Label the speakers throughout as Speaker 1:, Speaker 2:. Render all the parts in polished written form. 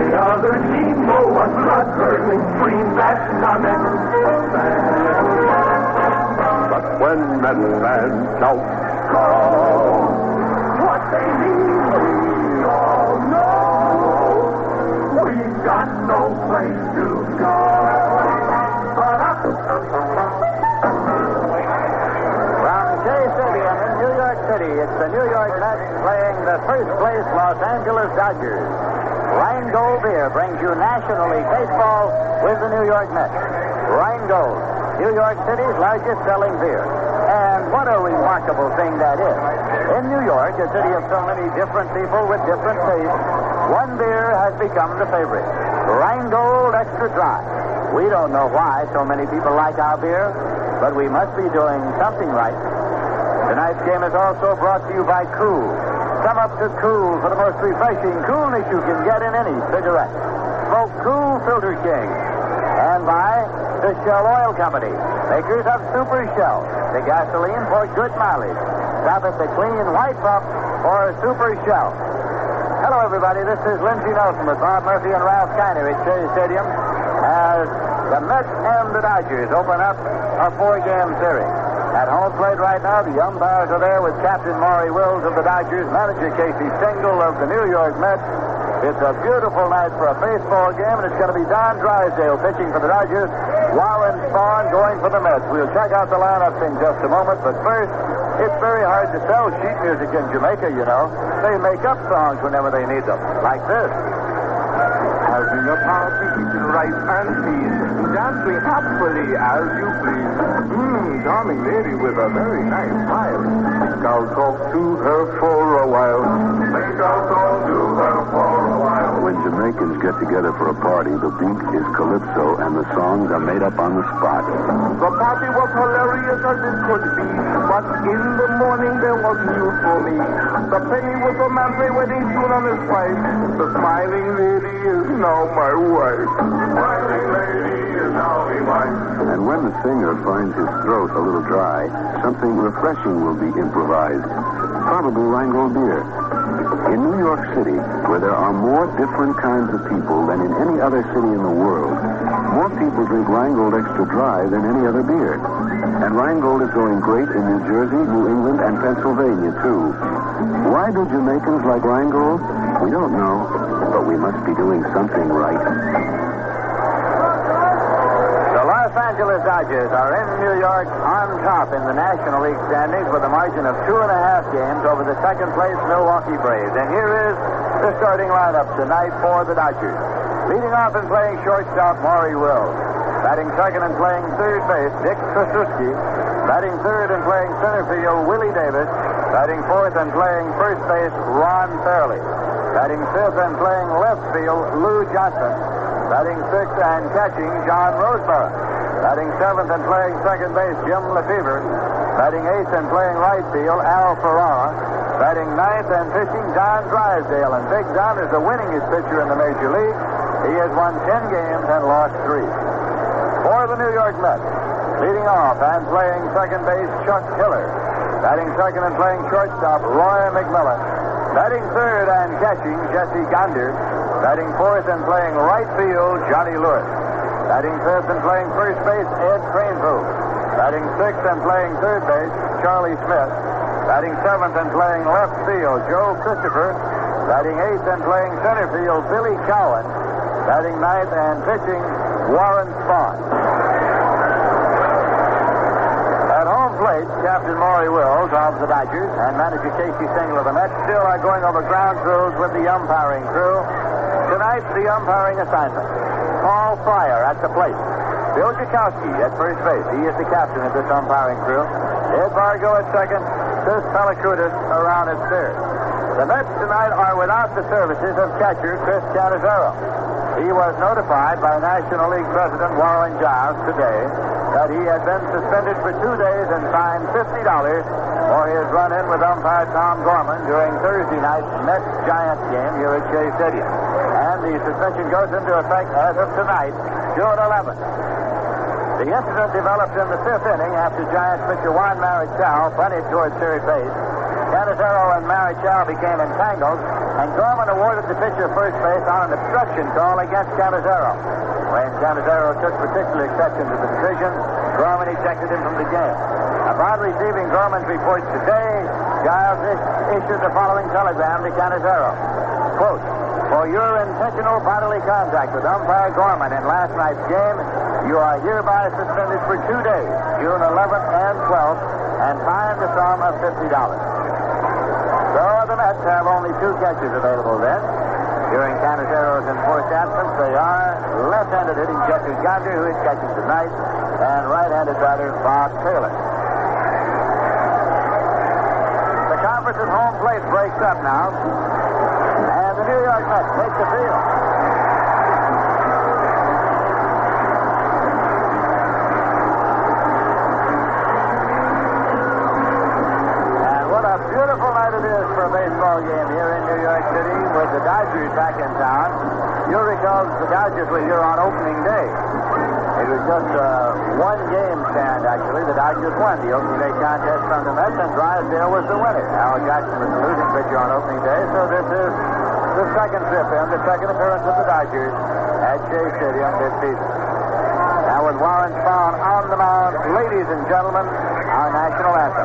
Speaker 1: any other team, oh, a blood-curdling scream that none ever sang.
Speaker 2: But when Mets fans shout,
Speaker 1: Go! What they mean, we all know. We've got no place to go.
Speaker 3: From Shea Stadium in New York City, it's the New York Mets playing the first-place Los Angeles Dodgers. Rheingold Beer brings you National League Baseball with the New York Mets. Rheingold, New York City's largest-selling beer. And what a remarkable thing that is. In New York, a city of so many different people with different tastes, one beer has become the favorite. Rheingold Extra Dry. We don't know why so many people like our beer, but we must be doing something right. Tonight's game is also brought to you by Cool. Come up to Cool for the most refreshing coolness you can get in any cigarette. Smoke Cool Filter King. And by the Shell Oil Company, makers of Super Shell, the gasoline for good mileage. Stop at the clean white pump for Super Shell. Hello, everybody. This is Lindsey Nelson with Bob Murphy and Ralph Kiner at Shea Stadium as the Mets and the Dodgers open up a 4-game series. At home plate right now, the umpires are there with Captain Maury Wills of the Dodgers, manager Casey Stengel of the New York Mets. It's a beautiful night for a baseball game, and it's going to be Don Drysdale pitching for the Dodgers, Warren Spahn going for the Mets. We'll check out the lineups in just a moment, but first, it's very hard to sell sheet music in Jamaica, you know. They make up songs whenever they need them, like this.
Speaker 1: Having a party, eating rice and peas, dancing happily as you please. Charming lady with a very nice smile. Think I'll talk to her for a while. Think I'll talk to her for a while.
Speaker 2: when Jamaicans get together for a party, the beat is calypso and the songs are made up on the spot.
Speaker 1: The party was hilarious as it could be, but in the morning there was news for me. The penny was a man play wedding tune on his pipe. The smiling lady is now my wife. Smiling lady is now my wife.
Speaker 2: And when the singer finds his throat a little dry, something refreshing will be improvised. Probably Rheingold beer. In New York City, where there are more different kinds of people than in any other city in the world, more people drink Rheingold Extra Dry than any other beer. And Rheingold is going great in New Jersey, New England, and Pennsylvania, too. Why do Jamaicans like Rheingold? We don't know, but we must be doing something right.
Speaker 3: The Los Angeles Dodgers are in New York on top in the National League standings with a margin of 2.5 games over the second-place Milwaukee Braves. And here is the starting lineup tonight for the Dodgers. Leading off and playing shortstop, Maury Wills. Batting second and playing third base, Dick Tracewski. Batting third and playing center field, Willie Davis. Batting fourth and playing first base, Ron Fairley. Batting fifth and playing left field, Lou Johnson. Batting sixth and catching, John Roseborough. Batting seventh and playing second base, Jim Lefevre. Batting eighth and playing right field, Al Ferrara. Batting ninth and pitching, Don Drysdale. And Big Don is the winningest pitcher in the Major League. He has won 10 games and lost 3. For the New York Mets, leading off and playing second base, Chuck Hiller. Batting second and playing shortstop, Roy McMillan. Batting third and catching, Jesse Gonder. Batting fourth and playing right field, Johnny Lewis. Batting fifth and playing first base, Ed Kranepool. Batting sixth and playing third base, Charlie Smith. Batting seventh and playing left field, Joe Christopher. Batting eighth and playing center field, Billy Cowan. Batting ninth and pitching, Warren Spahn. At home plate, Captain Maury Wills of the Dodgers and manager Casey Stengel of the Mets still are going over ground rules with the umpiring crew. Tonight, the umpiring assignment. Paul Fryer at the plate. Bill Jakowski at first base. He is the captain of this umpiring crew. Ed Vargo at second. Chris Pellicrudis around at third. The Mets tonight are without the services of catcher Chris Cannizzaro. He was notified by National League President Warren Giles today that he had been suspended for 2 days and fined $50 for his run-in with umpire Tom Gorman during Thursday night's Mets-Giants game here at Shea Stadium. And the suspension goes into effect as of tonight, June 11th. The incident developed in the 5th inning after Giants pitcher Juan Marichal bunted toward third base. Canizero and Marichal became entangled, and Gorman awarded the pitcher first base on an obstruction call against Canizero. When Canizero took particular exception to the decision, Gorman ejected him from the game. Upon receiving Gorman's reports today, Giles issued the following telegram to Canizero. Quote, for your intentional bodily contact with umpire Gorman in last night's game, you are hereby suspended for 2 days, June 11th and 12th, and fined the sum of $50. So the Mets have only 2 catches available then. During Canizero's enforced absence, they are left-handed hitting Jeffrey Gonder, who is catching tonight, and right-handed batter Bob Taylor. The conference at home plate breaks up now, and the New York Mets take the field. Beautiful night it is for a baseball game here in New York City with the Dodgers back in town. You'll recall that the Dodgers were here on opening day. It was just a one-game stand, actually. The Dodgers won the opening day contest from the Mets, and Drysdale was the winner. Al Jackson was the losing pitcher on opening day, so this is the second trip in, the second appearance of the Dodgers at Shea Stadium this season. Now with Warren Spahn on the mound, ladies and gentlemen, our national anthem.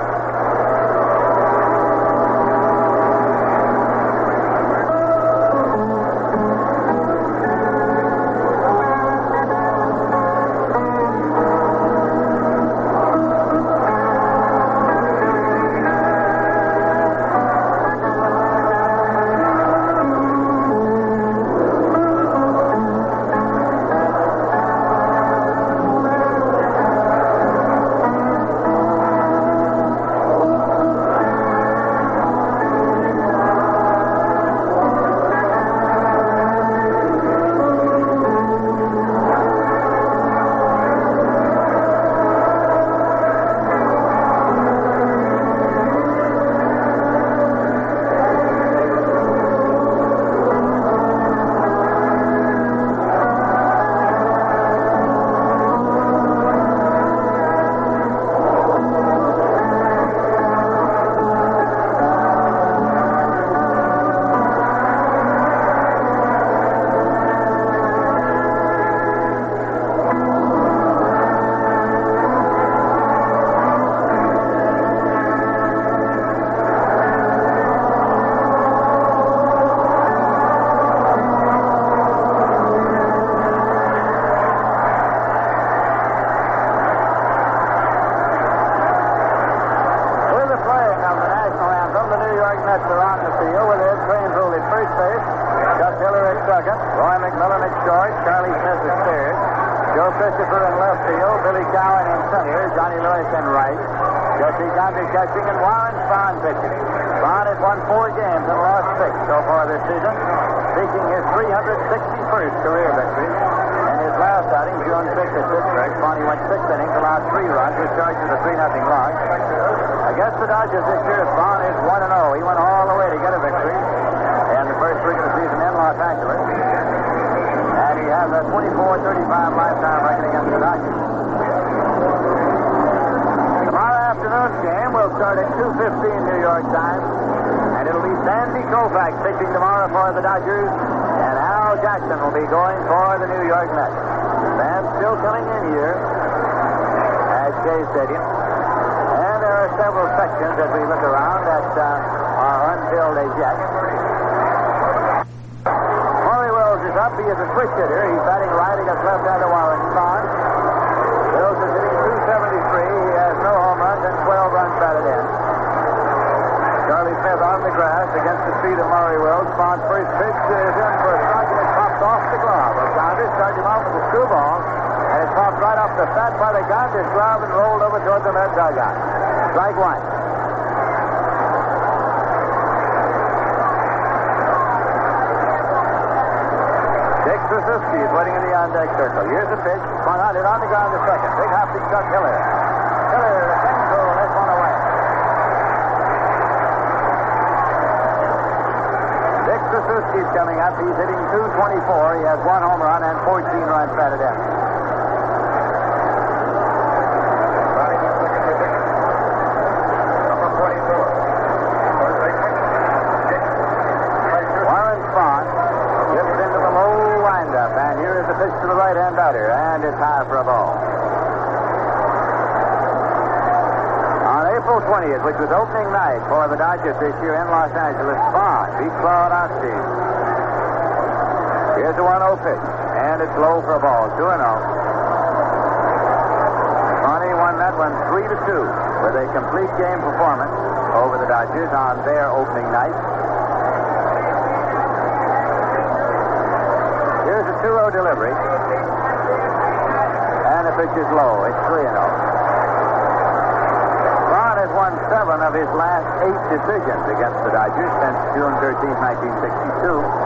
Speaker 3: Catching and Warren Spahn pitching. Spahn has won 4 games and lost 6 so far this season, seeking his 361st career victory. In his last outing, June 6th at Pittsburgh, Spahn went 6 innings, allowed 3 runs, was charged with a 3-0 loss. Against the Dodgers this year, Spahn is 1-0. He went all the way to get a victory in the first week of the season in Los Angeles. And he has a 24-35 lifetime record against the Dodgers. Afternoon's game will start at 2:15 New York time, and it'll be Sandy Koufax pitching tomorrow for the Dodgers, and Al Jackson will be going for the New York Mets. Fans still coming in here at Shea Stadium, and there are several sections as we look around that are unfilled as yet. Maury Wills is up. He is a switch hitter. He's batting right against left-hander Warren Spahn. Wills is hitting 273. He has no home runs and 12 runs batted in. Charlie Smith on the grass against the feet of Maury Wills. Spahn's first pitch is in for a strike, and it popped off the glove. Gonder started him out with a screwball, and it popped right off the fat part of Gonder's glove and rolled over toward the Met dugout. Strike 1. Dick Suzuki is waiting in the on-deck circle. Here's the pitch. Swung on it on the ground to second. Big hopping Chuck Hiller. Hiller, the single, this one away. Dick Suzuki's coming up. He's hitting .224. He has 1 home run and 14 runs batted in. Number 44. is high for a ball. On April 20th, which was opening night for the Dodgers this year in Los Angeles, Bond beat Claude Osteen. Here's the 1-0 pitch, and it's low for a ball, 2-0. Bonnie won that one 3-2 with a complete game performance over the Dodgers on their opening night. Here's a 2-0 delivery, and the pitch is low. It's 3-0. Bond has won 7 of his last 8 decisions against the Dodgers since June 13, 1962.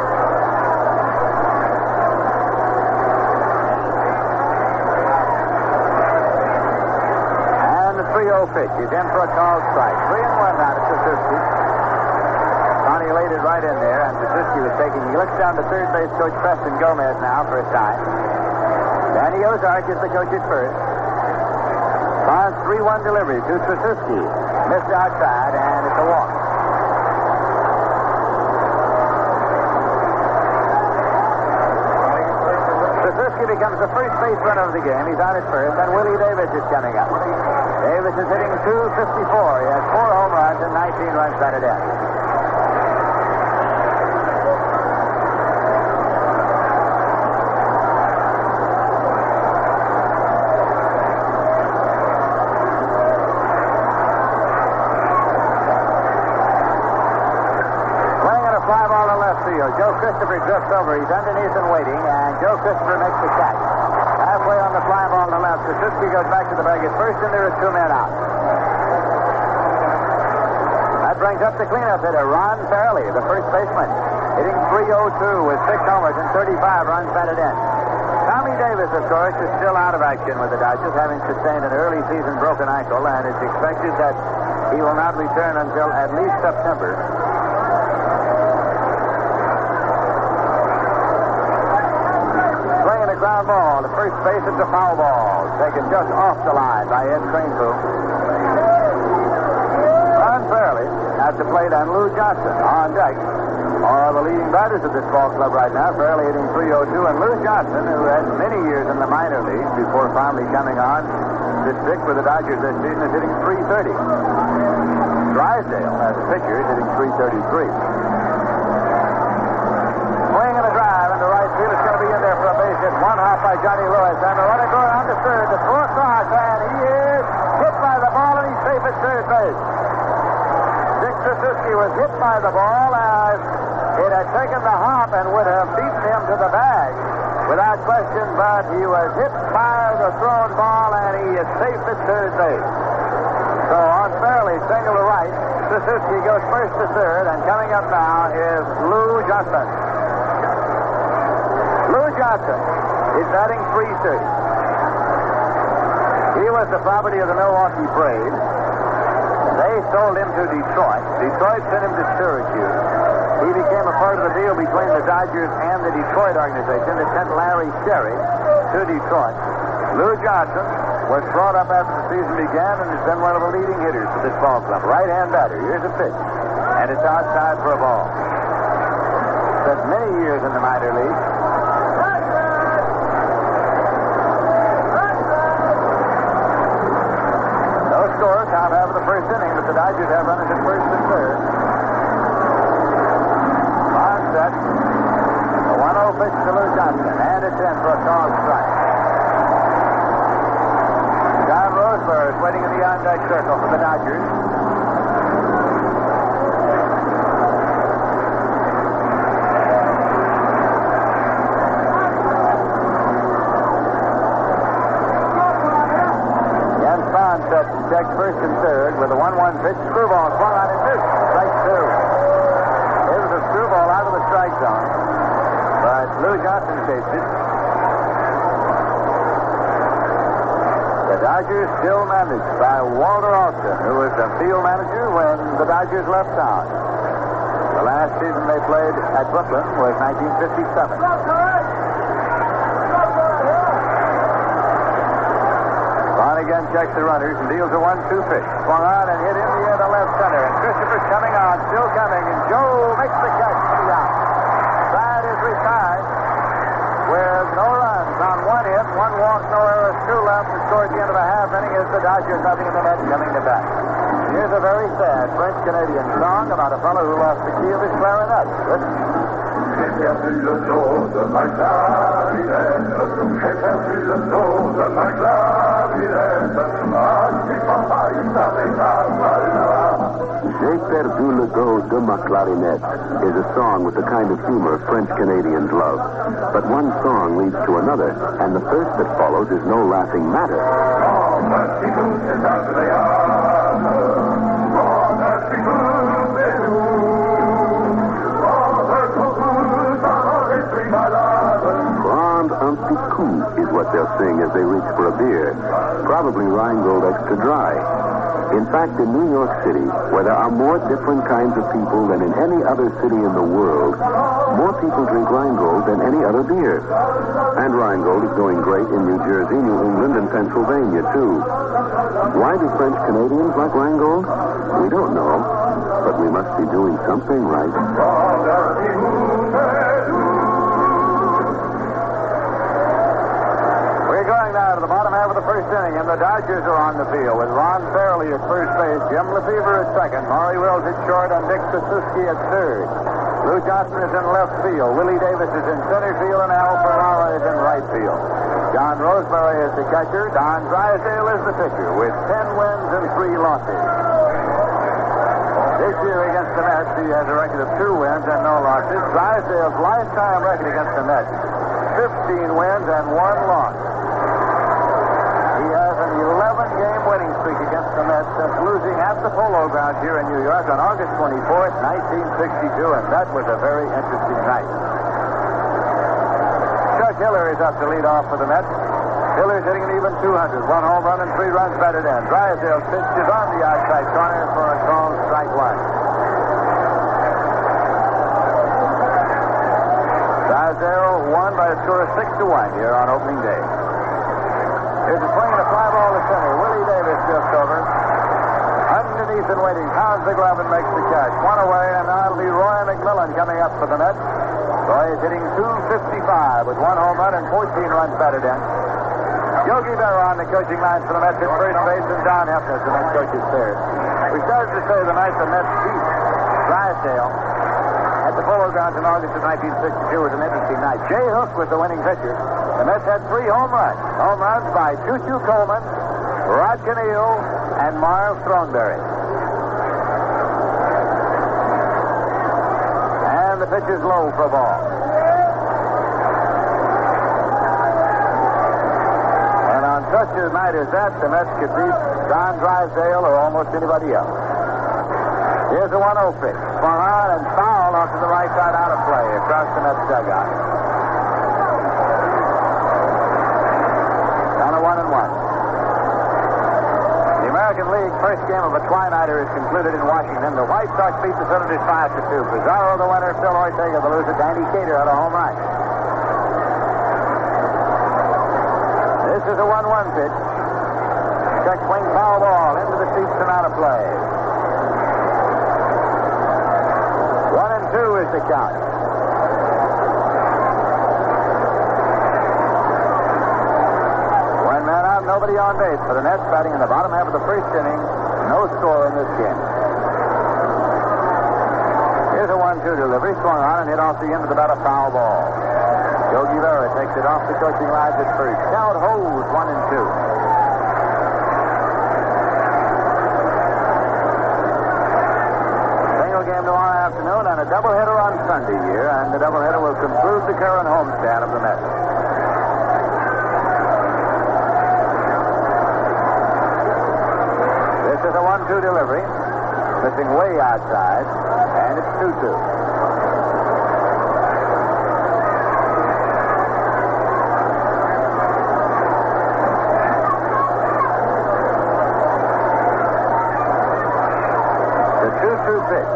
Speaker 3: Pitch. He's in for a called strike. 3-1 now to Tracewski. Bonnie laid it right in there, and Tracewski was taking. He looks down to third base coach Preston Gomez now for his time. Danny Ozark is the coach at first. Bond's 3-1 delivery to Tracewski. Missed outside, and it's a walk. Tracewski becomes the first base runner of the game. He's out at first, and Willie Davis is coming up. Davis is hitting .254. He has 4 home runs and 19 runs batted in. Swinging a fly ball to left field. Joe Christopher drifts over. He's underneath and waiting, and Joe Christopher makes the catch. Halfway on the fly ball to left. Tracewski goes back to the bag at first, and there are 2 men out. That brings up the cleanup hitter, Ron Fairley, the first baseman, hitting .302 with 6 homers and 35 runs batted in. Tommy Davis, of course, is still out of action with the Dodgers, having sustained an early season broken ankle, and it's expected that he will not return until at least September. Ground ball to first base. It's a foul ball. Taken just off the line by Ed Kranepool. Ron Fairley at the plate and Lou Johnson on deck are the leading batters of this ball club right now. Fairley hitting .302, and Lou Johnson, who had many years in the minor leagues before finally coming on to stick with the Dodgers this season, is hitting .330. Drysdale, as a pitcher, is hitting .333. Swing and a drive into right field. It's going to be in there for a base hit. 1 hop by Johnny Lewis. And the runner going on to third. The throw across, and he is hit by the ball, and he's safe at third base. Dick Tracewski was hit by the ball as it had taken the hop and would have beaten him to the bag without question, but he was hit by the thrown ball, and he is safe at third base. So on Fairley, single to right, Tracewski goes first to third, and coming up now is Lou Johnson. Lou Johnson is batting .330. He was the property of the Milwaukee Braves. They sold him to Detroit. Detroit sent him to Syracuse. He became a part of the deal between the Dodgers and the Detroit organization that sent Larry Sherry to Detroit. Lou Johnson was brought up after the season began and has been one of the leading hitters for this ball club. Right-hand batter. Here's a pitch. And it's outside for a ball. Spent many years in the minor league. No score. Top half of the first inning, but the Dodgers have runners at first and third. On set. A 1-0 pitch to Lou Johnson. And it's in for a called strike. John Roseberry is waiting in the on-deck circle for the Dodgers. Jens Bond sets and checks first and third with a 1-1 pitch. Screwball swung on and missed. Strike 2. It was a screwball out of the strike zone, but Lou Johnson chased it. The Dodgers still managed by Walter Alston, who was the field manager when the Dodgers left town. The last season they played at Brooklyn was 1957. Bond again checks the runners and deals a 1-2 pitch. Swung on and hit in the air to left center. And Christopher's coming on, still coming, and Joe makes the catch for the out. Side is retired with no runs on 1 one hit, one walk, no errors, two left to score at the end of a half inning as the Dodgers nothing in the net coming to bat. Here's a very sad French-Canadian song about a fellow who lost the key of his clarinet. Listen.
Speaker 1: J'ai perdu le dos de ma clarinette. J'ai perdu le dos de ma clarinette. Ah, si papa, il savait pas.
Speaker 2: J'ai perdu le dos de ma clarinette is a song with the kind of humor French-Canadians love. But one song leads to another, and the first that follows is no laughing matter.
Speaker 1: Oh, merci beaucoup, c'est agréable. Oh, merci beaucoup, c'est doux.
Speaker 2: Grand un petit coup is what they'll sing as they reach for a beer. Probably Rheingold Extra Dry. In fact, in New York City, where there are more different kinds of people than in any other city in the world, more people drink Rheingold than any other beer. And Rheingold is going great in New Jersey, New England, and Pennsylvania, too. Why do French Canadians like Rheingold? We don't know, but we must be doing something right.
Speaker 3: Now to the bottom half of the first inning, and the Dodgers are on the field with Ron Fairley at first base, Jim Lefevre at second, Maury Wills at short, and Dick Sasuski at third. Lou Johnson is in left field, Willie Davis is in center field, and Al Ferrara is in right field. John Rosemary is the catcher. Don Drysdale is the pitcher with 10 wins and 3 losses. This year against the Mets, he has a record of 2 wins and no losses. Drysdale's lifetime record against the Mets, 15 wins and 1 loss. He has an 11-game winning streak against the Mets since losing at the Polo Grounds here in New York on August 24th, 1962, and that was a very interesting night. Chuck Hiller is up to lead off for the Mets. Hiller's hitting an even 200, 1 home run and 3 runs batted in. Drysdale's pitch is on the outside corner for a called strike one. Drysdale won by a score of 6-1 here on opening day. Here's a swing and a fly ball to center. Willie Davis just over. Underneath and waiting. Pounds the glove and makes the catch. One away, and now it'll be Roy McMillan coming up for the Mets. Roy is hitting .255 with 1 home run and 14 runs batted in. Yogi Berra on the coaching line for the Mets at first base, and Don Hefner, the Mets coach, is third. We started to say the night the Mets beat Drysdale at the Polo Grounds in August of 1962 was an interesting night. Jay Hook was the winning pitcher. The Mets had 3 home runs. Home runs by Choo Choo Coleman, Rod Caneal, and Marv Throneberry. And the pitch is low for a ball. And on such a night as that, the Mets could beat Don Drysdale or almost anybody else. Here's a 1-0 pitch. Swung on and fouled off to the right side, out of play across the Mets dugout. Down to 1-1. The American League first game of a twilighter is concluded in Washington. The White Sox beat the Senators 5-2. Pizarro the winner, Phil Ortega the loser. Danny Cater had a home run. This is a 1-1 pitch. Check swing foul ball into the seats and out of play. 1-2 is the count. One man out, nobody on base for the Nets, batting in the bottom half of the first inning. No score in this game. Here's a 1-2 delivery, swung on and hit off the end of the bat, a foul ball. Yogi Berra takes it off the coaching lines at first. Count holds 1-2. Game tomorrow afternoon and a doubleheader on Sunday here, and the doubleheader will conclude the current homestand of the Mets. This is a 1-2 delivery, missing way outside, and it's 2-2. The 2-2 pitch.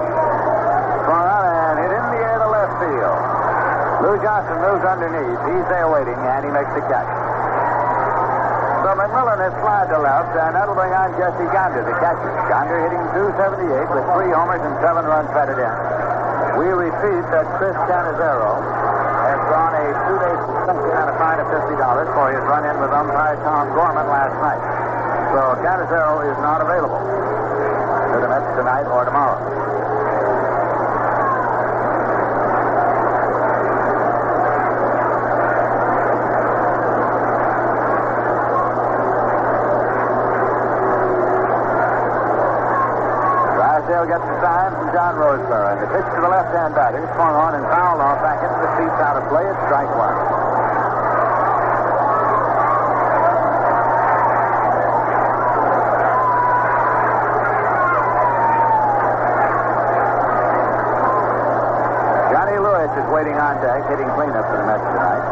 Speaker 3: Lou Johnson moves underneath. He's there waiting, and he makes the catch. So McMillan has slid to left, and that'll bring on Jesse Gonder, the catcher. Gonder hitting .278 with 3 homers and 7 runs batted in. We repeat that Chris Canizero has drawn a 2-day suspension and a fine of $50 for his run-in with umpire Tom Gorman last night. So Canizero is not available to the Mets tonight or tomorrow. Drysdale gets the sign from John Roseboro, and the pitch to the left-hand batter swung on and fouled off back into the seats out of play. It's strike one. Johnny Lewis is waiting on deck, hitting cleanup for the Mets tonight.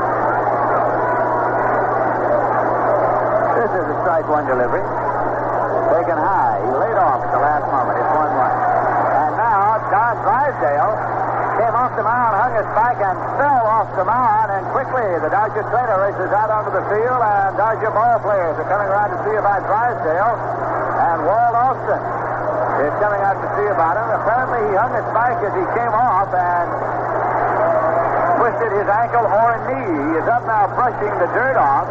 Speaker 3: This is a strike one delivery. Taken high. He laid off at the last moment. It's 1-1. And now Don Drysdale came off the mound, hung his spike, and fell off the mound. And quickly the Dodger trainer races out onto the field, and Dodger ball players are coming around to see about Drysdale. And Walt Austin is coming out to see about him. Apparently he hung his spike as he came off and twisted his ankle or knee. He is up now brushing the dirt off.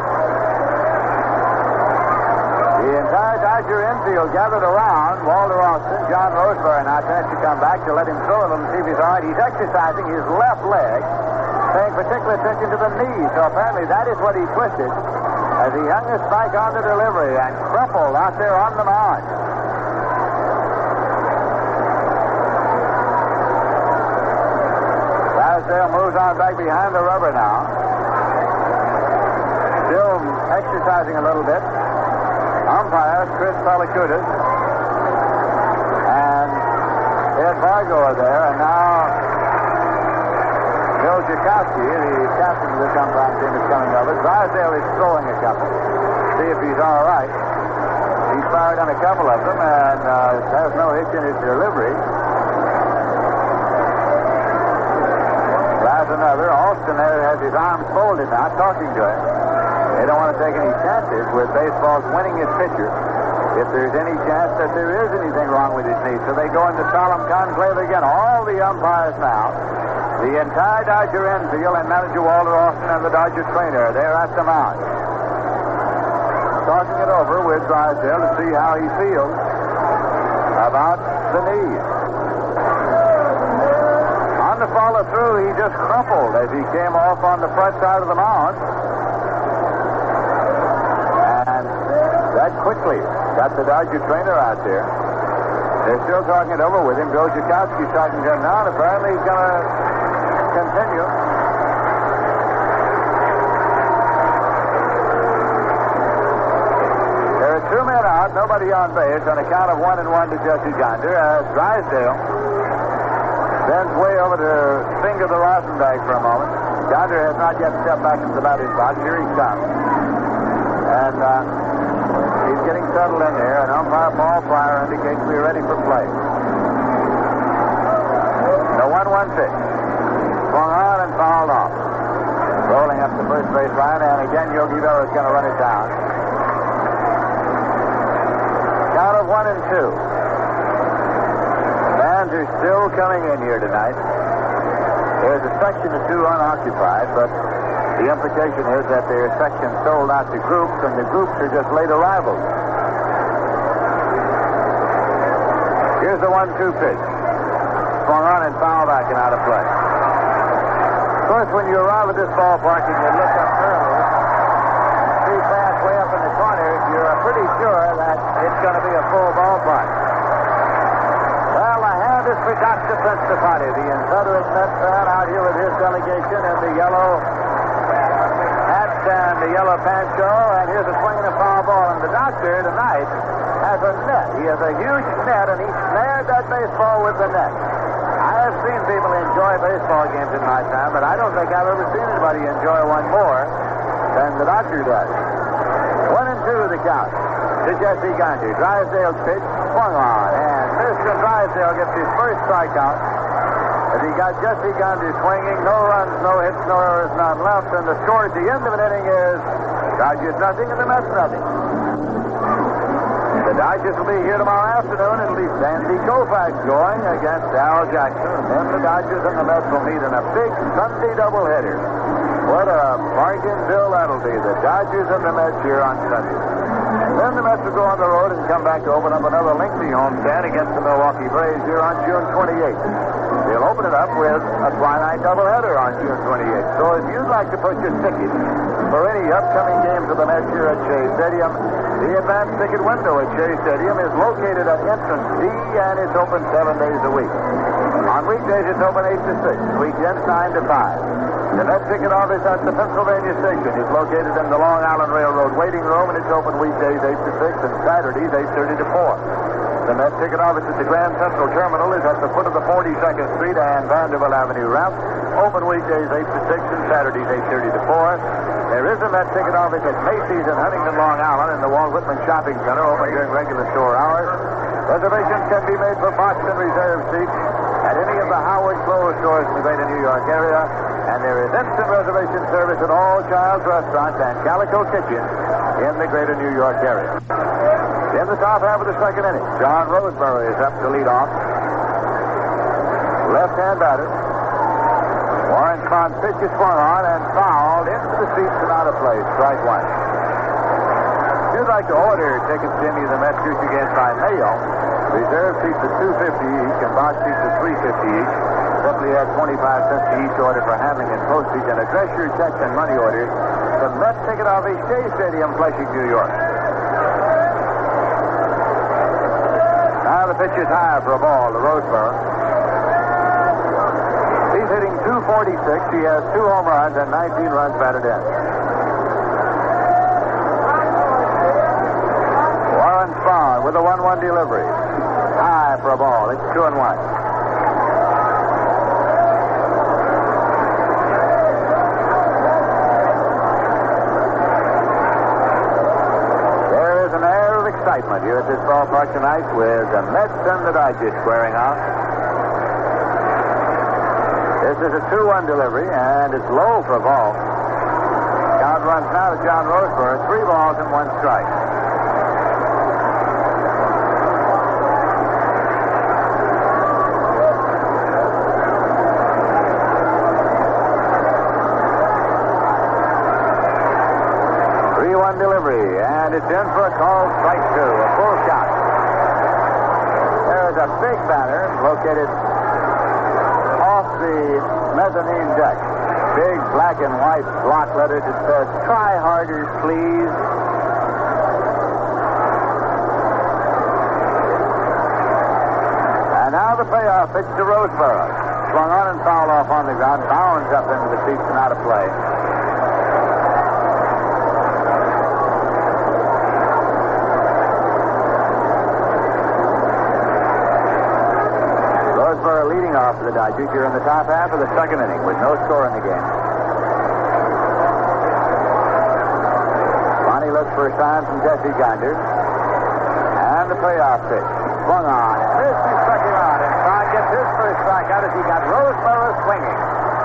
Speaker 3: The entire Dodger infield gathered around Walter Austin. John Roseboro now tries to come back to let him throw a little and see if he's all right. He's exercising his left leg, paying particular attention to the knee. So apparently that is what he twisted as he hung his spike on the delivery and crumpled out there on the mound. Drysdale moves on back behind the rubber now. Still exercising a little bit. Umpires Chris Palacutis and Ed Vargo are there, and now Bill Jakowski, the captain of the combine team, is coming over. Drysdale is throwing a couple. See if he's all right. He's fired on a couple of them and has no hitch in his delivery. There's another. Austin there has his arms folded now, talking to him. They don't want to take any chances with baseball's winningest pitcher if there's any chance that there is anything wrong with his knee. So they go into solemn conclave again. All the umpires now, the entire Dodger infield, and manager Walter Austin and the Dodger trainer, they're at the mound. Talking it over with Drysdale to see how he feels about the knee. On the follow through, he just crumpled as he came off on the front side of the mound. That quickly got the Dodger trainer out there. They're still talking it over with him. Bill Jakowski's talking to him now, and apparently he's going to continue. There are 2 men out, nobody on base, on a count of 1-1 to Jesse Gonder, as Drysdale bends way over to finger the Rosenbag for a moment. Gonder has not yet stepped back into the batter's box. Here he comes. And he's getting settled in there, and umpire Paul Fryer indicates we're ready for play. The 1-1 pitch. Swung on and fouled off. Rolling up the first base line, and again Yogi Berra is going to run it down. Count of 1-2. Fans are still coming in here tonight. There's a section or two unoccupied, but the implication is that there are sections sold out to groups, and the groups are just late arrivals. Here's the 1-2 pitch. Swung on and fouled back and out of play. Of course, when you arrive at this ballpark and you look up early, see fans way up in the corners, you're pretty sure that it's going to be a full ballpark. Well, the hand is for Dr. Principati, the inveterate Met fan out here with his delegation in the yellow hats and the yellow pancho, and here's a swing and a foul ball. And the doctor tonight has a net. He has a huge net, and he snared that baseball with the net. I have seen people enjoy baseball games in my time, but I don't think I've ever seen anybody enjoy one more than the doctor does. 1-2 the count to Jesse Gonder. Drysdale's pitch swung on, and Mr. Drysdale gets his first strikeout. As he got Jesse Gonder swinging, no runs, no hits, no errors, none left, and the score at the end of an inning is Dodgers nothing and the Mets nothing. The Dodgers will be here tomorrow afternoon. It'll be Sandy Koufax going against Al Jackson. And then the Dodgers and the Mets will meet in a big Sunday doubleheader. What a bargain bill that'll be. The Dodgers and the Mets here on Sunday. And then the Mets will go on the road and come back to open up another lengthy homestand against the Milwaukee Braves here on June 28th. They'll open it up with a twilight doubleheader on June 28th. So if you'd like to purchase tickets for any upcoming games of the Mets here at Shea Stadium, the advance ticket window at Shea Stadium is located at entrance D, and it's open 7 days a week. On weekdays, it's open 8 to 6, weekends 9 to 5. The Met ticket office at the Pennsylvania Station is located in the Long Island Railroad waiting room, and it's open weekdays 8 to 6 and Saturdays 8:30 to 4. The Met ticket office at the Grand Central Terminal is at the foot of the 42nd Street and Vanderbilt Avenue ramp, open weekdays 8 to 6 and Saturdays 8:30 to 4. There is a Met ticket office at Macy's in Huntington, Long Island, in the Walt Whitman Shopping Center, open during regular store hours. Reservations can be made for box and reserve seats at any of the Howard Clothes stores in the greater New York area, and there is instant reservation service at all Child's Restaurants and Calico Kitchen in the greater New York area. In the top half of the second inning, John Roseberry is up to lead off. Left-hand batter. Warren Spahn pitch is swung on and fouled into the seats and out of play. Strike one. If you'd like to order tickets to any of the Mets future games by mail, reserve seats at $2.50 each and box seats at $3.50 each. Simply add 25 cents to each order for handling and postage, and address your checks and money orders to Mets ticket office, Shea Stadium, Flushing, New York. Now the pitch is high for a ball to Roseberry. He's hitting .246. He has 2 home runs and 19 runs batted in. Warren Spahn with a 1-1 delivery. High for a ball. It's 2-1. There is an air of excitement here at this ballpark tonight with the Mets and the Dodgers squaring off. This is a 2-1 delivery, and it's low for a ball. Count runs now to John Roseberry. 3 balls and 1 strike. Delivery, and it's in for a called strike 2, a full shot. There's a big banner located off the mezzanine deck. Big black and white block letters that says, "Try harder, please." And now the payoff pitch to Roseberry. Swung on and fouled off on the ground, bounds up into the seats and out of play. Leading off for the Dodgers here in the top half of the second inning with no score in the game. Bonnie looks for a sign from Jesse Gonder. And the payoff pitch. Swung on. This is second on. And Spahn gets his first strikeout as he got Roseberry swinging.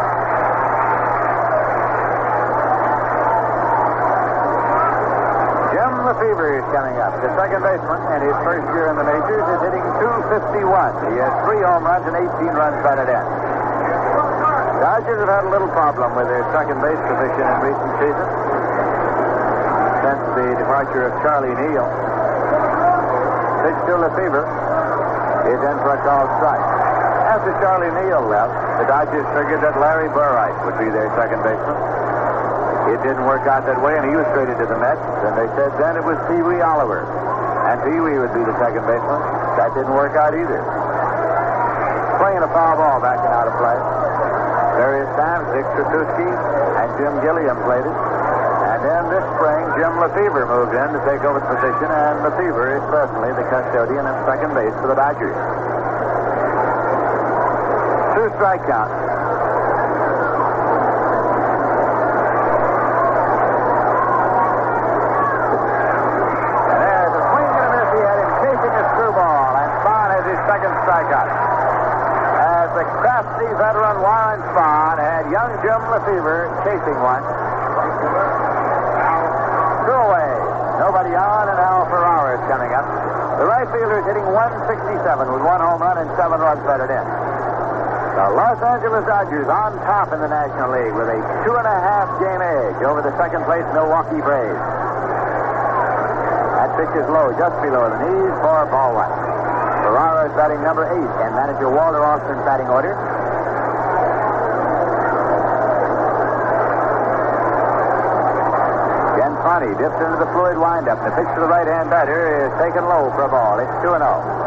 Speaker 3: Jim Lefebvre is coming up. The second baseman in his first year in the majors is hitting .251. He has 3 home runs and 18 runs batted in. Dodgers have had a little problem with their second base position in recent seasons since the departure of Charlie Neal. Pitch to Lefebvre is in for a called strike. After Charlie Neal left, the Dodgers figured that Larry Burright would be their second baseman. It didn't work out that way, and he was traded to the Mets. And they said then it was Pee Wee Oliver. And Pee Wee would be the second baseman. That didn't work out either. Playing a foul ball back and out of play. Various times, Dick Tratuski and Jim Gilliam played it. And then this spring, Jim Lefebvre moved in to take over the position, and Lefebvre is presently the custodian at second base for the Dodgers. 2-strike count. Strikeout. As the crafty veteran Warren Spahn had young Jim Lefebvre chasing one. Two away. Nobody on, and Al Ferrara is coming up. The right fielder is hitting 167 with 1 home run and 7 runs batted in. The Los Angeles Dodgers on top in the National League with a 2.5 game edge over the second place Milwaukee Braves. That pitch is low, just below the knees for ball 1. Ferrara is batting number 8 in manager Walter Austin's batting order. Gianfranti dips into the fluid windup. The pitch to the right-hand batter is taken low for a ball. It's 2-0.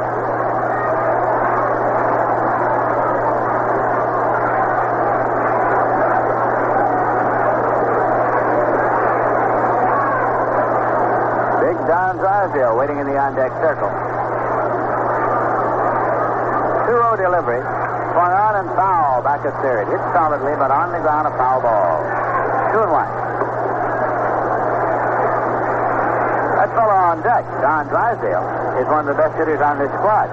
Speaker 3: Big Don Drysdale waiting in the on-deck circle. 2-0 delivery. Swung on and foul back at third. Hit solidly, but on the ground, a foul ball. 2-1. That fellow on deck, Don Drysdale, is one of the best hitters on this squad.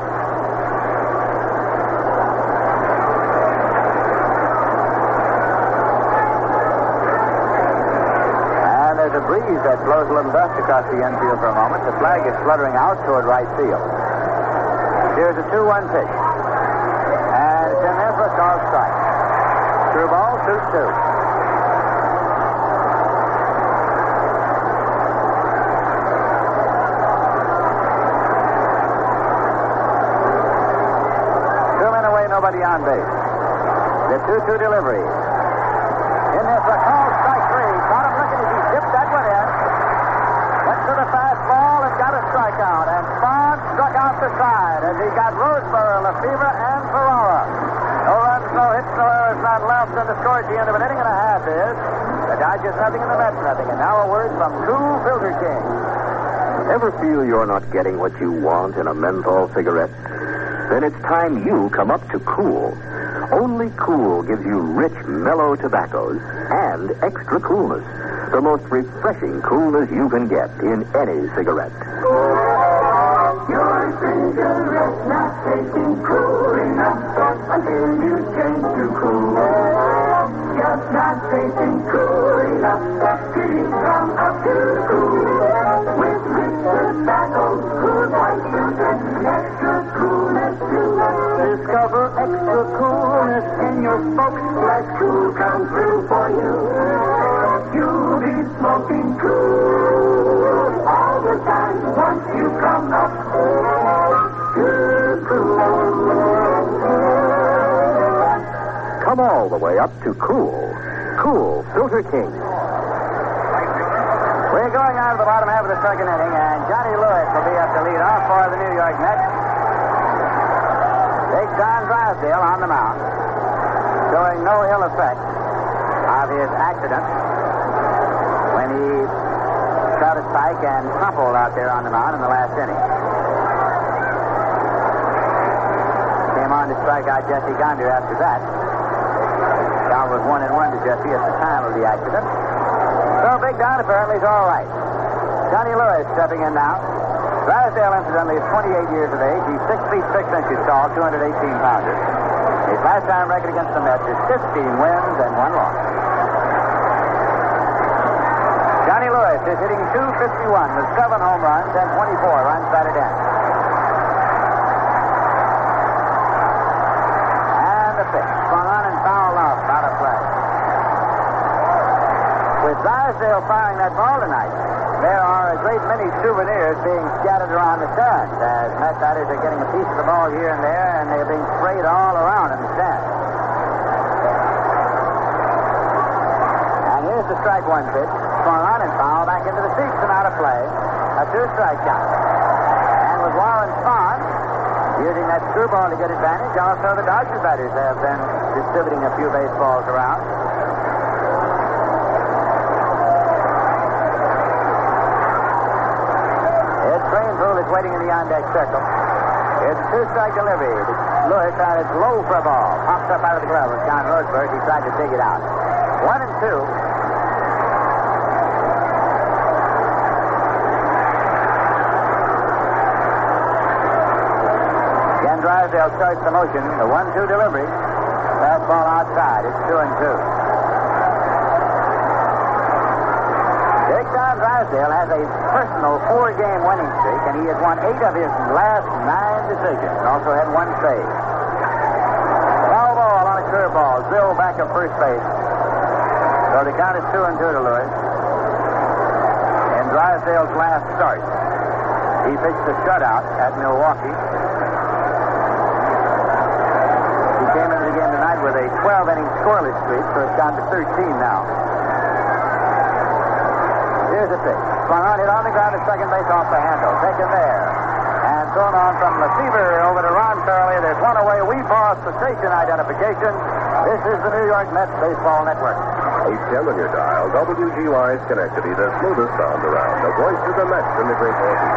Speaker 3: And there's a breeze that blows a little dust across the infield for a moment. The flag is fluttering out toward right field. Here's a 2-1 pitch. And it's in there for a called strike. True ball, 2-2. Nobody on base. The 2-2 delivery. In there for a call, strike 3. Caught him looking as he dipped that one in. Went to the fastball and got a strikeout. And Spahn struck out the side as he got Roseboro, Lefebvre, and Ferrara. No runs, no hits, no errors, not left, and the score at the end of an inning and a half is the Dodgers nothing and the Mets nothing. And now a word from Cool Filter King.
Speaker 2: Ever feel you're not getting what you want in a menthol cigarette? Then it's time you come up to Cool. Only Cool gives you rich, mellow tobaccos and extra coolness. The most refreshing coolness you can get in any cigarette.
Speaker 4: Your cigarette not tasting cool enough until you change to Cool. Just not tasting cool enough till you come up to Cool. With rich tobacco, cool white filter, extra coolness too. Discover extra coolness in your smoke. Let Cool come through for you. You'll be smoking cool all the time once you come up to Cool.
Speaker 2: Come all the way up to Cool. Cool Filter King.
Speaker 3: We're going out of the bottom half of the second inning, and Johnny Lewis will be up to lead off for the New York Mets. Big Don Drysdale on the mound, showing no ill effect of his accident when he shot a spike and crumpled out there on the mound in the last inning. Came on to strike out Jesse Gonder after that. Count was 1-1 to Jesse at the time of the accident. So Big Don apparently is all right. Johnny Lewis stepping in now. Drysdale, incidentally, is 28 years of age. He's 6 feet 6 inches tall, 218 pounders. His lifetime record against the Mets is 15 wins and 1 loss. Johnny Lewis is hitting .251 with 7 home runs and 24 runs batted in. And the pitch swung on and fouled off out of play. With Drysdale firing that ball tonight, there are a great many souvenirs being scattered around the stands as Met batters are getting a piece of the ball here and there, and they're being sprayed all around in the stands. And here's the strike 1 pitch. Swung on and foul back into the seats and out of play. A 2-strike count. And with Warren Spahn using that screwball to get advantage, also the Dodgers batters have been distributing a few baseballs around. Greenfield is waiting in the on-deck circle. It's a 2-strike delivery. Lewis had it low for a ball. Pops up out of the glove of John Roseberg. He tried to dig it out. 1-2. Again, Drysdale starts the motion. The 1-2 delivery. Fastball outside. It's 2-2. Big Don Drysdale has a personal 4-game winning streak, and he has won 8 of his last 9 decisions. Also had 1 save. Foul ball on a curveball. Bill back at first base. So the count is 2-2 to Lewis. In Drysdale's last start, he pitched a shutout at Milwaukee. He came into the game tonight with a 12-inning scoreless streak, so it's down to 13 now. Here's a pitch. Swung on, hit on the ground at second base off the handle. Taken there. And thrown on from Lefevre over to Ron Farley. There's one away. We boss the station identification. This is the New York Mets Baseball Network.
Speaker 5: 810 on your dial. WGY Schenectady, the smoothest sound around. The voice of the Mets in the Great Northeast.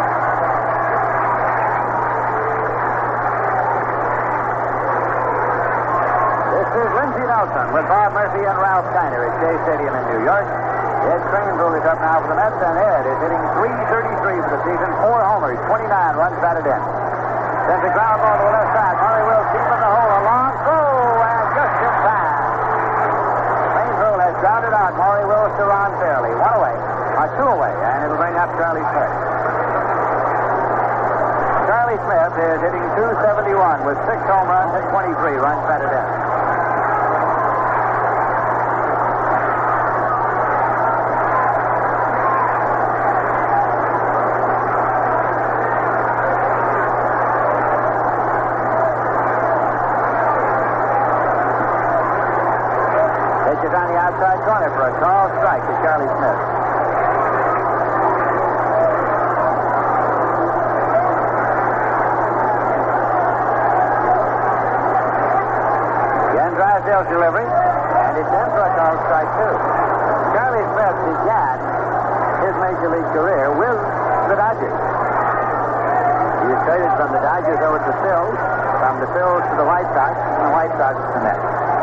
Speaker 3: This is Lindsey Nelson with Bob Murphy and Ralph Kiner at Shea Stadium in New York. Ed Cranesville is up now for the Mets, and Ed is hitting .333 for the season, 4 homers, 29 runs batted in. Sends a ground ball to the left side. Murray will keep in the hole. A long throw, and just in time. Cranesville has grounded out Maury Wills to Ron Fairley. 1 away, or 2 away, and it'll bring up Charlie Smith. Charlie Smith is hitting .271 with 6 home runs and 23 runs batted in. On the outside corner for a tall strike to Charlie Smith. Again, Drysdale's delivery, and it's in for a tall strike, too. Charlie Smith began his major league career with the Dodgers. He was traded from the Dodgers over to the Phils, from the Phils to the White Sox, and the White Sox to the Mets.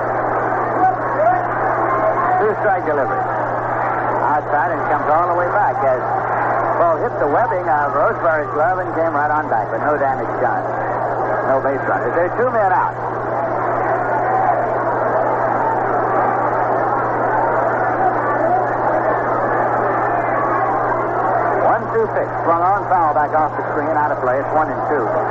Speaker 3: 2-strike delivery. Outside and comes all the way back as ball hit the webbing of Roseberry's glove and came right on back, but no damage done. No base runners. There are 2 men out. One-two pitch. Swung on, foul back off the screen, out of play. It's 1-2.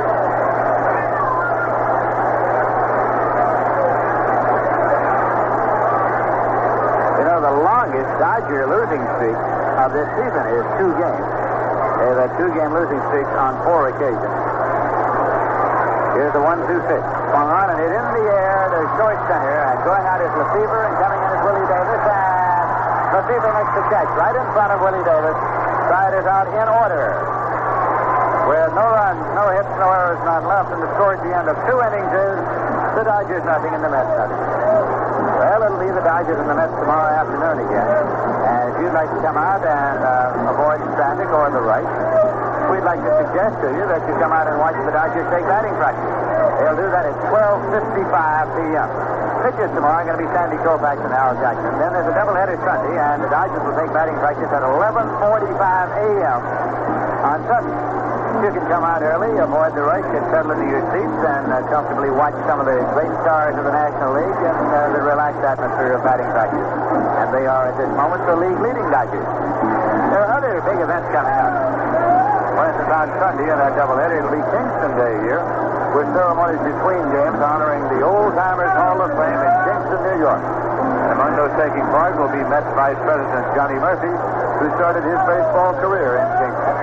Speaker 3: Dodger losing streak of this season is 2 games. They've had 2-game losing streaks on 4 occasions. Here's the 1-2 pitch. Swung on and hit in the air to short center, and going out is Lefevre, and coming in is Willie Davis, and Lefevre makes the catch right in front of Willie Davis. Side is out in order. With no runs, no hits, no errors, none left, and the score at the end of 2 innings is the Dodgers nothing and the Mets nothing. Well, it'll be the Dodgers and the Mets tomorrow afternoon again. And if you'd like to come out and avoid the traffic or the rush, we'd like to suggest to you that you come out and watch the Dodgers take batting practice. They'll do that at 12:55 p.m. Pitchers tomorrow are going to be Sandy Koufax and Al Jackson. Then there's a doubleheader Sunday, and the Dodgers will take batting practice at 11:45 a.m. on Sunday. You can come out early, avoid the rush, get settled into your seats, and comfortably watch some of the great stars of the National League in the relaxed atmosphere of batting practice. And they are, at this moment, the league-leading Dodgers. There are other big events coming up. For instance, on Sunday in that doubleheader, it'll be Kingston Day here, with ceremonies between games honoring the Old Timers Hall of Fame in Kingston, New York. And among those taking part will be Mets Vice President Johnny Murphy, who started his baseball career in Kingston.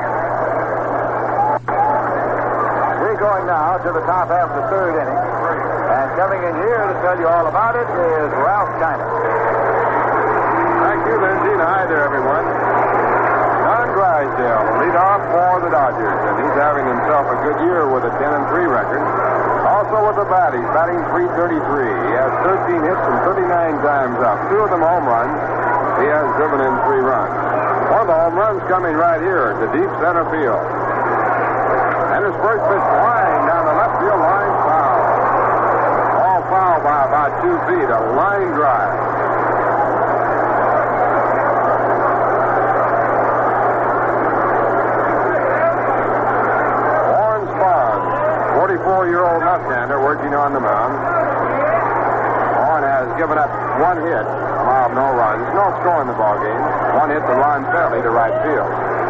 Speaker 3: Going now to the top half of the 3rd inning. And coming in here to tell you all about it is Ralph Kiner.
Speaker 6: Thank you, Lindsay, and hi there, everyone. Don Drysdale, the leadoff for the Dodgers, and he's having himself a good year with a 10-3 record. Also with the bat, he's batting .333. He has 13 hits and 39 times up. 2 of them home runs. He has driven in 3 runs. One of the home runs coming right here to deep center field. And his first pitch flying down the left field line, foul. All foul by about 2 feet, a line drive. Warren Sparks, 44-year-old left-hander working on the mound. Warren has given up one hit, allowed no runs, no score in the ball game. One hit to Ron Fairley to right field.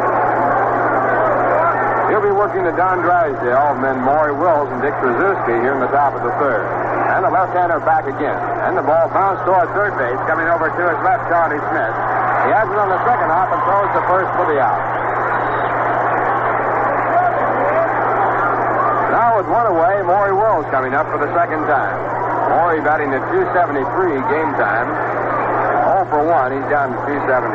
Speaker 6: He'll be working to Don Drysdale, and then Maury Wills and Dick Trzaskowski here in the top of the third. And the left-hander back again. And the ball bounced toward third base, coming over to his left, Charlie Smith. He has it on the second hop and throws to first for the out. Now with one away, Maury Wills coming up for the second time. Maury batting at 273 game time. 0 for 1. He's down to 272.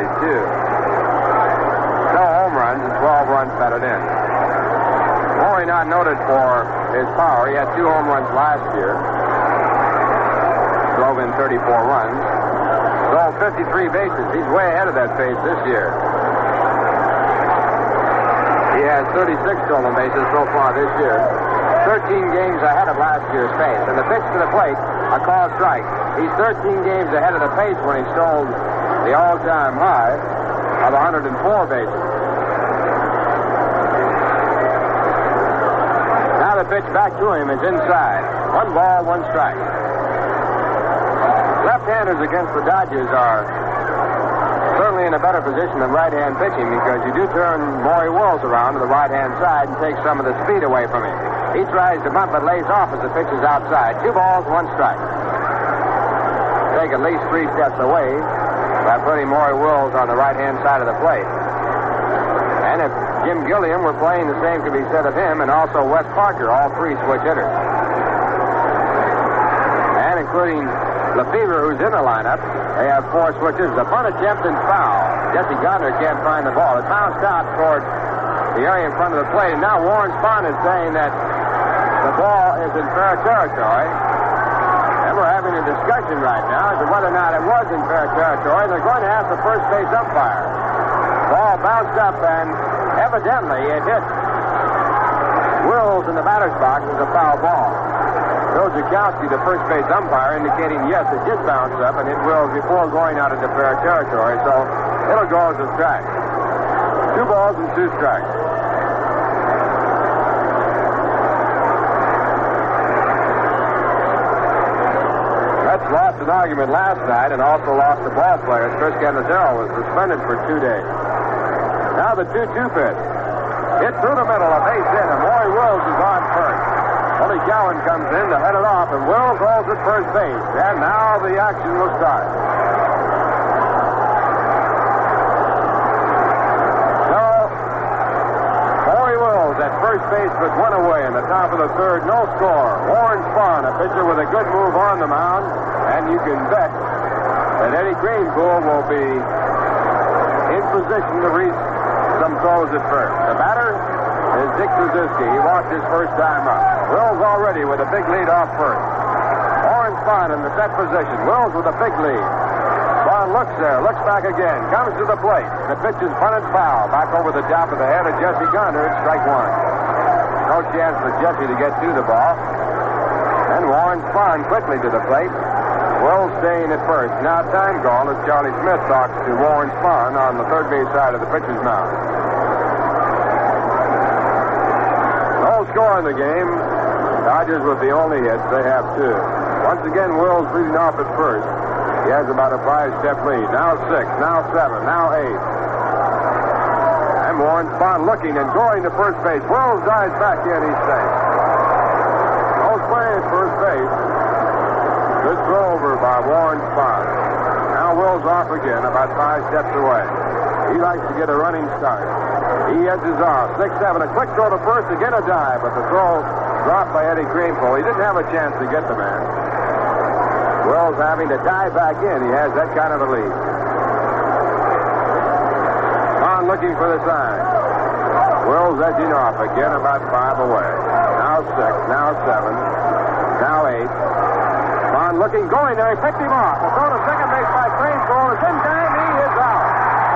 Speaker 6: No home runs and 12 runs batted in. Maury not noted for his power. He had 2 home runs last year. Drove in 34 runs. Stole 53 bases. He's way ahead of that pace this year. He has 36 stolen bases so far this year. 13 games ahead of last year's pace. And the pitch to the plate, a called strike. He's 13 games ahead of the pace when he stole the all-time high of 104 bases. Now the pitch back to him is inside. 1 ball, 1 strike. Left-handers against the Dodgers are certainly in a better position than right-hand pitching because you do turn Maury Wills around to the right-hand side and take some of the speed away from him. He tries to bunt but lays off as the pitch is outside. 2 balls, 1 strike. Take at least 3 steps away by putting Maury Wills on the right-hand side of the plate. And if Jim Gilliam were playing, the same could be said of him, and also Wes Parker, all 3 switch hitters. And including Lefevre, who's in the lineup, they have 4 switches. The bunt attempt and foul. Jesse Gardner can't find the ball. It bounced out toward the area in front of the plate. And now Warren Spahn is saying that the ball is in fair territory. And we're having a discussion right now as to whether or not it was in fair territory. They're going to ask the first base umpire. Ball bounced up, and evidently it hit Wills in the batter's box as a foul ball. Bill Jakowski, the first base umpire, indicating yes, it did bounce up and hit Wills before going out into fair territory. So it'll go as a strike. 2 balls and 2 strikes. Mets lost an argument last night and also lost the ball players. Chris Cannizaro was suspended for 2 days. Now the 2-2 pitch. Hit through the middle, a base hit, and Maury Wills is on first. Willie Cowan comes in to head it off, and Wills holds at first base. And now the action will start. So, Maury Wills at first base with 1 away in the top of the third. No score. Warren Spahn, a pitcher with a good move on the mound. And you can bet that Eddie Greenpool will be in position to reach some throws at first. The batter is Dick Trzaskowski. He walked his first time up. Wills already with a big lead off first. Warren Spahn in the set position. Wills with a big lead. Spahn looks there, looks back again, comes to the plate. The pitch is bunted foul. Back over the top of the head of Jesse Gardner. It's strike 1. No chance for Jesse to get to the ball. And Warren Spahn quickly to the plate. Wills staying at first. Now time call as Charlie Smith talks to Warren Spahn on the third base side of the pitcher's mound. No score in the game. Dodgers with the only hits. They have 2. Once again, Wills leading off at first. He has about a 5-step lead. Now 6, now 7, now 8. And Warren Spahn looking and going to first base. Wills dives back in. He's safe. Wills playing at first base. Good throw over by Warren Spahn. Now Wills off again, about 5 steps away. He likes to get a running start. He edges off. 6-7. A quick throw to first. Again a dive, but the throw dropped by Eddie Greenpool. He didn't have a chance to get the man. Wills having to dive back in. He has that kind of a lead. Spahn looking for the sign. Wills edging off again, about 5 away. Now 6, now 7, now 8. Spahn looking, going there. He picked him off. The throw to second base by Greenpool is in time. He is out.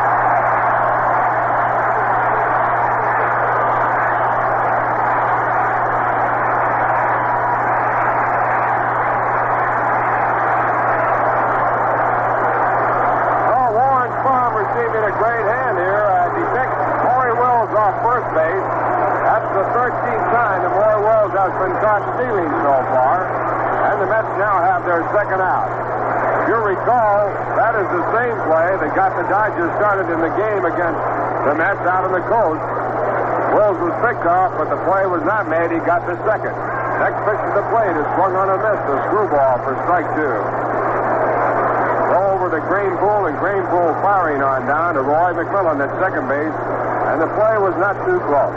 Speaker 6: Receiving a great hand here. He picked Maury Wills off first base. That's the 13th time that Maury Wills has been caught stealing so far. And the Mets now have their second out. You recall, that is the same play that got the Dodgers started in the game against the Mets out on the coast. Wills was picked off, but the play was not made. He got the second. Next pitch to the plate is swung on a miss. A screwball for strike two. Go over to Greenpool, and Greenpool firing on down to Roy McMillan at second base, and the play was not too close.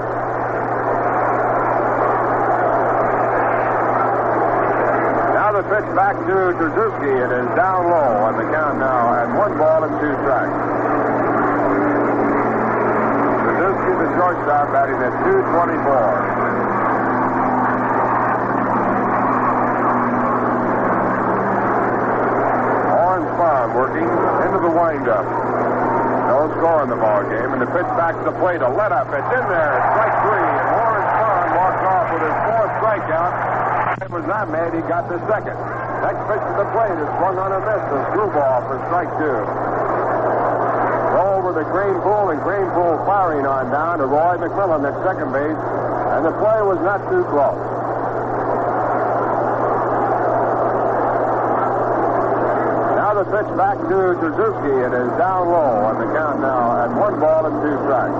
Speaker 6: Now the pitch back to Trzaskowski. It is down low on the count now at 1 ball and 2 strikes. Trzaskowski, the shortstop, batting at .224. Working into the windup. No score in the ball game, and the pitch back to the plate. A let up. It's in there. Strike 3. And Warren Spahn walks off with his 4th strikeout. It was not made. He got the second. Next pitch to the plate is swung on a miss. A screwball for strike 2. Go over to Greenpool, and Greenpool firing on down to Roy McMillan at second base, and the play was not too close. The pitch back to Trzaskowski. It is down low on the count now at 1 ball and 2 strikes.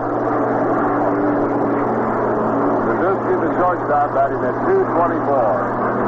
Speaker 6: Trzaskowski, the shortstop, batting at .224.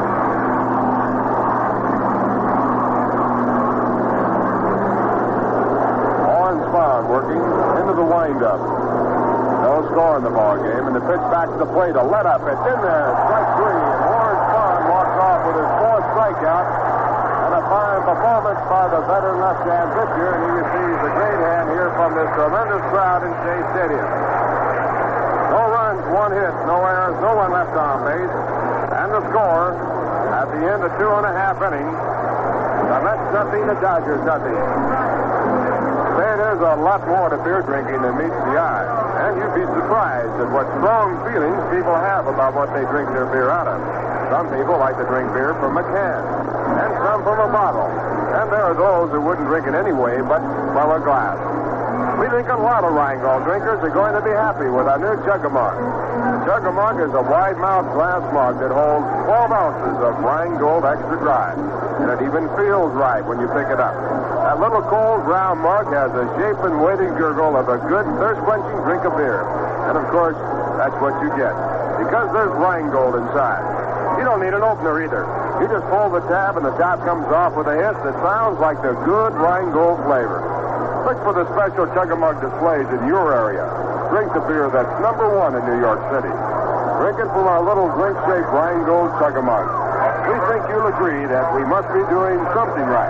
Speaker 6: Warren Spahn working into the windup. No score in the ball game, and the pitch back to the plate. A let up. It's in there. Strike 3. And Warren Spahn walks off with his 4th strikeout. And a fine performance by the veteran left-hand pitcher, and he receives a great hand here from this tremendous crowd in Shea Stadium. No runs, 1 hit, no errors, no one left on base. And the score at the end of 2.5 innings, the Mets nothing, the Dodgers nothing. Say, there's a lot more to beer drinking than meets the eye. And you'd be surprised at what strong feelings people have about what they drink their beer out of. Some people like to drink beer from a can, and some from a bottle. And there are those who wouldn't drink it anyway, but from a glass. We think a lot of Rheingold drinkers are going to be happy with our new Chug-A-Mug. The Chug-A-Mug is a wide-mouthed glass mug that holds 12 ounces of Rheingold Extra Dry. And it even feels right when you pick it up. That little cold, round mug has a shape and weight and gurgle of a good, thirst-quenching drink of beer. And, of course, that's what you get, because there's Rheingold inside. You don't need an opener either. You just pull the tab and the top comes off with a hiss that sounds like the good Rheingold flavor. Look for the special Chug-A-Mug displays in your area. Drink the beer that's #1 in New York City. Drink it from our little drink-shaped Rheingold Chug-A-Mug. We think you'll agree that we must be doing something right.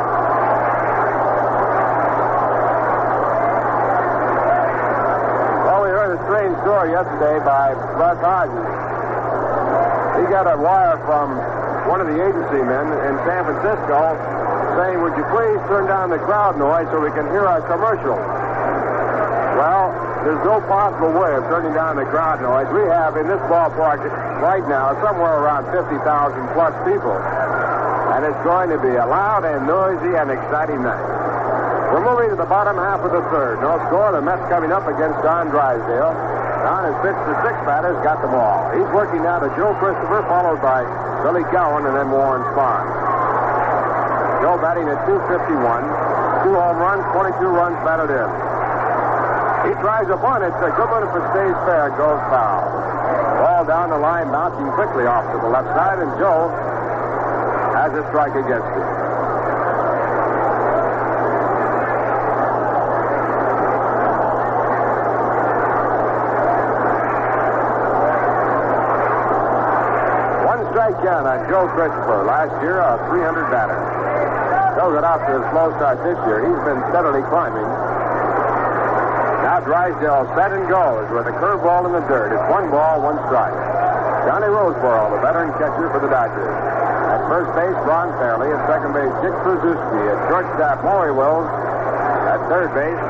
Speaker 6: Well, we heard a strange story yesterday by Russ Hodges. He got a wire from one of the agency men in San Francisco saying, would you please turn down the crowd noise so we can hear our commercial? Well, there's no possible way of turning down the crowd noise. We have in this ballpark right now somewhere around 50,000 plus people. And it's going to be a loud and noisy and exciting night. We're moving to the bottom half of the third. No score. The Mets coming up against Don Drysdale. Don has pitched the 6 batters, got them all. He's working now to Joe Christopher, followed by Billy Cowan, and then Warren Spahn. Joe batting at .251, 2 home runs, 22 runs batted in. He tries a bunt. It's a good one if it stays fair. It goes foul. Ball down the line, bouncing quickly off to the left side, and Joe has a strike against him. Count on Joe Christopher. Last year, a 300 batter. Joe got off to a slow start this year. He's been steadily climbing. Now Drysdale set and goes with a curveball in the dirt. It's 1 ball, 1 strike. Johnny Roseboro, the veteran catcher for the Dodgers. At first base, Ron Fairley. At second base, Dick Trzaskowski. At shortstop, Maury Wills. At third base,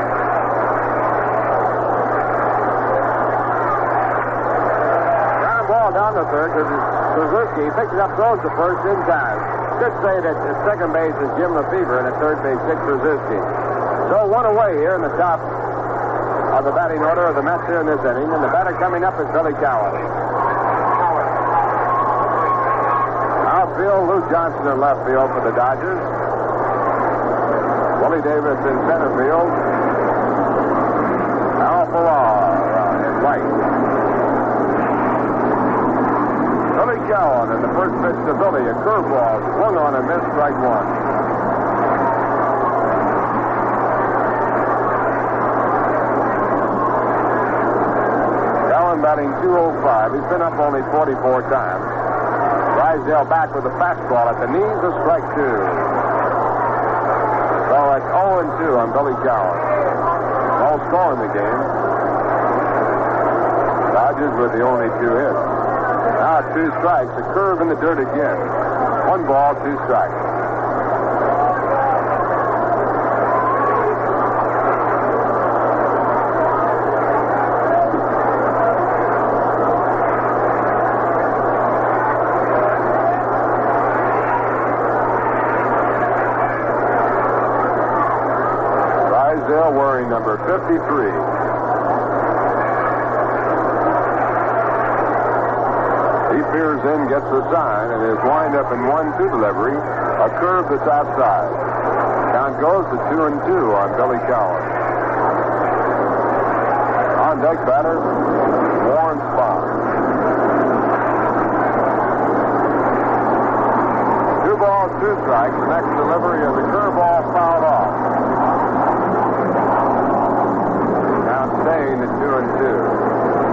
Speaker 6: down the third to Trzaskowski. He picks it up, throws the first in time. Should say that at second base is Jim Lefebvre and at third base Dick Trzaskowski. So 1 away here in the top of the batting order of the Mets here in this inning, and the batter coming up is Billy Cowan. Outfield, Lou Johnson in left field for the Dodgers. Johnny Davis in center field. Al Farrar in right. Billy Cowan in the first pitch to Billy. A curveball swung on and missed, strike one. Cowan batting .205. He's been up only 44 times. Drysdale back with a fastball at the knees, a strike two. So it's 0-2 on Billy Cowan. No score in the game. Dodgers with the only 2 hits. Now 2 strikes, a curve in the dirt again. 1 ball, 2 strikes. Drysdale wearing number 53. He peers in, gets the sign, and is wind up in 1-2 delivery. A curve that's outside. Count goes to 2-2 on Billy Cowan. On deck batter, Warren Spahn. 2 balls, 2 strikes. Next delivery of the curveball fouled off. Count staying at 2-2.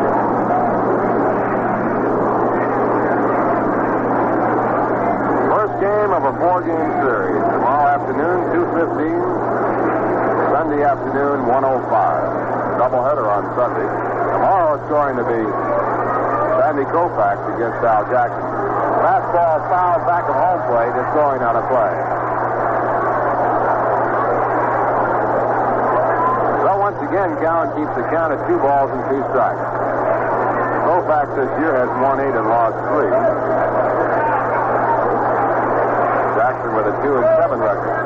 Speaker 6: Game of a 4-game series. Tomorrow afternoon, 2:15. Sunday afternoon, 1:05. Doubleheader on Sunday. Tomorrow it's going to be Sandy Koufax against Al Jackson. Fastball fouled back at home plate. It's going out of play. So once again, Cowan keeps the count at 2 balls and 2 strikes. Koufax this year has won 8 and lost 3. Jackson with a 2-7 record.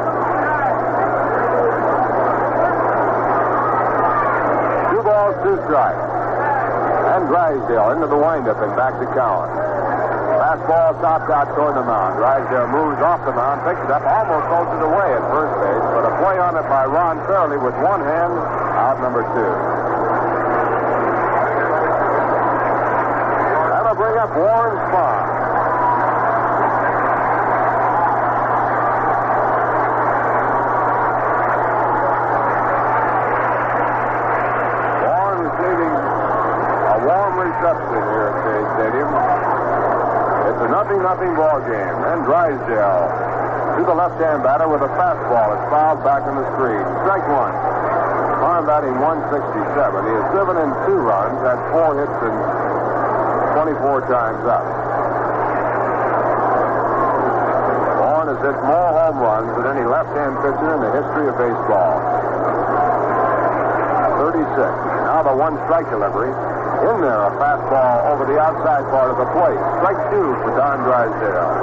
Speaker 6: 2 balls, 2 strikes. And Drysdale into the windup and back to Cowan. Fastball topped out toward the mound. Drysdale moves off the mound, picks it up, almost holds it away at first base, but a play on it by Ron Fairley with one hand, out number 2. That'll bring up Warren Spahn. Reception here at Shea Stadium. It's a 0-0 ball game. And Drysdale to the left-hand batter with a fastball. It's fouled back on the screen. Strike 1. Farm batting 167. He has driven in 2 runs, had 4 hits and 24 times up. Bourne has hit more home runs than any left-hand pitcher in the history of baseball. 36. Now the 1 strike delivery. In there, a fastball over the outside part of the plate. Strike 2 for Don Drysdale.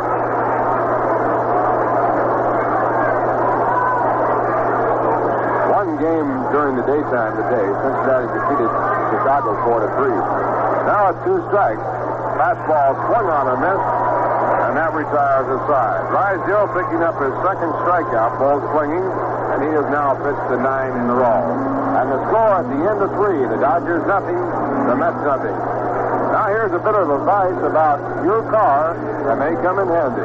Speaker 6: One game during the daytime today. Cincinnati defeated Chicago 4-3. Now it's 2 strikes. Fastball swung on a miss, and that retires a side. Drysdale picking up his 2nd strikeout, ball swinging, and he has now pitched to 9 in a row. And the score at the end of 3, the Dodgers nothing, the Mets nothing. Now here's a bit of advice about your car that may come in handy.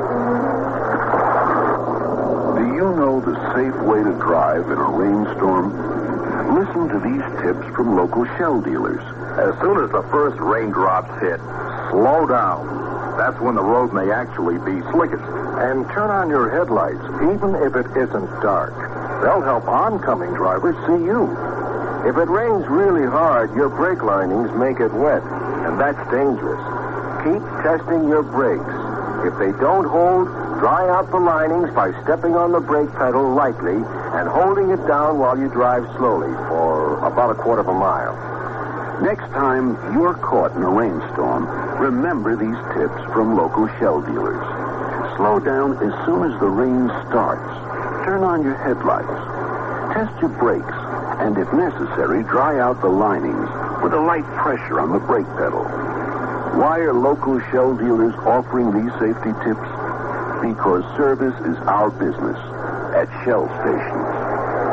Speaker 2: Do you know the safe way to drive in a rainstorm? Listen to these tips from local Shell dealers.
Speaker 7: As soon as the first raindrops hit, slow down. That's when the road may actually be slickest.
Speaker 8: And turn on your headlights, even if it isn't dark. They'll help oncoming drivers see you. If it rains really hard, your brake linings make it wet, and that's dangerous. Keep testing your brakes. If they don't hold, dry out the linings by stepping on the brake pedal lightly and holding it down while you drive slowly for about a quarter of a mile.
Speaker 2: Next time you're caught in a rainstorm, remember these tips from local Shell dealers. Slow down as soon as the rain starts. Turn on your headlights. Test your brakes. And if necessary, dry out the linings with a light pressure on the brake pedal. Why are local Shell dealers offering these safety tips? Because service is our business at Shell stations.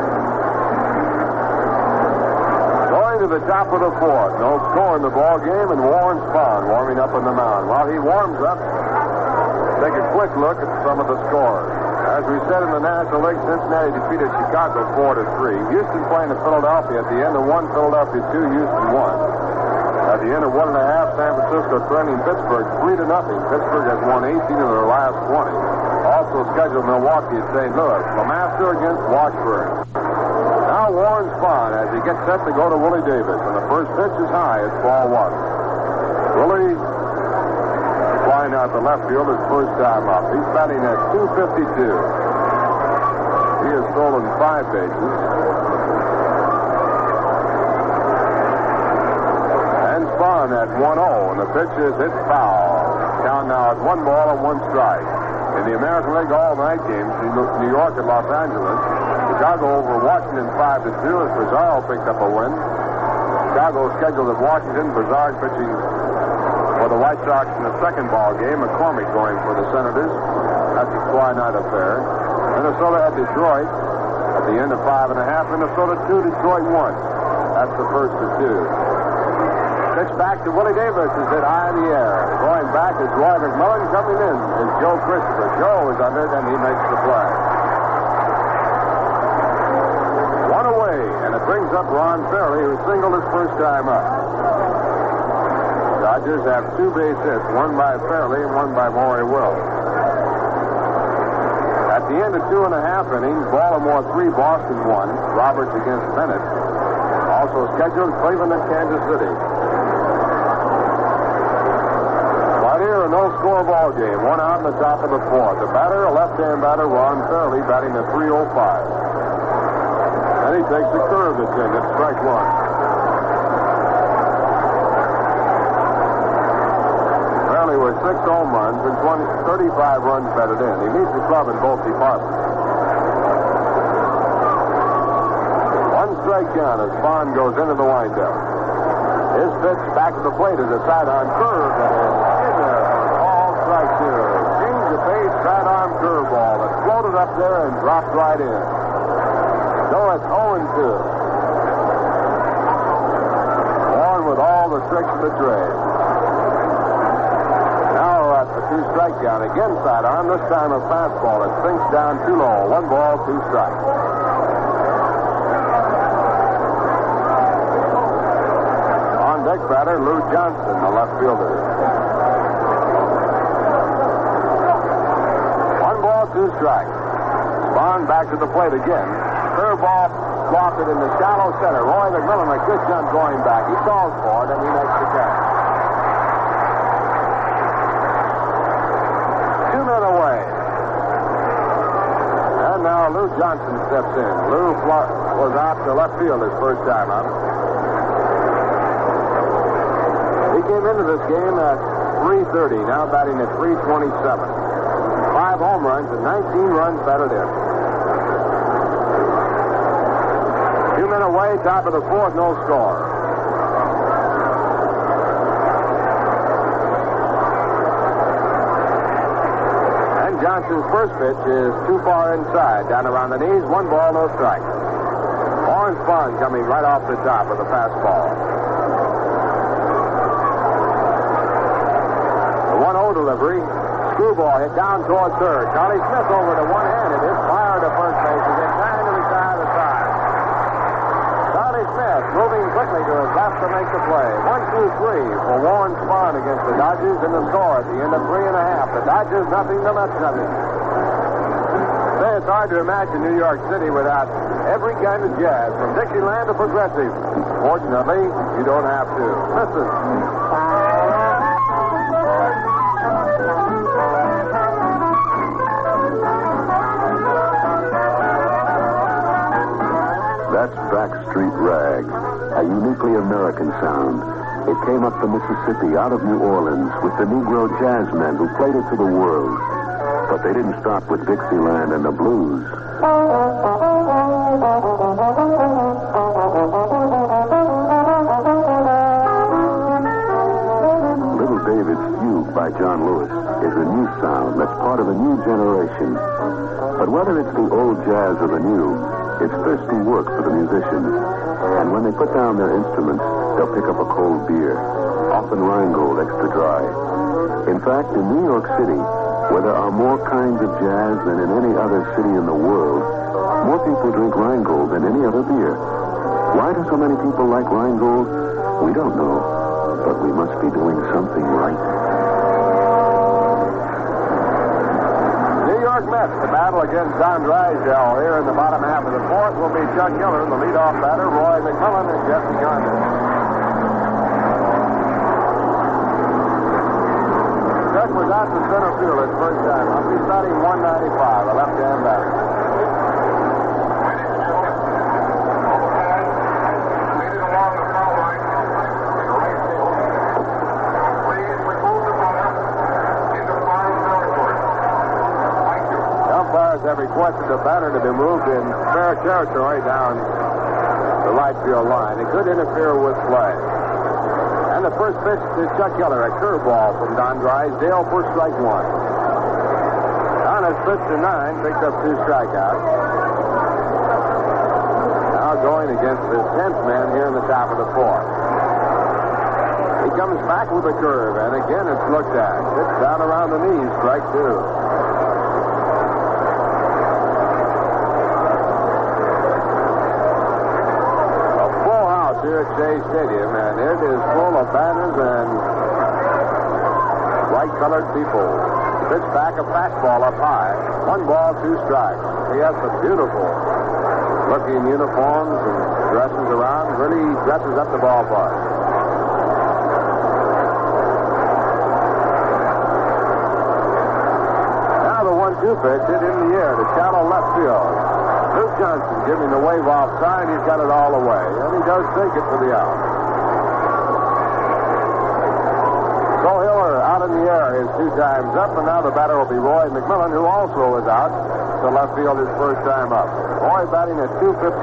Speaker 6: to the top of the fourth. No score in the ball game, and Warren Spahn warming up on the mound. While he warms up, take a quick look at some of the scores. As we said in the National League, Cincinnati defeated Chicago 4-3. Houston playing at Philadelphia. At the end of 1, Philadelphia 2, Houston 1. At the end of 1.5, San Francisco trailing Pittsburgh 3-0. Pittsburgh has won 18 of their last 20. Also scheduled Milwaukee at St. Louis. LeMaster against Washburn. Now Warren Spahn as he gets set to go to Willie Davis. And the first pitch is high. It's ball 1. Willie flying out the left field his first time up. He's batting at .252. He has stolen 5 bases. And Spahn at 1-0. And the pitch is hit foul. Count now at 1 ball and 1 strike. In the American League all-night games, New York and Los Angeles, Chicago over Washington 5-2 as Pizarro picked up a win. Chicago scheduled at Washington. Pizarro pitching for the White Sox in the second ball game. McCormick going for the Senators. That's a Twilight affair. Minnesota had Detroit at the end of 5.5. Minnesota 2, Detroit 1. That's the first of 2. Pitch back to Willie Davis is hit high in the air. Going back is Roy McMillan. Coming in is Joe Christopher. Joe is under it, and he makes the play. 1 away, and it brings up Ron Fairley, who singled his first time up. Dodgers have 2 base hits, one by Fairley and one by Maury Wills. At the end of 2.5 innings, Baltimore 3, Boston 1. Roberts against Bennett. Also scheduled Cleveland and Kansas City. Here, a no-score ball game. 1 out in the top of the 4th. The batter, a left-hand batter, Ron Fairley, batting at .305. And he takes a curve that's in. It's strike 1. Fairley with 6 home runs and 35 runs batted in. He leads the club in both departments. 1 strike down as Spahn goes into the windup. His pitch back to the plate is a sidearm curve that is strike 2. Change the pace, sidearm curveball that floated up there and dropped right in. So it's 0-2. Warren with all the tricks of the trade. Now at the 2 strike count. Again sidearm, this time a fastball that sinks down too low. 1 ball, 2 strikes. On deck batter, Lou Johnson, the left fielder. 2 strikes. Spahn back to the plate again. Curveball lofted in the shallow center. Roy McMillan, a good jump going back. He calls for it, and he makes the catch. 2 men away. And now Lou Johnson steps in. Lou was out to left field his first time up. He came into this game at .330, now batting at .327. 5 home runs and 19 runs batted in. 2 men away, top of the 4th, no score. And Johnson's first pitch is too far inside, down around the knees, 1 ball, no strike. Warren Spahn coming right off the top of the fastball. The 1-0 delivery. Screwball hit down toward third. Charlie Smith over to one-handed. It's fired to first base. He's trying to retire the side. Charlie Smith moving quickly to his left to make the play. 1-2-3 for Warren Spahn against the Dodgers in the score at the end of 3.5. The Dodgers nothing, the Mets nothing. Say it's hard to imagine New York City without every kind of jazz, from Dixieland to progressive. Fortunately, you don't have to. Listen.
Speaker 2: That's Backstreet Rag, a uniquely American sound. It came up the Mississippi out of New Orleans with the Negro jazzmen who played it to the world. But they didn't stop with Dixieland and the blues. Little David's Fugue by John Lewis is a new sound that's part of a new generation. But whether it's the old jazz or the new, It's thirsty work for the musicians. And when they put down their instruments, they'll pick up a cold beer, often Rheingold extra dry. In fact, in New York City, where there are more kinds of jazz than in any other city in the world, more people drink Rheingold than any other beer. Why do so many people like Rheingold? We don't know, but we must be doing something right.
Speaker 6: New York Mets, the battle against Don Drysdale here in the bottom half of the fourth will be Chuck Hiller, the leadoff batter, Roy McMillan, and Jesse Gardner. Chuck was out to center field his first time up. He's batting 195, a left-hand batter. Have requested the batter to be moved in fair territory down the right field line. It could interfere with play. And the first pitch to Chuck Hiller, a curveball from Don Drysdale for strike one. Don has pitched to 9, picked up 2 strikeouts. Now going against the 10th man here in the top of the fourth. He comes back with a curve, and again it's looked at. It's down around the knees, strike 2. Here at Shea Stadium, and it is full of banners and white-colored people. Pitch back a fastball up high. 1 ball, 2 strikes. He has some beautiful-looking uniforms and dresses around. Really dresses up the ballpark. Now the 1-2 pitch hit in the air to shallow left field. Luke Johnson giving the wave-off sign. He's got it all away, and he does take it for the out. So Hiller out in the air is 2 times up, and now the batter will be Roy McMillan, who also is out to left field his first time up. Roy batting at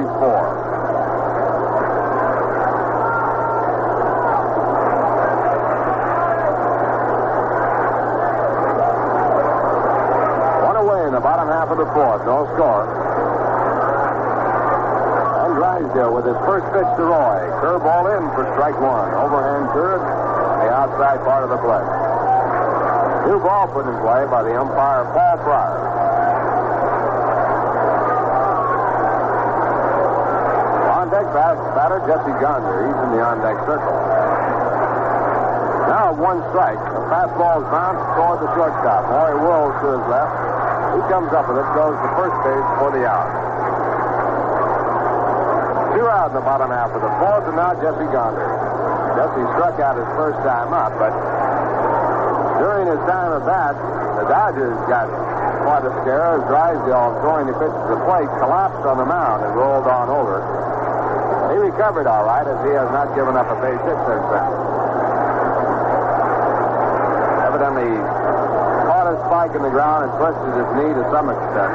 Speaker 6: 254. One away in the bottom half of the fourth. No score. Drysdale with his first pitch to Roy. Curveball in for strike 1. Overhand curve on the outside part of the plate. 2 ball put in play by the umpire, Paul Pryor. On-deck batter, Jesse Gonder. He's in the on-deck circle. Now 1 strike. The fastball is bounced toward the shortstop. Maury Wills to his left. He comes up with it, goes to first base for the out. 2 out in the bottom half of the fourth, and now Jesse Gonder. Jesse struck out his first time up, but during his time at bat, the Dodgers got quite a scare as Drysdale, throwing the pitch to the plate, collapsed on the mound and rolled on over. He recovered all right, as he has not given up a base hit since then. Evidently caught a spike in the ground and twisted his knee to some extent.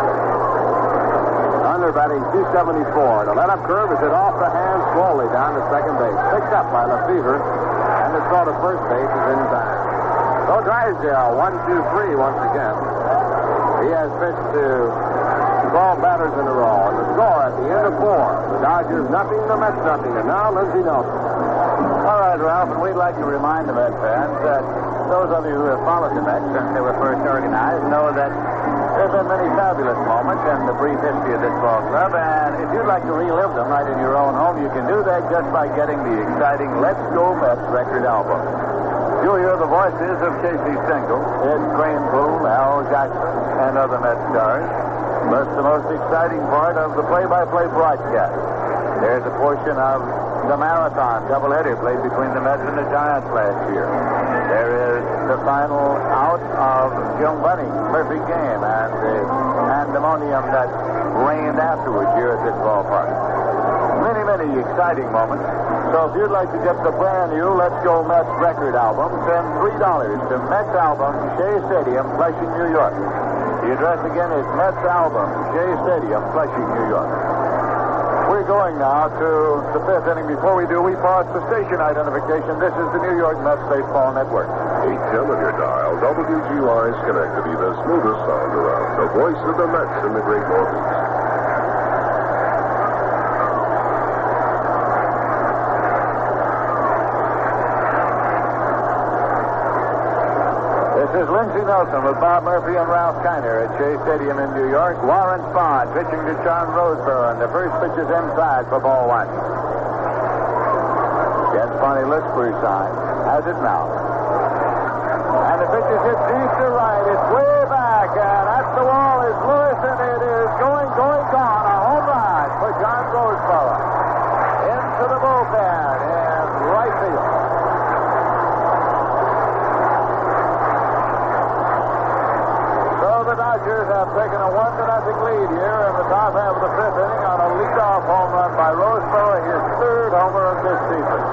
Speaker 6: Batting 274. The let-up curve is hit off the hand slowly down to second base. Picked up by Lefevre, and the throw to first base is in time. So Drysdale, 1-2-3 once again. He has pitched to 12 batters in a row. And the score at the end of 4. The Dodgers nothing, the Mets nothing. And now Lindsey Nelson.
Speaker 3: All right, Ralph, and we'd like to remind the Mets fans that those of you who have followed the Mets since they were first organized know that there have been many fabulous moments in the brief history of this ball club, and if you'd like to relive them right in your own home, you can do that just by getting the exciting Let's Go Mets record album. You'll hear the voices of Casey Stengel, Ed Kranepool, Al Jackson, and other Mets stars, plus the most exciting part of the play-by-play broadcast. There's a portion of the marathon doubleheader played between the Mets and the Giants last year. There is the final out of Jim Bunny's perfect game and the pandemonium that reigned afterwards here at this ballpark. Many, many exciting moments. So if you'd like to get the brand new Let's Go Mets record album, send $3 to Mets Album, Shea Stadium, Flushing, New York. The address again is Mets Album, Shea Stadium, Flushing, New York. We're going now to the 5th inning. Before we do, we pause for station identification. This is the New York Mets Baseball Network.
Speaker 5: 810 on your dial. WGY Schenectady, the smoothest sound around. The voice of the Mets in the Great Northeast.
Speaker 3: Quincy Nelson with Bob Murphy and Ralph Kiner at Shea Stadium in New York. Warren Spahn pitching to John Roseboro, and the first pitch is inside for ball one. Jens Bonnie looks for his sign. Has it now. And the pitch is hit deep to right. It's way back, and at the wall is Lewis, and it is going, gone. A home run for John Roseboro. Into the bullpen in right field. So the Dodgers have taken a 1-0 lead here in the top half of the fifth inning on a leadoff home run by Roseboro, his third homer of this season.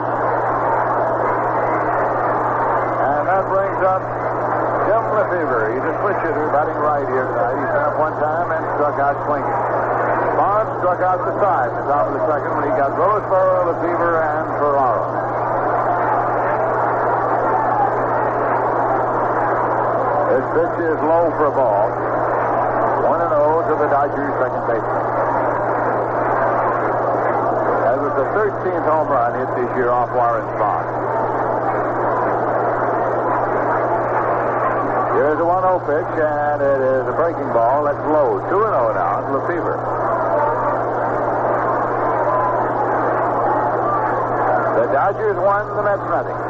Speaker 3: And that brings up Jim Lefevre. He's a switch hitter batting right here tonight. He's been up one time and struck out swinging. Bond struck out the side in the top of the second when he got Roseboro, Lefevre, and Ferraro. This pitch is low for a ball. 1-0 to the Dodgers' second baseman. That was the 13th home run hit this year off Warren Spahn. Here's a 1-0 pitch, and it is a breaking ball. That's low. 2-0 now to Lefevre. The Dodgers won, the Mets nothing.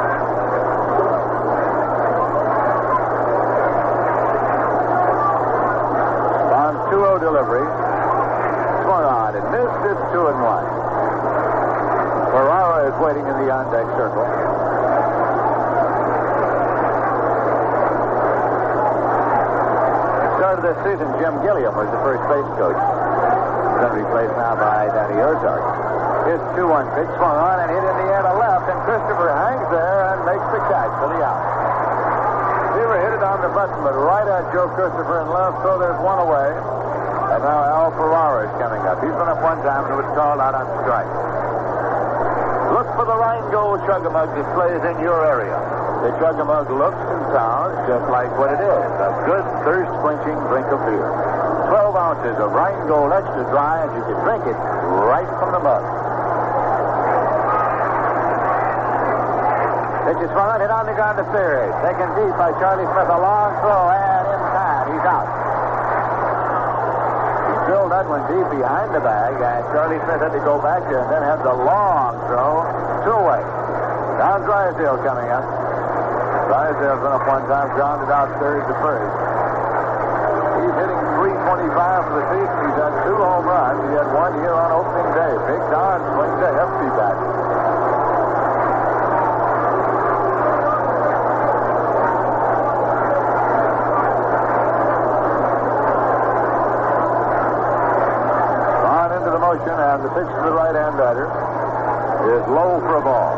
Speaker 3: Bonds 2-0 delivery. Swung on and missed. It's 2-1. Ferraro is waiting in the on-deck circle. Started this season, Jim Gilliam was the first base coach. He's been replaced now by Danny Ozark. His 2-1 pitch swung on and hit in the air to left, and Christopher hangs there and makes the catch for the out. Seaver hit it on the button, but right at Joe Christopher in left, so there's one away. And now Al Ferraro is coming up. He's been up one time and was called out on strike. Look for the Rheingold Chug-a-Mug displays in your area. The Chug-a-Mug looks and sounds just like what it is, a good thirst-quenching drink of beer. 12 ounces of Rheingold Extra Dry, and you can drink it right from the mug. Pitch is swung, hit on the ground to third. Taken deep by Charlie Smith, a long throw, and in time, he's out. He drilled that one deep behind the bag, and Charlie Smith had to go back there and then have the long throw two away. Now Drysdale coming up. Drysdale's been up one time, grounded out third to first. He's hitting .325 for the season. He's had 2 home runs. He had one here on opening day. Big Don swings a hefty bat. On into the motion, and the pitch to the right-hand batter is low for a ball.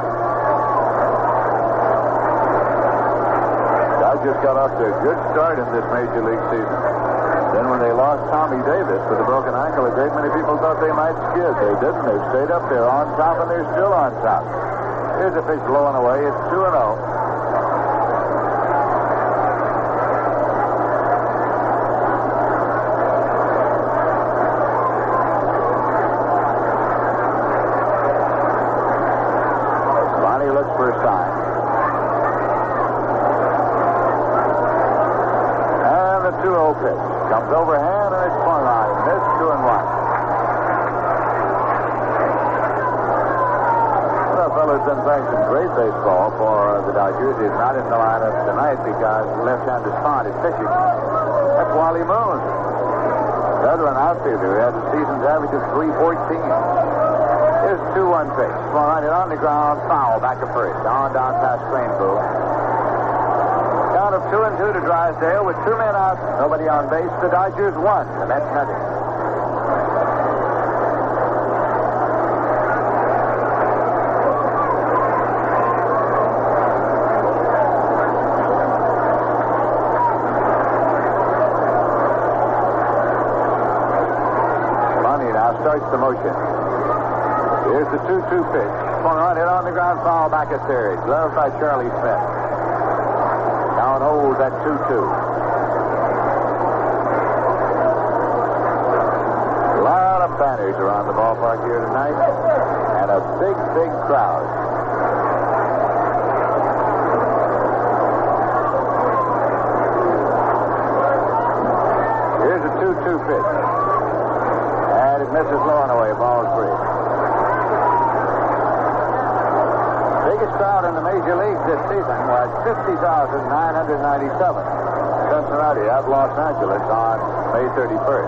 Speaker 3: Dodgers got off to a good start in this Major League season. Then when they lost Tommy Davis with a broken ankle, a great many people thought they might skid. They didn't. They stayed up there on top, and they're still on top. Here's a pitch blowing away. It's 2-0. Bonnie looks for a sign. And the 2-0 pitch. Comes overhand, and it's swung on. Missed 2-1. Well, fella's been playing some great baseball for the Dodgers. He's not in the lineup tonight because left-handed Spahn is pitching. That's Wally Moon. Veteran outfielder who has a season's average of .314. Here's 2-1 pitch. Swung on it on the ground. Foul back to first. Down past Plainville. Count of 2-2 to Drysdale with 2 men out, nobody on base. The Dodgers won, the Mets nothing. Bonnie now starts the motion. Here's the 2-2 pitch. Swung on, hit on the ground, foul back at third. Gloved by Charlie Smith. Now it holds at 2-2. A lot of banners around the ballpark here tonight, and a big, big crowd. 2-2 pitch. And it misses low and away. Ball 3. Biggest crowd in the major leagues this season was 50,997. Cincinnati at Los Angeles on May 31st.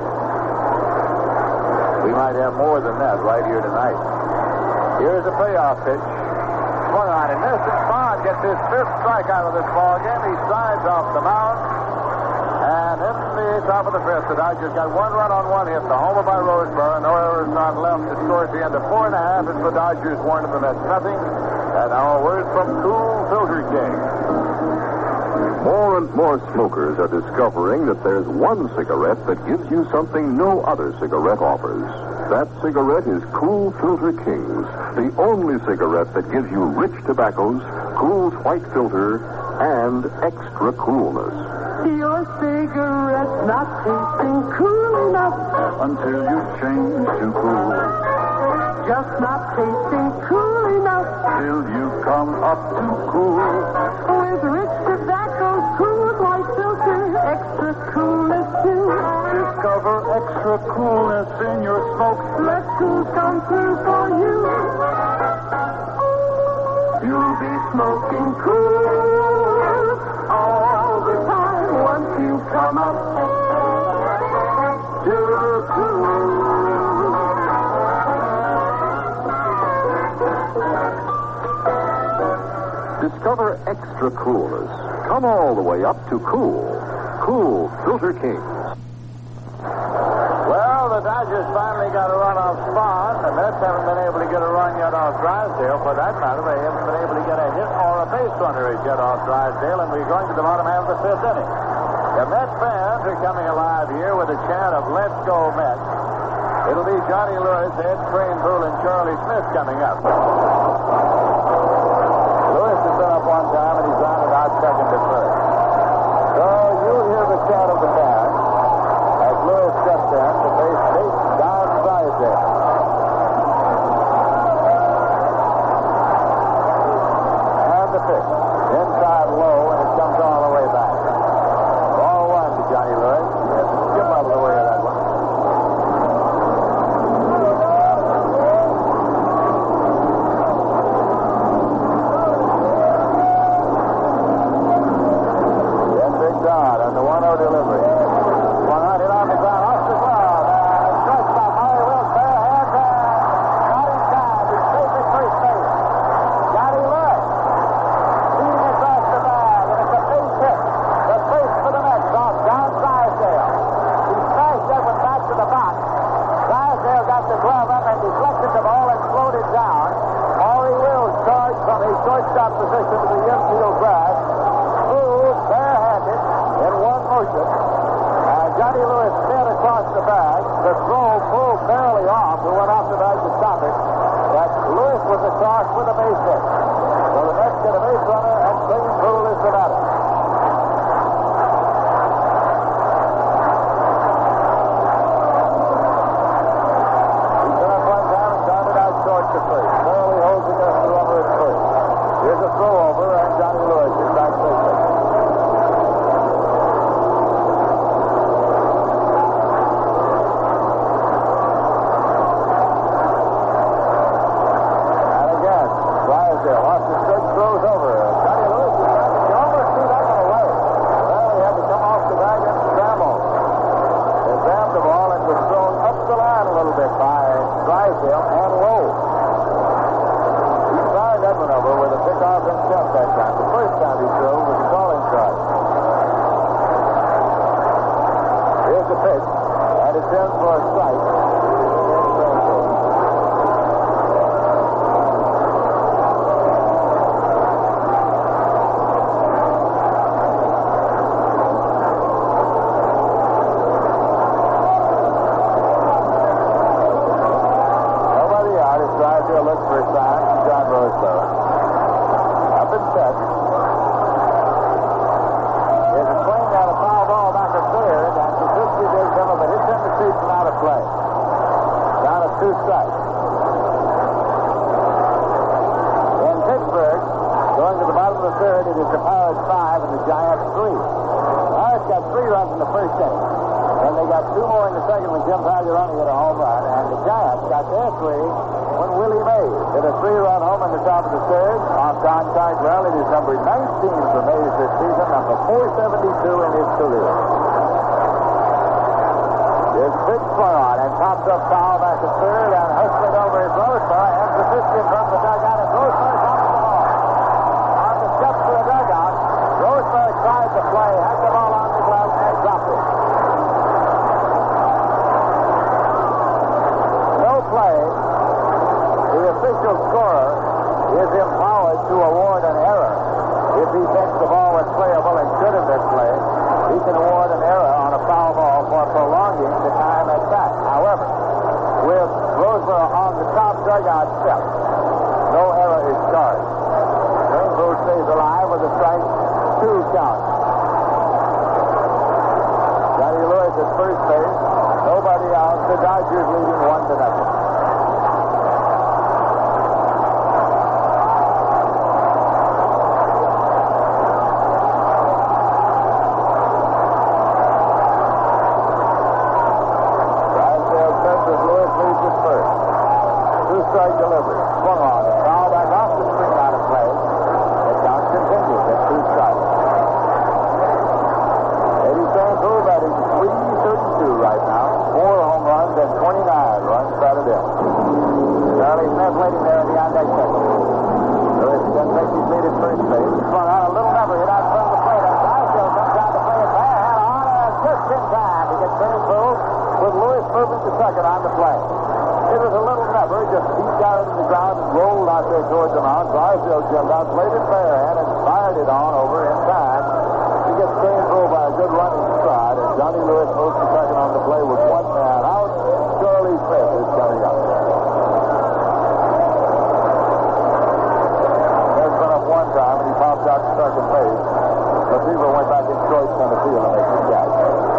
Speaker 3: We might have more than that right here tonight. Here's a payoff pitch. Swung on and missed, and Bond gets his 5th strikeout of this ball game. He strides off the mound. And in the top of the 5th, the Dodgers got 1 run on 1 hit. The homer by Roseboro. No errors on left to score at the end of 4.5 as the Dodgers warned the Mets nothing. And now a word from Cool Filter King.
Speaker 5: More and more smokers are discovering that there's one cigarette that gives you something no other cigarette offers. That cigarette is Cool Filter Kings, the only cigarette that gives you rich tobaccos, cools white filter, and extra coolness.
Speaker 4: Your cigarette's not tasting cool enough
Speaker 5: Until you change to cool,
Speaker 4: just not tasting cool enough
Speaker 5: till you come up to cool.
Speaker 4: with rich tobacco, cool white filter, extra coolness too.
Speaker 5: Discover extra coolness in your smoke.
Speaker 4: Let cool come through for you. You'll be smoking cool all the time once you come up to cool.
Speaker 5: Discover extra coolness. Come all the way up to cool. Cool Filter Kings.
Speaker 3: Well, the Dodgers finally got a run off Spahn. The Mets haven't been able to get a run yet off Drysdale. For that matter, they haven't been able to get a hit or a base runner yet off Drysdale, and we're going to the bottom half of the 5th inning. The Mets fans are coming alive here with a chant of "Let's go Mets." It'll be Johnny Lewis, Ed Krahenbuhl, and Charlie Smith coming up. Lewis has been up one time, and he's rounded out second to first. So you'll hear the chant of the fans as Lewis steps in to face Don Drysdale. And the pitch. Inside low, and it comes all the way back. Ball 1 to Johnny Lewis. Yes, skip out of the way of that one. Then Big Don on the 1-0 delivery. One on hit on the ground. Off the glove. Shortstop Murray Wills bare hands and not in time. He's safe at first base. Johnny Lewis leading across the bag, and it's a base hit. The first for the Mets off Don Drysdale. He smashed that one back to the box. Drysdale got the glove up and deflected the ball and floated down. Maury Wills charged from his shortstop position to the infield grass. Moved barehanded in one motion. Johnny Lewis sped across the bag. The throw pulled barely off. Who went off the bag to stop it. But Lewis was across with a base hit. So the Mets get a base runner, and Krahenbuhl is the batter. He's been up one time and grounded out short to first. Barely holds against the runner at first. Here's a throw over, and Johnny Lewis is back safely. Drysdale off the stretch, throws over. Johnny Lewis is back. You almost see that one away. Well, he had to come off the bag and scramble. They grabbed the ball and was thrown up the line a little bit by Drysdale and low. He tried that one over with a pickoff and jump that time. The first time he threw was a calling charge. Here's the pitch, and it's in for a strike. Drysdale looks for a sign from John Roseboro. Up and set. There's a swing at a foul ball back at third, and Trubisky digs him, but hits in the seats and out of play. Down to 2 strikes. In Pittsburgh, going to the bottom of the third, it is the Pirates 5 and the Giants 3. Pirates got 3 runs in the first inning. And they got two more in the second when Jim Pagliarone hit a home run. And the Giants got their three when Willie Mays hit a 3-run home in the top of the third off Don Cardwell. It is number 19 for Mays this season, number 472 in his career. His pitch swung on and pops up foul back to third, and hustling over is Roseboro, and Trubisky from the dugout, and Roseboro comes the ball. On the steps of the dugout, Roseboro tried to play, had the ball on the glove, and dropped it. No play. The official scorer is empowered to award an error. If he thinks the ball was playable and should have been played, he can award an error on a foul ball for prolonging the time at bat. However, with Roseboro on the top dugout step, no error is charged. Roseboro stays alive with a strike, 2 count. Johnny Lewis at first base, nobody out. The Dodgers leading 1-0. Strike delivery. Swung on. And foul back off the screen out of play. The count continues at 2 strikes. Eddie St. Louis batting .332 right now. 4 home runs and 29 runs batted in. Charlie Smith waiting there in the on-deck second. Lewis again takes his lead at first base. Swung on. A little number hit out in front of the plate. And Drysdale comes out to play it barehand on and just in time to get St. Louis with Lewis moving to second on the play. It was a little number, just beat down into the ground and rolled out there towards the mound. Drysdale jumped out, played it barehand, and fired it on over in time to get St. Louis by a good running stride. And Johnny Lewis moves to second on the play with 1 man out. Charlie Smith is coming up. There's been up one time, and he popped out to second base. Lefebvre went back in short center field and makes the catch.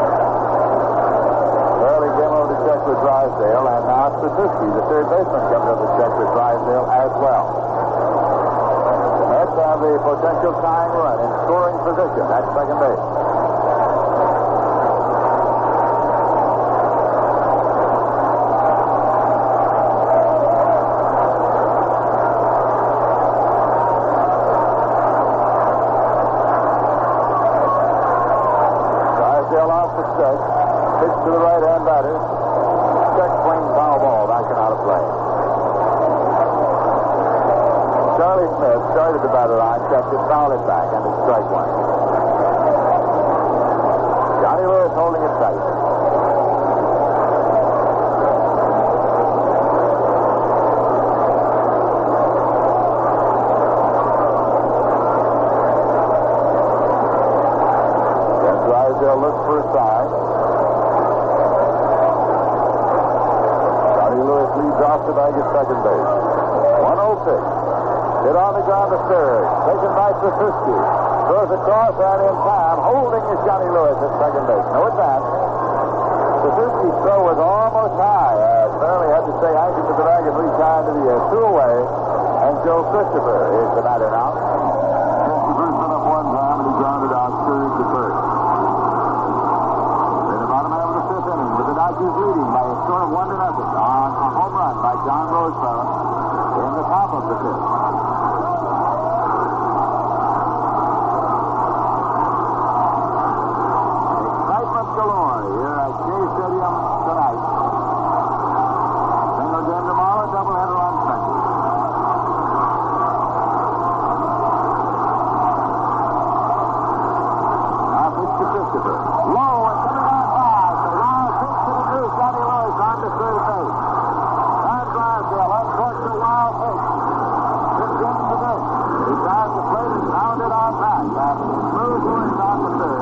Speaker 3: Charlie came over to check with Drysdale, and now Statisky, the third baseman, comes over to check with Drysdale as well. The Mets have a potential tying run in scoring position at second base. Drysdale off the stretch. Pitch to the right-hand batter. Check swing, foul ball, backing out of play. Charlie Smith started the batter line, kept it, fouled it back, and it's strike 1. Johnny Lewis holding it tight. Then Drysdale looks for a side. Lewis leads off the bag at second base. 1-0 pitch. Hit on the ground to third. Taken by Trubisky. Throws across and in time. Holding is Johnny Lewis at second base. No advance. Trubisky's throw was almost high. Apparently had to stay anchored to the bag and reach high into the air. 2 away. And Joe Christopher is the batter now. Christopher's been up one time and he grounded out third to first. In the bottom half of the 5th inning with the Dodgers leading by a score of 1-0 on a home run by John Roseboro in the top of the 5th. Excitement galore here at Shea Stadium tonight. Single game tomorrow, doubleheader on Sunday. Now pitch to Christopher. Low and coming on high. The wild pitch to the crease. Johnny Lewis on to third base. Don Drysdale uncorks the wild pitch. Pitch into the dish. He drives the plate and rounded on back. And smooth Lewis on the third.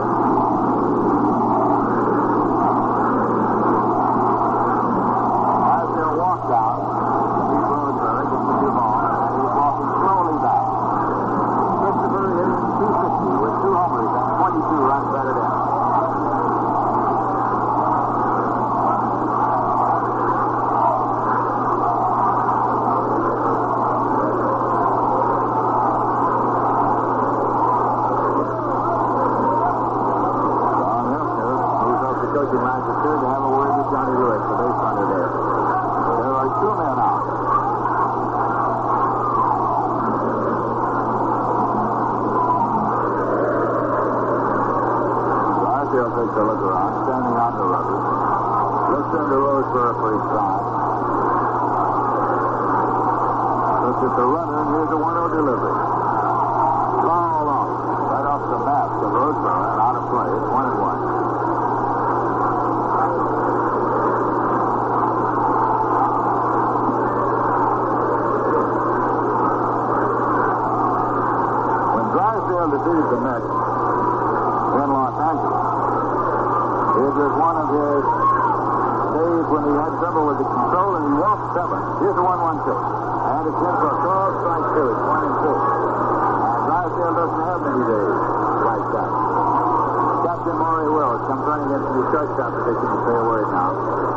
Speaker 3: Drysdale walked out. He throws her against the 2-ball. And he's walking slowly back. Christopher is 250 with 2 homers and 22 runs batted in. score for his side. Looks at the runner, and here's a 1-0 delivery. Foul off. Right off the bat of Roseboro and out of play. It's 1-1. When Drysdale defeated the Mets in Los Angeles, it was one of his days when he had trouble with the control and he walked 7. Here's a 1-1 pitch. And it's in for a call, strike 2. It's 1-2. And Drysdale doesn't have many days like that. Captain Maury Wills comes running into the shortstop position to say a word now.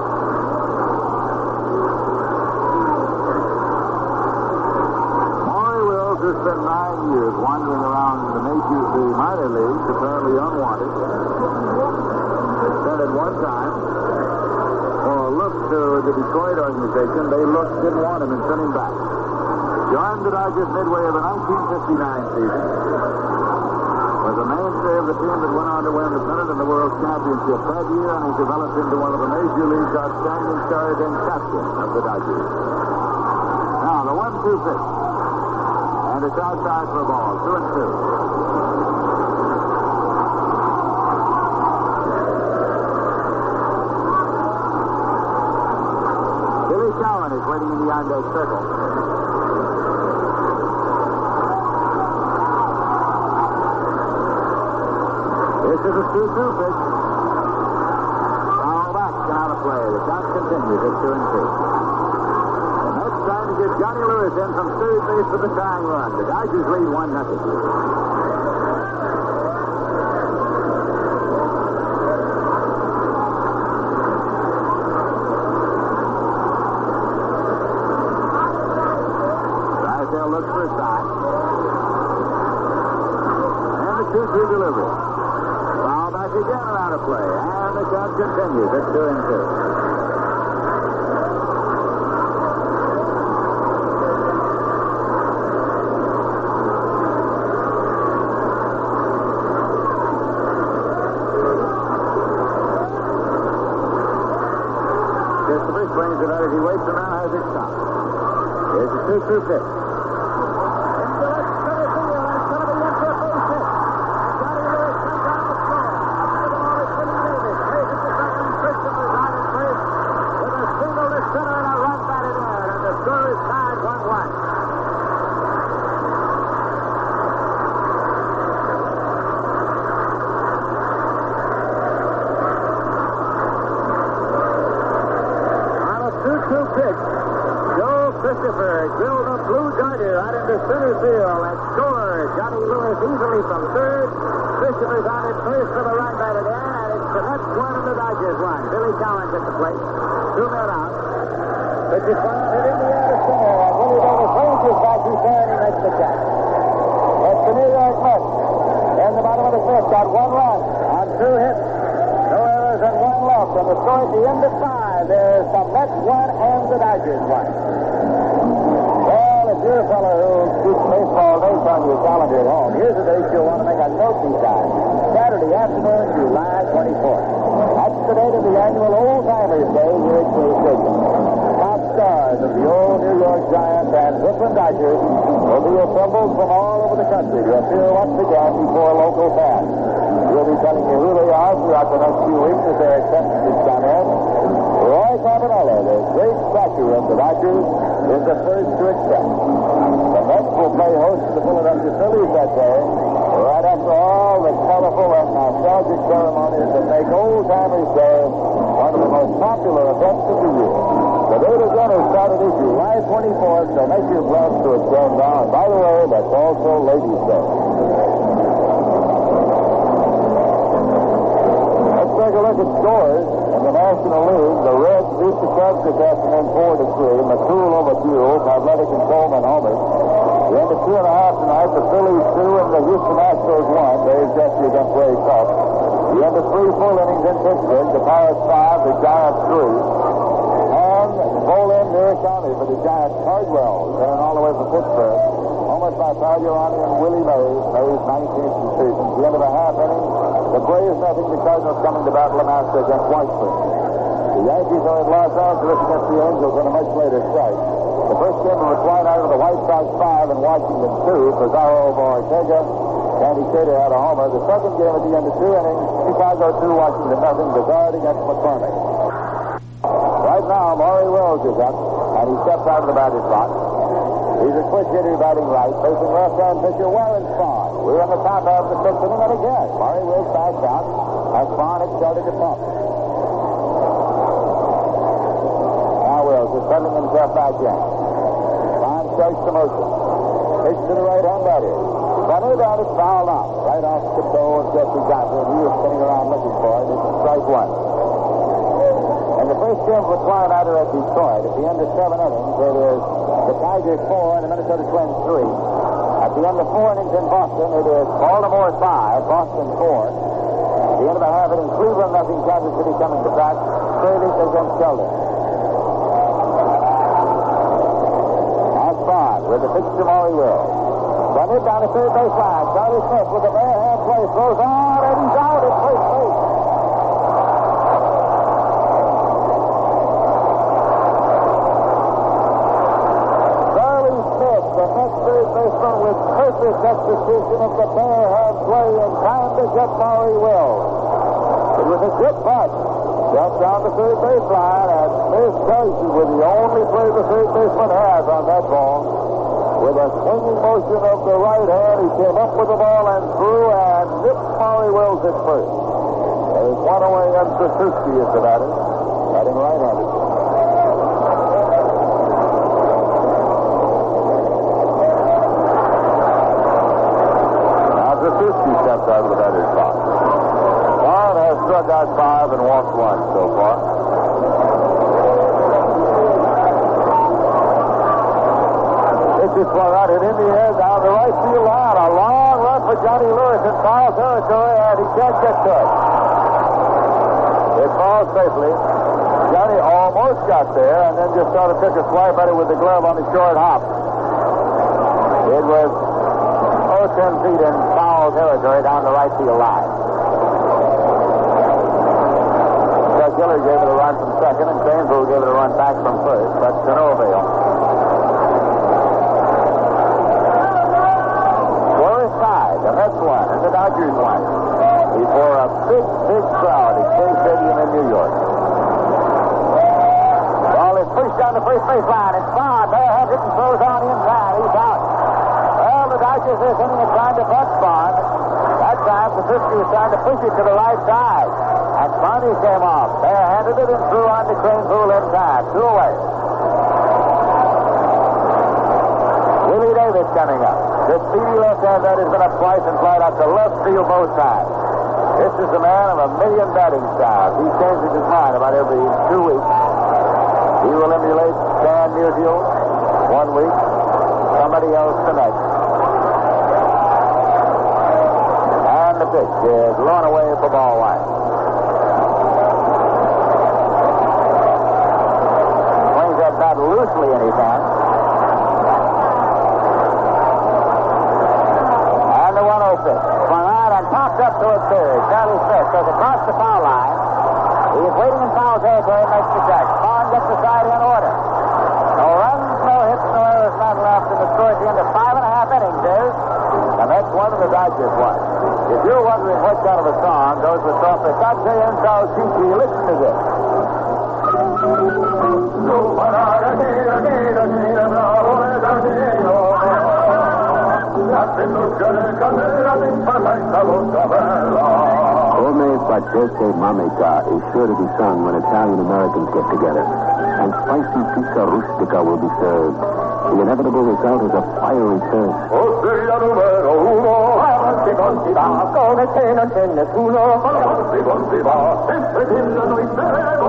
Speaker 3: Maury Wills has spent 9 years wandering around the minor leagues, apparently unwanted. Sent at one time for a look to the Detroit organization. They didn't want him and sent him back. Joined the Dodgers midway of the 1959 season. Was a mainstay of the team that went on to win the Pennant and the World Championship that year, and he developed into one of the Major League's outstanding stars and captain of the Dodgers. Now, the 1-2 pitch. And it's outside for a ball. 2-2. Cowan is waiting in the on-deck circle. This is a 2-2 pitch. Foul back and out of play. The count continues at 2-2. The Mets trying to get Johnny Lewis in from third base for the tying run. The Dodgers lead 1-0. Looks for a side. And the 2-2 delivery. Foul back again and out of play. And the count continues at 2-2. Christopher swings it out as he waits and now has it stopped. Here's the 2-2 pitch. Christopher drilled a blue darter out into center field and scored. Johnny Lewis easily from third. Christopher's on at first for the run batted in, and it's the Mets 1 and the Dodgers 1. Billy Collins at the plate. 2 men out. Pitch is fired in the air to center, and Willie Davis ranges back to third, and he makes the catch. It's the New York Mets. In the bottom of the fifth, got 1 run on 2 hits. No errors and 1 left, and the score at the end of 5. There's the Mets 1 and the Dodgers 1. You're a fellow who keeps baseball dates on your calendar at home. Here's a date you'll want to make a note beside. Saturday afternoon, July 24th. That's the date of the annual Old Timers Day here at Shea Stadium. Top stars of the old New York Giants and Brooklyn Dodgers will be assembled from all over the country to appear once again before local fans. We'll be telling you who they are throughout the next few weeks as their acceptance come in. Roy Carbonella, the great statue of the Dodgers, is the first to accept. The Mets will play host to the Philadelphia Phillies that day, right after all the colorful and nostalgic ceremonies that make Old Timers Day one of the most popular events of the year. The date again is Saturday, July 24th, so make your plans to attend now. And by the way, that's also Ladies' Day. Let's take a look at scores. In the National League, the Reds beat the Cubs this afternoon 4-3. McCool over Buell, Pavletic and Coleman homers. The end of 2.5 tonight, the Phillies 2 and the Houston Astros 1. Dave Jesse against Ray Tuck. The end of 3 full innings in Pittsburgh. The Pirates 5, the Giants 3. And Bolin near County for the Giants. Cardwell running all the way from Pittsburgh. Homers by Pagliarani and Willie Mays. Mays 19th in the season. The end of a half inning. The Braves nothing. The Cardinals coming to battle Lamaster against White Springs. The The Yankees are at Los Angeles against the Angels on a much later start. The first game will recline out of the White Sox 5 and Washington 2. Pizarro over Ortega. Sandy Cater had a homer. The second game at the end of 2 innings, Chicago 2, Washington nothing. Bizarre against McCormick. Right now, Maury Wills is up, and he steps out of the batter's box. He's a quick hitter batting right, facing left-hand pitcher Warren Spahn. We're on the top half of the sixth inning, and again, Maury Wills backs out as Spahn had started to pump. Now Wills is sending himself back in. Spahn starts the motion. Pitch to the right-hand batter. Runner down is fouled off. Right off the toe of Jesse Johnson. He was spinning around looking for it. It's strike one. And the first game was flying out at Detroit. At the end of 7 innings, it is the Tigers 4 and the Minnesota Twins 3. At the end of 4 innings in Boston, it is Baltimore 5, Boston 4. At the end of a half inning, Cleveland nothing, Kansas City coming to bat. Straley against Sheldon. Now Spahn with the pitch to Maury Wills. Run it down the third base line. Charlie Smith with a bare hand play. Throws on, and he's out at first base. Charlie Smith, the next third baseman, with perfect execution of the bare hand play in time to get Maury Wills. It was a good putt. Jumped down the third base line, and Smith Tracy was the only play the third baseman has on that ball. With a swinging motion of the right hand, he came up with the ball and threw and nipped Maury Wills at first. There's one away, and Tracewski is the batter, batting right-handed. Now Tracewski steps out of the batter's box. Vaughn has struck out 5 and walked 1 so far. This is swung out and in the air down the right field line. A long run for Johnny Lewis in foul territory, and he can't get to it. It falls safely. Johnny almost got there and then just sort of took a swipe at it with the glove on the short hop. It was 10 feet in foul territory down the right field line. Chuck Hillard gave it a run from second, and Cranepool gave it a run back from first, but to no avail. The Mets won, and the Dodgers won. Before a big, big crowd at Shea Stadium in New York. Ball is pushed down the first base line, and Spahn barehanded and throws on inside. He's out. Well, the Dodgers this inning are trying to bunt Spahn. That time, the 50 is trying to push it to the right side. And Spahn came off, barehanded it, and threw on to Cranepool inside. 2 away. Willie Davis coming up. The speedy left-hand bat has been up twice and flied out to left field both times. This is a man of a million batting styles. He changes his mind about every 2 weeks. He will emulate Stan Musial 1 week, somebody else the next. And the pitch is blown away for ball one. Swings that bat loosely anytime. Swung out and popped up toward third. Charlie Smith goes across the foul line. He is waiting in foul territory and makes the catch. Spahn gets the side in order. No runs, no hits, no errors, none left. And the score at the end of 5.5 innings is the Mets won and the Dodgers won. If you're wondering what kind of a song goes with Tropicante and Salchichi, listen to this.
Speaker 2: Come facesse mamita is sure to be sung when Italian Americans get together, and spicy pizza rustica will be served. The inevitable result is a fiery thirst.
Speaker 4: Osteria numero uno, avanti conti va, come se non c'è nessuno, avanti conti va, sempre dillano in bevo,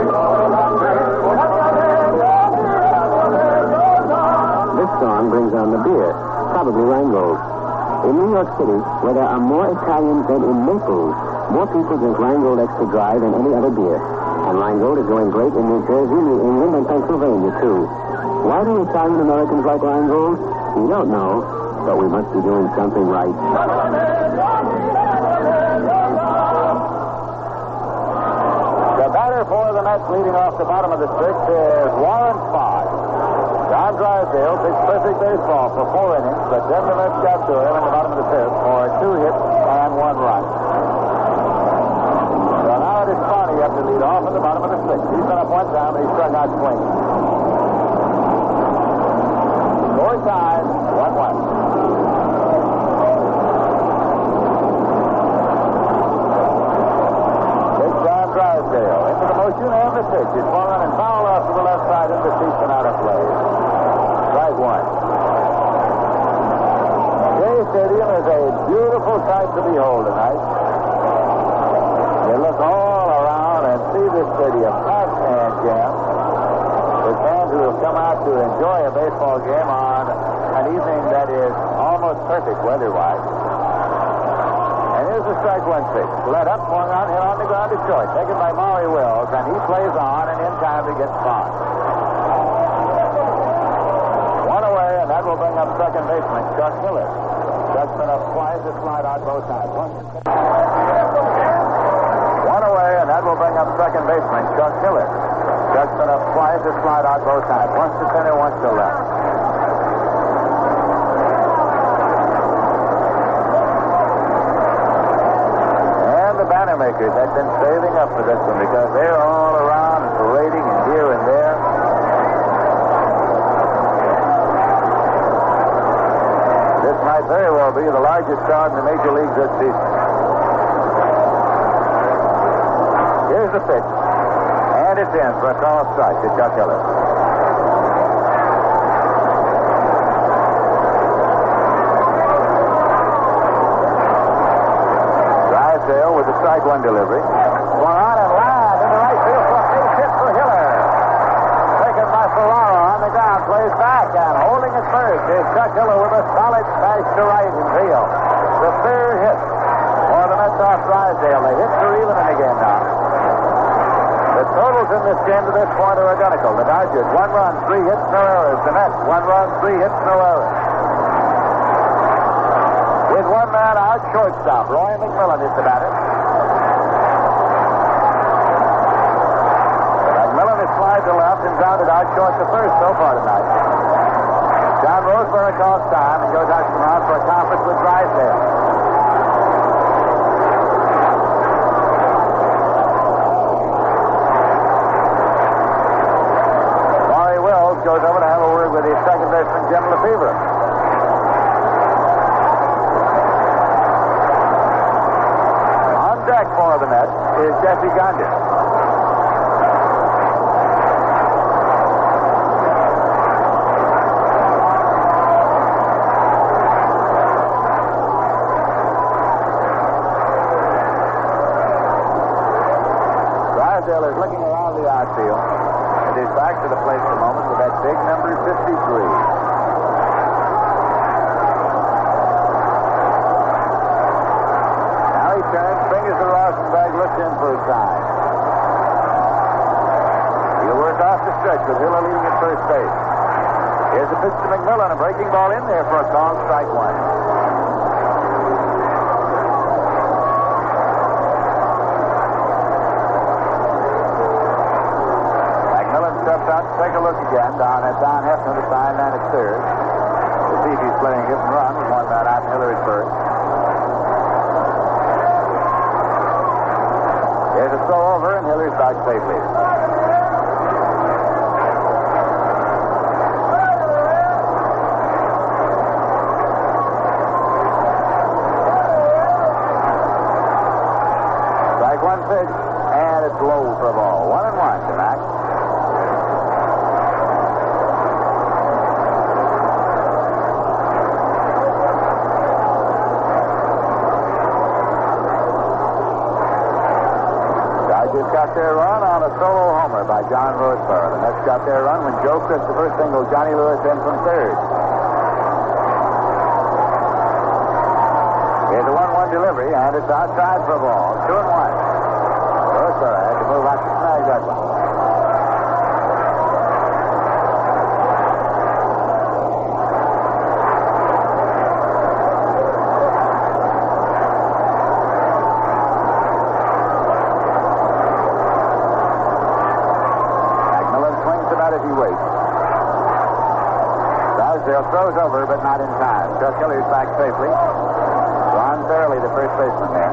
Speaker 2: This song brings on the beer, probably Rheingold. In New York City, where there are more Italians than in Naples, more people drink Rheingold Extra Dry than any other beer. And Rheingold is going great in New Jersey, New England, and Pennsylvania, too. Why do Italian Americans like Rheingold? We don't know, but we must be doing something right.
Speaker 3: The batter Hitter for the Mets leading off the bottom of the sixth is Warren Spahn. John Drysdale pitched perfect baseball for 4 innings, but then the Mets got to him in the bottom of the fifth for 2 hits and 1 run. So now it is Spahn up to lead off in the bottom of the sixth. He's been up 1 time, but he struck out swinging. Score time, 1-1. Drysdale into the motion and the pitch. It's fallen and foul off to the left side of the seats and out of play. Strike 1. Shea Stadium is a beautiful sight to behold tonight. You look all around and see this stadium packed and jammed with fans who have come out to enjoy a baseball game on an evening that is almost perfect weather-wise. Here's the strike 1 pitch. Led up, swung on, hit on the ground to short. Taken by Maury Wills, and he plays on and in time to get Spahn. 1 away, and that will bring up second baseman Chuck Miller. Chuck's been up twice, a slide out both sides. 1 away, and that will bring up second baseman Chuck Miller. Chuck's been up twice, a slide out both sides. Once to center, once to left. Makers had been saving up for this one because they're all around and parading and here and there. This might very well be the largest crowd in the major leagues this season. Here's the pitch. And it's in for a call strike to Chuck Miller. With the strike 1 delivery. Swung on and lined in the right field for a base hit for Hiller. Taken by Ferraro on the ground, plays back, and holding at first is Chuck Hiller with a solid smash to right in field. The 3rd hit for the Mets off Drysdale. The hits are even in the game now. The totals in this game to this point are identical. The Dodgers, 1 run, 3 hits, no errors. The Mets, 1 run, 3 hits, no errors. With 1 man out, shortstop. Roy McMillan is the batter. McMillan is slide to left and grounded out short to first so far tonight. John Roseberry calls time and goes out to the mound for a conference with Drysdale. Maury Wills goes over to have a word with his second baseman, Jim Lefevre. For the Mets is Jesse Gondis. Drysdale is looking around the outfield and is back to the plate at the moment with that big number 53. Fingers the Rosenberg, looks in for a time. He'll work off the stretch with Hiller leading at first base. Here's a pitch to McMillan, a breaking ball in there for a call, strike 1. McMillan steps out to take a look again down at Don Hefner, the sign man at third, to see if he's playing hit and run with 1 man out and Hiller at first. There's a throw over, and Hiller's back safely. Strike 1 pitch, and it's low for a ball. 1-1 to Max. Got their run on a solo homer by John Roseberry. The Mets got their run when Joe Christopher singled Johnny Lewis in from third. Here's a 1-1 delivery, and it's outside for a ball. 2-1. Roseberry had to move out to snag that one. Drysdale throws over, but not in time. Chuck Hiller's back safely. Ron Fairley, the first baseman there.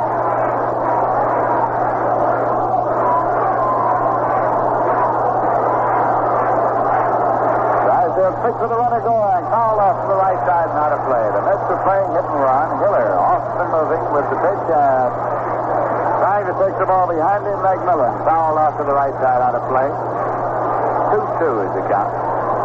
Speaker 3: Drysdale picks with the runner going. Foul off to the right side and out of play. The Mets are playing hit and run. Hiller off and moving with the pitch and trying to take the ball behind him. McMillan foul off to the right side out of play. 2-2 is the count.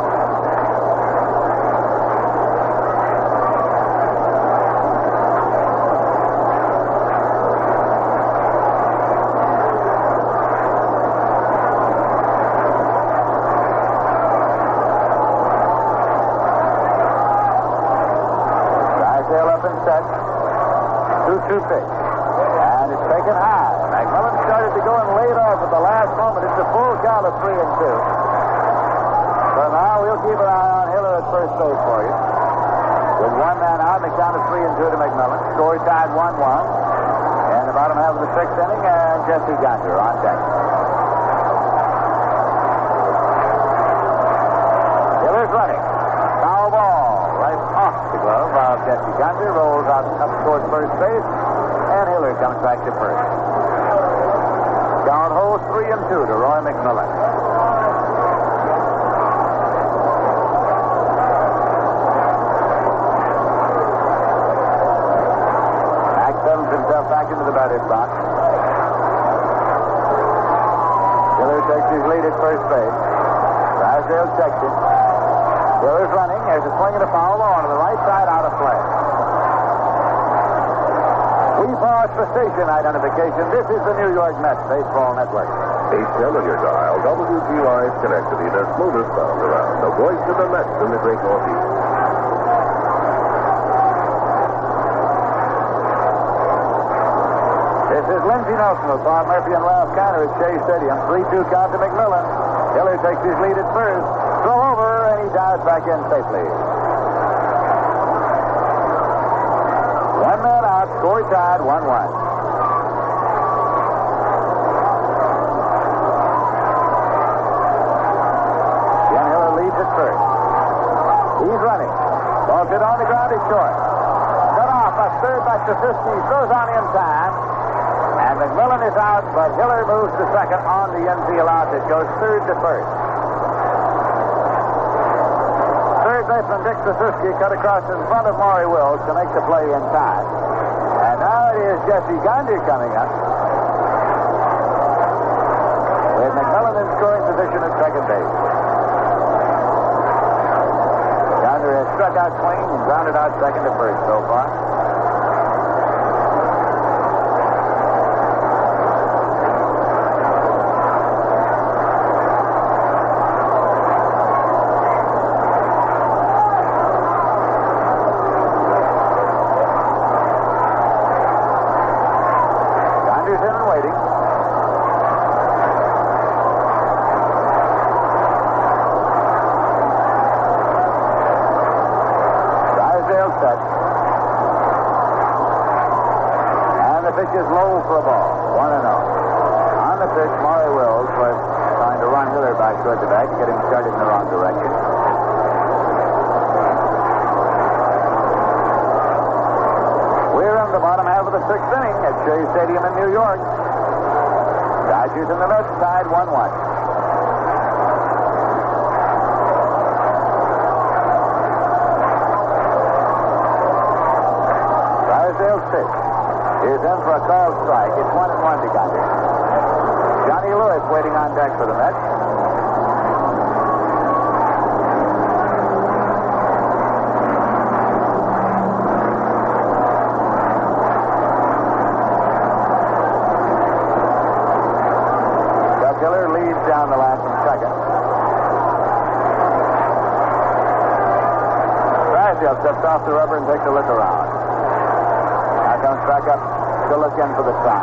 Speaker 3: Two pitch. And it's taken high. McMillan started to go and laid off at the last moment. It's a full count of 3-2. So now we'll keep an eye on Hiller at first base for you. With one man out, the count of 3-2 to McMillan. Score tied 1-1. And the bottom half of the sixth inning, and Jesse Gunter on deck. Hiller's running. Foul ball. Right off the glove of Jesse Gunter. Rolls out up towards first base. And Hiller comes back to first. Count holds 3-2 to Roy McMillan. Mack settles himself back into the batter's box. Hiller takes his lead at first base. Drysdale checks him. Hiller's running. There's a swing and a foul ball to the right side out of play. We pause for station identification. This is the New York Mets Baseball Network.
Speaker 8: 810 on your dial. WGY Schenectady, the smoothest sound around. The voice of the Mets in the Great Northeast.
Speaker 3: This is Lindsey Nelson with Bob Murphy and Ralph Kiner at Shea Stadium. 3-2 count to McMillan. Hiller takes his lead at first. Throw over, and he dives back in safely. One man out, score tied, 1-1. Ken Hiller leads at first. He's running. Ball's hit on the ground, he's short. Cut off by third by Trafisky. Throws on in time. And McMillan is out, but Hiller moves to second on the infield out. It goes third to first. Third baseman Dick Trafisky cut across in front of Maury Wills to make the play in time. And now it is Jesse Gunter coming up. With McMillan in scoring position at second base. Gunter has struck out swing and grounded out second to first so far. Is low for a ball. 1-0. On the pitch, Maury Wills was trying to run Hiller back toward the bag to get him started in the wrong direction. We're in the bottom half of the sixth inning at Shea Stadium in New York. Dodgers and the Mets tied 1-1. Drysdale's pitch is in for a called strike. It's 1-1 to Gunter. Johnny Lewis waiting on deck for the Mets. Chuck Hiller leads down the last and second. Drysdale steps off the rubber and takes a look around. Now comes back up to look in for the try.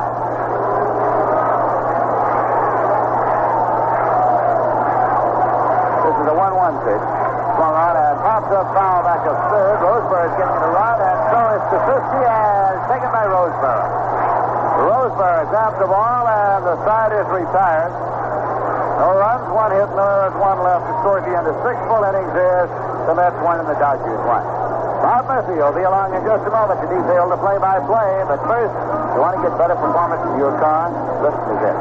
Speaker 3: This is a 1-1 pitch. Swung on and pops up foul back of third. Roseborough is getting the run, and so is Trafisky, and taken by Roseborough. Roseborough grabbed the ball, and the side is retired. No runs, one hit, no errors, one left to score at the end of 6 full innings is the Mets won and the Dodgers won. Bob Murphy will be along in just a moment to detail the play-by-play. But first, you want to get better performance in your car? Listen to this.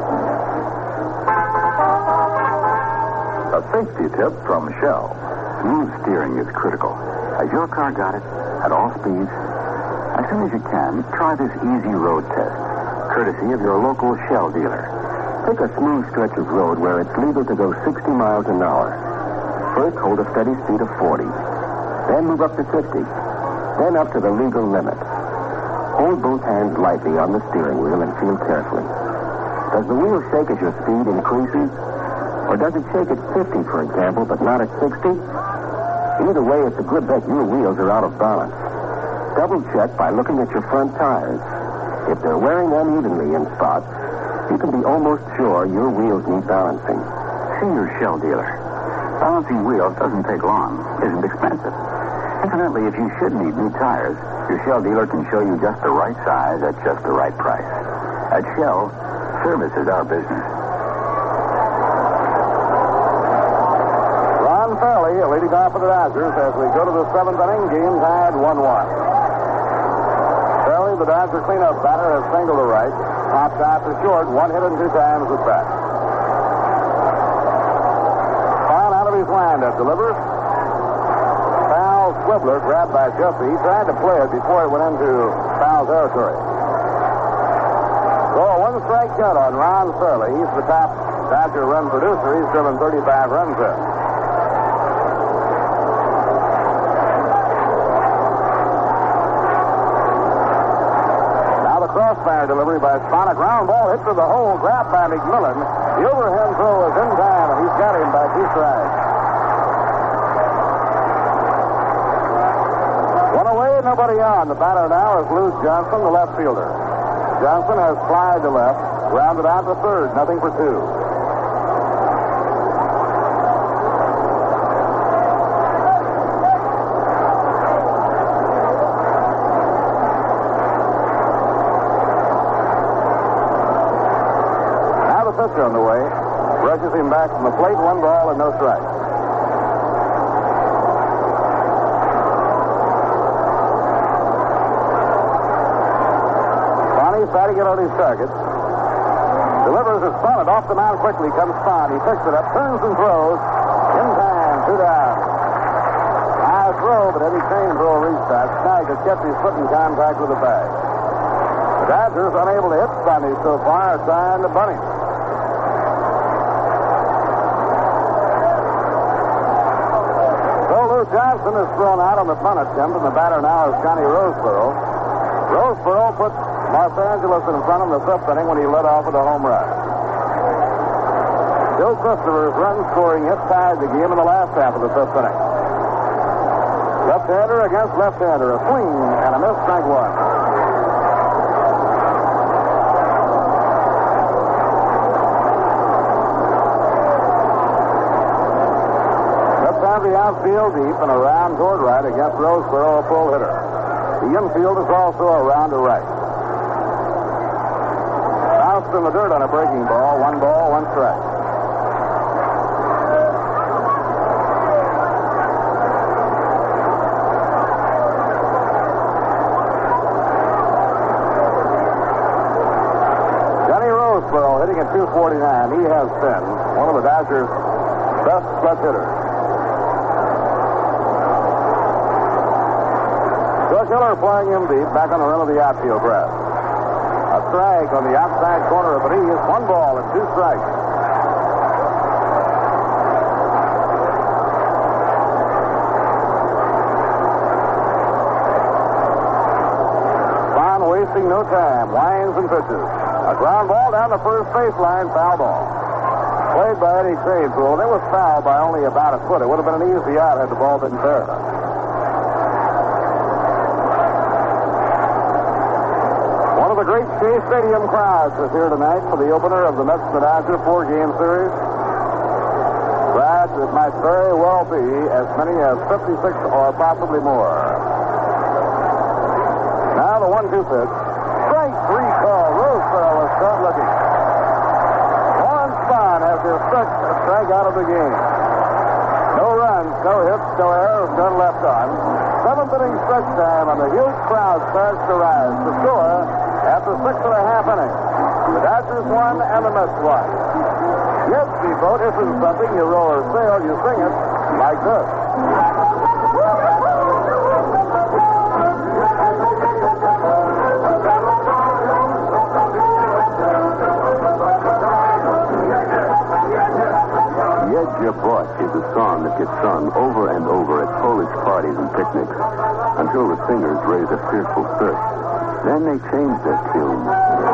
Speaker 2: A safety tip from Shell. Smooth steering is critical. Has your car got it? At all speeds? As soon as you can, try this easy road test, courtesy of your local Shell dealer. Pick a smooth stretch of road where it's legal to go 60 miles an hour. First, hold a steady speed of 40. Then move up to 50. Then up to the legal limit. Hold both hands lightly on the steering wheel and feel carefully. Does the wheel shake as your speed increases? Or does it shake at 50, for example, but not at 60? Either way, it's a good bet your wheels are out of balance. Double check by looking at your front tires. If they're wearing unevenly in spots, you can be almost sure your wheels need balancing. See your Shell dealer. Balancing wheels doesn't take long, isn't expensive. Incidentally, if you should need new tires, your Shell dealer can show you just the right size at just the right price. At Shell, service is our business.
Speaker 6: Ron Fairley leading off for the Dodgers as we go to the seventh inning. Game tied 1-1. Fairley, the Dodger cleanup batter, has singled to right. Popped out to short, 1 hit and 2 times at bat. Foul out of his windup, delivers. Foul Swibbler grabbed by Jeffy. He tried to play it before it went into foul territory. So a 1-strike count on Ron Fairley. He's the top Dodger run producer. He's driven 35 runs in. Crossfire delivery by Spahn. Ground ball hit to the hole, grabbed by McMillan. The overhand throw is in time, and he's got him by 2 strikes. One away, nobody on. The batter now is Lou Johnson, the left fielder. Johnson has flied to left, grounded out to third, nothing for 2. On the way, rushes him back from the plate, 1 ball and no strike. Bonnie's trying to get on his target. Delivers his bunt off the mound quickly. Comes Spahn. He picks it up, turns and throws. In time, 2 down. High throw, but Eddie Crane throw reached that. Snag has kept his foot in contact with the bag. The Dodgers, unable to hit Bunny so far, are trying to bunt him. Johnson is thrown out on the bunt attempt, and the batter now is Johnny Roseboro. Roseboro put Los Angeles in front of the 5th inning when he led off with a home run. Joe Christopher's run scoring hit tied the game in the last half of the 5th inning. Left-hander against left-hander. A swing and a miss, strike 1. The outfield deep and around toward right against Roseboro, a full hitter. The infield is also around to right. Bounced in the dirt on a breaking ball. 1 ball, 1 strike. Johnny Roseboro hitting at 249. He has been one of the Dodgers' best clutch hitters. Killer playing him deep, back on the rim of the outfield grass. A strike on the outside corner of Rodriguez. 1 ball and 2 strikes. Spahn wasting no time. Winds and pitches. A ground ball down the first baseline. Foul ball. Played by Eddie Crane. It was fouled by only about a foot. It would have been an easy out had the ball been fair enough. The great Shea Stadium crowds is here tonight for the opener of the Mets and the Dodgers 4-game series. Crowds that might very well be as many as 56 or possibly more. Now the 1-2 pitch. Strike 3 call. Roseboro is caught looking. Warren Spahn has his 6th strikeout of the game.
Speaker 3: No runs, no hits, no errors, none left on. Seventh inning stretch time, and the huge crowd starts to rise. The score after 6.5 innings. The Dodgers won and the Mets won. Yes, people, if it's something you roll or sail, you sing it like this.
Speaker 2: Jebot is a song that gets sung over and over at Polish parties and picnics until the singers raise a fearful thirst. Then they change their tune.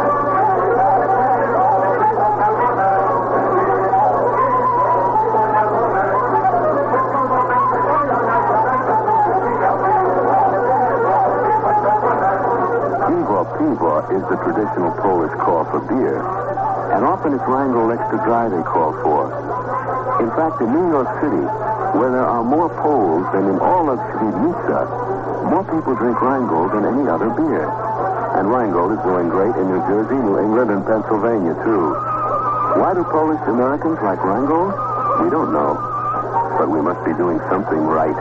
Speaker 2: Piwo is the traditional Polish call for beer, and often it's Rheingold Extra Dry they call for. In fact, in New York City, where there are more Poles than in all of Świdnica, more people drink Rheingold than any other beer. And Rheingold is doing great in New Jersey, New England, and Pennsylvania, too. Why do Polish Americans like Rheingold? We don't know. But we must be doing something right.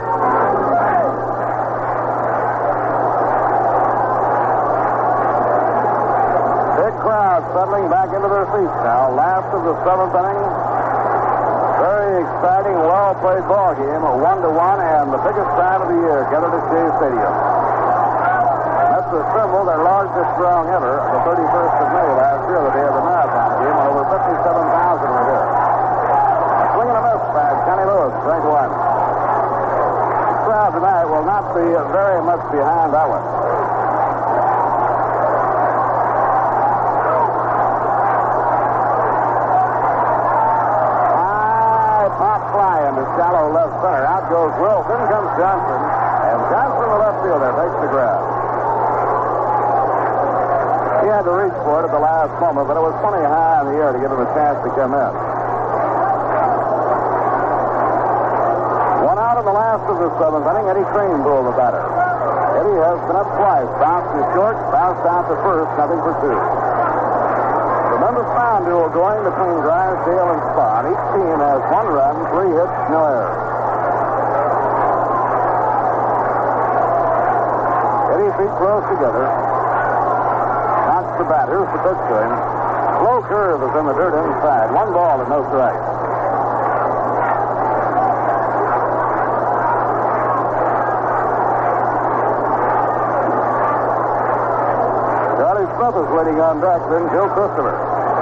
Speaker 3: Big crowd settling back into their seats now. Last of the seventh inning. Very exciting, well-played ball game, a 1-1, and the biggest time of the year gathered at Shea Stadium. Mets assembled their largest strong ever, the 31st of May last year, the day of the marathon game, when over 57,000 were there. A swing and a miss by Johnny Lewis, strike one. The crowd tonight will not be very much behind that one. Shallow left center. Out goes Wills. In comes Johnson. And Johnson, the left fielder, takes the grab. He had to reach for it at the last moment, but it was plenty high in the air to give him a chance to come in. One out in the last of the seventh inning. Eddie Crane pulled the batter. Eddie has been up twice. Bounced to short, bounced out to first, nothing for two. Tremendous pound duel going between Drysdale and Spahn. Each team has 1 run, 3 hits, no errors. Eddie's feet close together. Knocks the bat. Here's the pitch to him. Slow curve is in the dirt inside. 1 ball and no strike. Charlie Smith is waiting on deck, then Joe Christopher.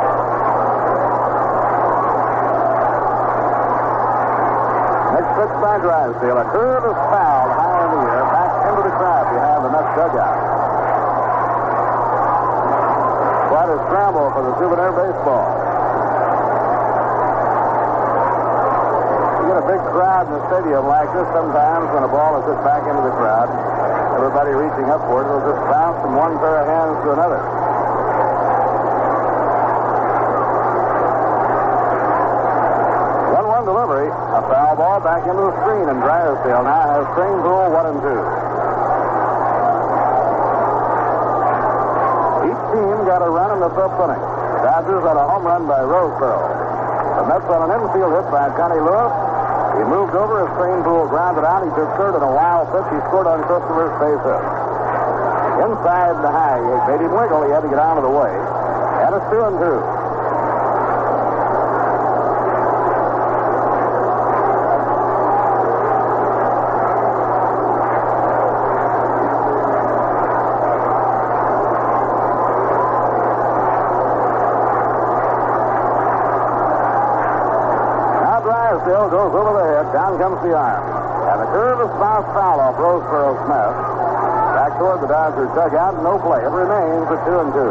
Speaker 3: Next pitch by Drysdale. A curve is fouled high in the air, back into the crowd behind the Mets dugout. Quite a scramble for the souvenir baseball. You get a big crowd in the stadium like this sometimes when a ball is hit back into the crowd. Everybody reaching up for it, it'll just bounce from one pair of hands to another. 1-1 delivery. A foul ball back into the screen, and Drysdale now has Crane's rule 1-2. Each team got a run in the 5th inning. Dodgers had a home run by Roseboro. The Mets on an infield hit by Johnny Lewis. He moved over as Crane grounded out. He took third in a wild pitch. He scored on Christopher's base hit. Inside the high, he made him wiggle. He had to get out of the way. And it's 2-2. Drysdale goes over the head. Down comes the arm. And the curve is bounced foul off Roseboro's Smith. Back toward the Dodgers dugout. No play. It remains at 2-2.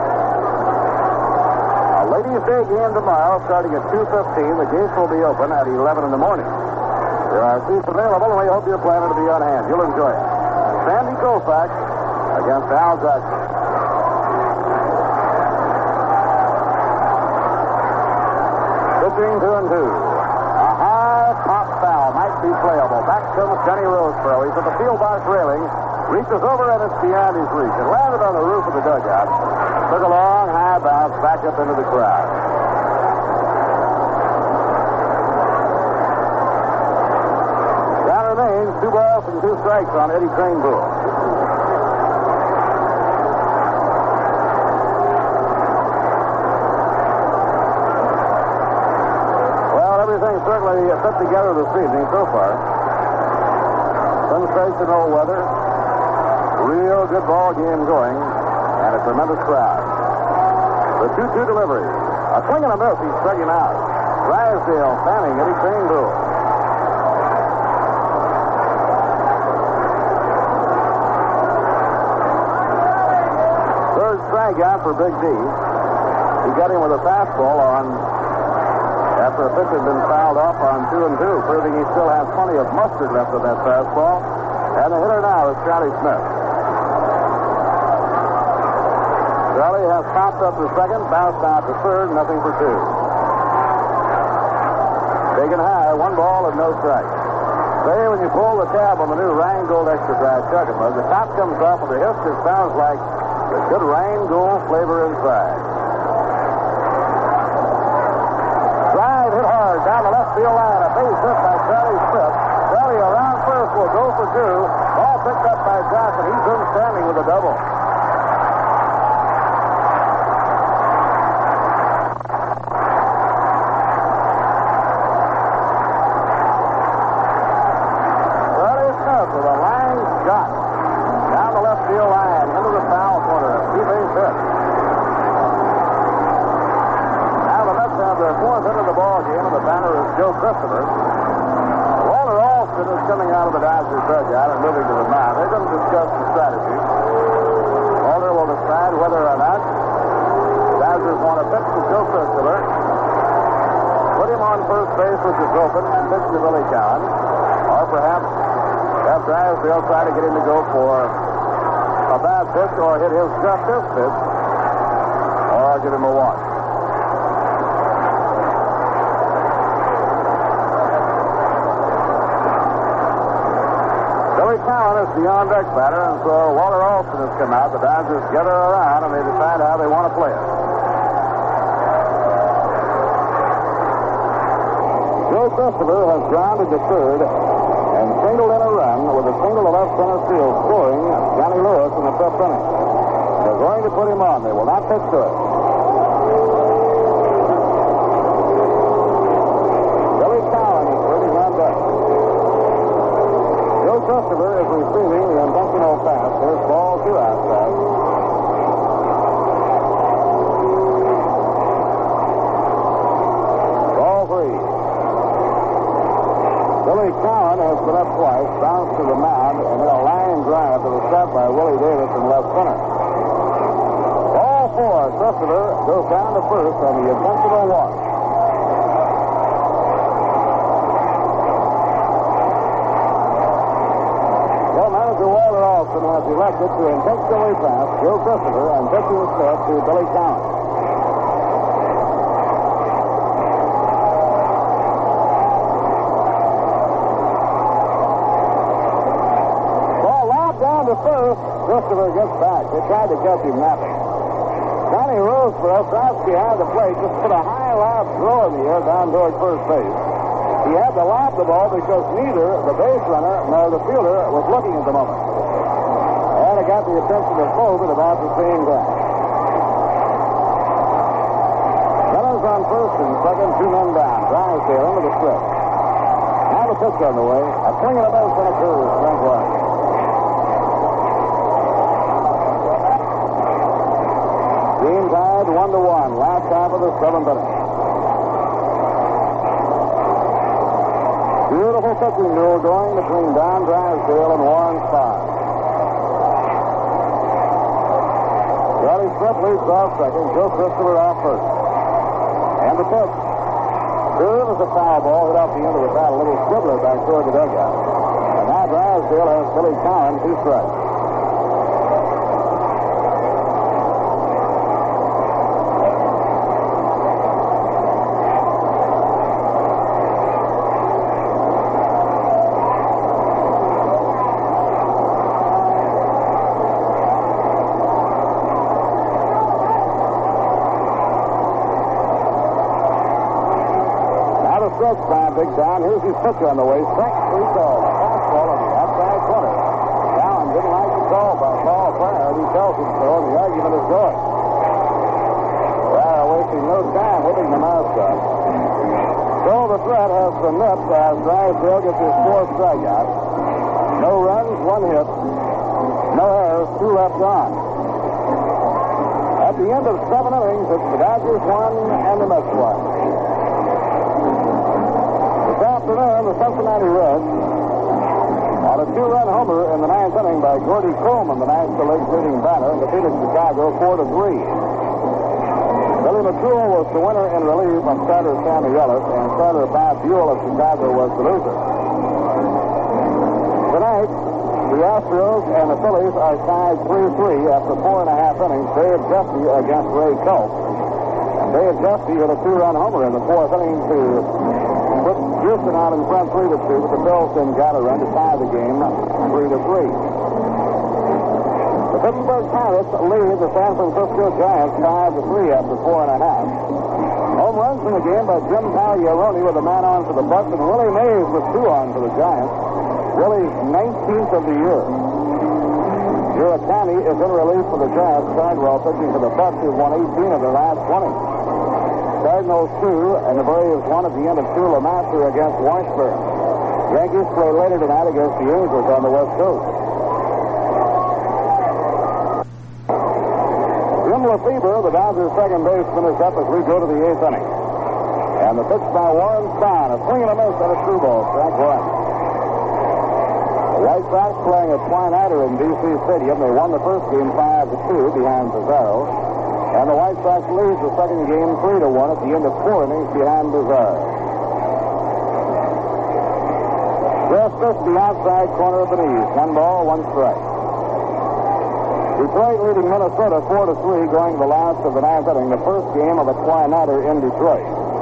Speaker 3: A Ladies' Day game tomorrow starting at 2:15. The gates will be open at 11 in the morning. There are seats available, and we hope you're planning to be on hand. You'll enjoy it. Sandy Koufax against Al Jackson. Pitching 2-2. A high pop foul might be playable. Back comes Johnny Roseboro. He's at the field box railing. Reaches over, and it's beyond his reach. It landed on the roof of the dugout. Took a long, high bounce back up into the crowd. balls and 2 strikes on Eddie Crane Bull. Well, everything certainly fit together this evening so far. Sensational weather, real good ball game going, and a tremendous crowd. The 2-2 delivery. A swing and a miss. He struck him out. Drysdale fanning Eddie Crane Bull. Third strikeout for Big D. He got him with a fastball after a pitch had been fouled off on 2-2, proving he still has plenty of mustard left of that fastball. And the hitter now is Charlie Smith. Charlie has popped up to second, bounced out to third, nothing for 2. Taken high, 1 ball and no strike. Say, when you pull the tab on the new Rheingold Extra Dry Chug-a-Mug, the top comes off with a hiss that sounds like the good Rheingold flavor inside. Drive hit hard down the left field line. A base hit by Charlie Smith. Charlie around first will go for 2. Ball picked up by Johnson. He's in standing with a double. Charlie Smith with a line shot down the left field line into the foul corner. 2-base hit. Now the Mets have their 4th hit of the ball game, and the batter is Joe Christopher. Walter Alston is coming out of the Dodgers dugout and moving to the mound. They're going to discuss the strategy. Walter will decide whether or not the Dodgers want to pitch to Joe Christopher, put him on first base, which is open, and pitch to Billy Cowan, or perhaps have Drysdale try to get him to go for a bad pitch or hit his just this pitch, or give him a walk. Billy Cowan is the on-deck batter, and so Walter Alston has come out. The Dodgers gather around, and they decide how they want to play it. Joe Christopher has grounded to third and singled in a run with a single to left center field, scoring Johnny Lewis in the 5th inning. They're going to put him on. They will not pitch to it. Billy Cowan is waiting on deck. Joe Christopher is receiving the intentional pass. Here's ball 2 outside. Ball 3. Billy Cowan has been up twice, bounced to the mound, and then a line drive to the set by Willie Davis in left center. Ball 4. Christopher goes down to first on the intentional walk. Well, manager Walter Alston has elected to intentionally pass Joe Christopher and pitch instead to Billy Cowan. To first, Christopher gets back. They tried to catch him napping. Johnny Roseborough, crouched behind the plate, just put a high, loud throw in the air down toward first base. He had to lob the ball because neither the base runner nor the fielder was looking at the moment. And it got the attention of both at about the same time. Runners on first and second, 2 men down. Drysdale into the strip. Now the pitch on the way. A swing and a miss and a curve. Strike 1. Game tied 1-1. Last half of the 7th inning. Beautiful pitching duel going between Don Drysdale and Warren Spahn. Charlie Smith leads off second. Joe Christopher off first. And the pitch. Curve is a foul ball hit off the end of the bat. A little squibbler back toward the dugout. And now Drysdale has Billy Cowan 2 strikes. By Big Don. Here's his pitch on the way. Strike 3 called. Fastball on the Nelson show, and the argument is going. They're wasting no time hitting the mousetrap. So the threat has been nipped as Drysdale gets his fourth strikeout. No runs, one hit. No errors, two left on. At the end of 7 innings, it's the Dodgers 1 and the Mets 1. This afternoon, the Cincinnati Reds on a 2-run homer in the 9th inning by Gordy Coleman, the National League's leading batter, defeated Chicago 4-3. Billy McCool was the winner in relief of starter Sammy Ellis, and starter Bob Buell of Chicago was the loser. Tonight, the Astros and the Phillies are tied 3-3 after 4.5 innings. Dave Jeffy against Ray Culp. And Dave Jeffy hit a 2-run homer in the 4th inning to put Houston out in front 3-2, but the Bills then got a run to tie the game 3-3. The Pittsburgh Pirates lead the San Francisco Giants 5-3 after 4.5. Home runs in the game by Jim Pagliarone with a man on for the Bucks, and Willie Mays with 2 on for the Giants. Willie's 19th of the year. Giratani is in relief for the Giants. Cardwell pitching for the Bucks, who've won 18 of their last 20. Cardinals 2, and the Braves 1 at the end of 2. LeMaster against Washburn. Yankees play later tonight against the Angels on the West Coast. Jim Lefebvre, the Dodgers' second baseman, is up as we go to the 8th inning. And the pitch by Warren Spahn, a swing and a miss and a true ball, strike 1. The White Sox playing at Twine-Atter in D.C. Stadium. They won the first game 5-2 behind Pizarro. And the White Sox lead the second game 3-1 at the end of 4 innings behind Pizarro. Just the outside corner of the knees. 1 ball, 1 strike. Detroit leading Minnesota 4-3 going to the last of the 9th inning. The first game of the Twine-Atter in Detroit.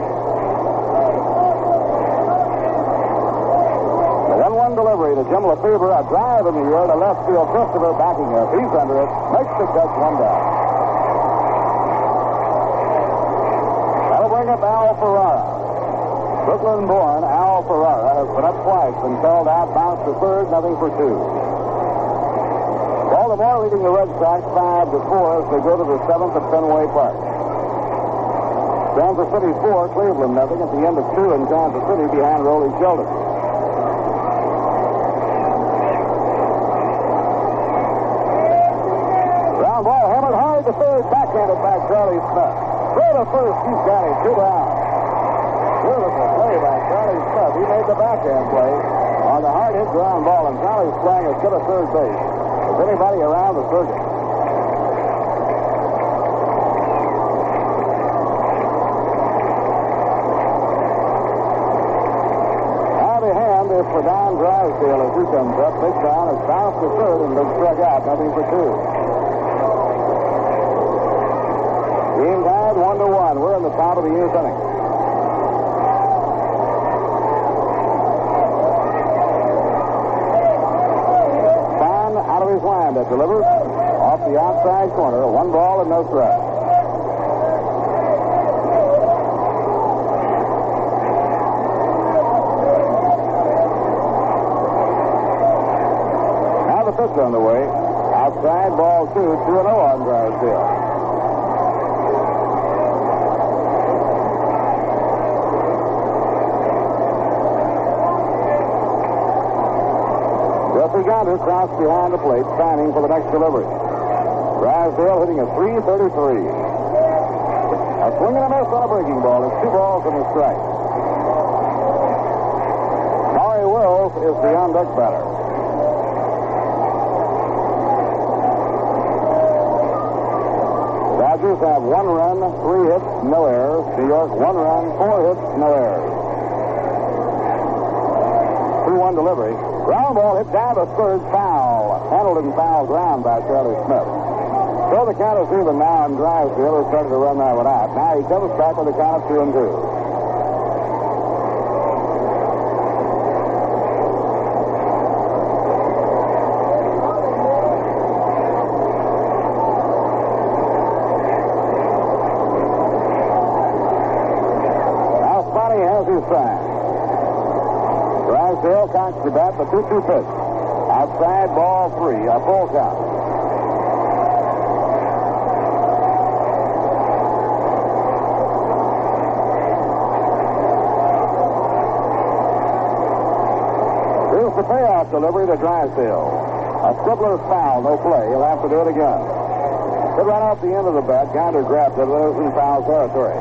Speaker 3: Delivery to Jim Lefebvre, a drive in the air to left field. Christopher backing up. He's under it. Makes the catch, 1 down. That'll bring up Al Ferrara. Brooklyn-born Al Ferrara has been up twice and called out, bounced to third, nothing for 2. Baltimore leading the Red Sox 5-4 as they go to the 7th at Fenway Park. Kansas City 4, Cleveland nothing at the end of 2 in Kansas City behind Rollie Sheldon. The third, backhanded by Charlie Smith. Throw to first, he's got it. 2 down. Beautiful play by Charlie Smith. He made the backhand play on the hard hit ground ball, and Charlie's playing as good a third base as anybody around the circuit. Now the hand is for Don Drysdale as he comes up. Big Don is bounced to third and been struck out, nothing for 2. Game tied 1-1. We're in the top of the 8th inning. Spahn out of his line that delivers off the outside corner. 1 ball and no strike. Now the pitch on the way. Outside ball 2, 2-0 on Drysdale. Gonder crossed behind the plate, signing for the next delivery. Drysdale hitting a .333. A swing and a miss on a breaking ball. It's 2 balls and a strike. Maury Wills is the on-deck batter. The Dodgers have 1 run, 3 hits, no errors. New York 1 run, 4 hits, no errors. 2-1 delivery. Ground ball hit down to third, foul. Handled in foul ground by Charlie Smith. So the count is even now, and Drysdale has started to run that one out. Now he comes back with a count of 2-2. Now Spotty has his sign. Drysdale cocks the bat, the 2-2 pitch. Outside ball 3, a full count.
Speaker 9: Here's the payoff delivery to Drysdale. A scribbler's foul, no play. He'll have to do it again. Hit right off the end of the bat. Gander grabbed it. It was in foul territory.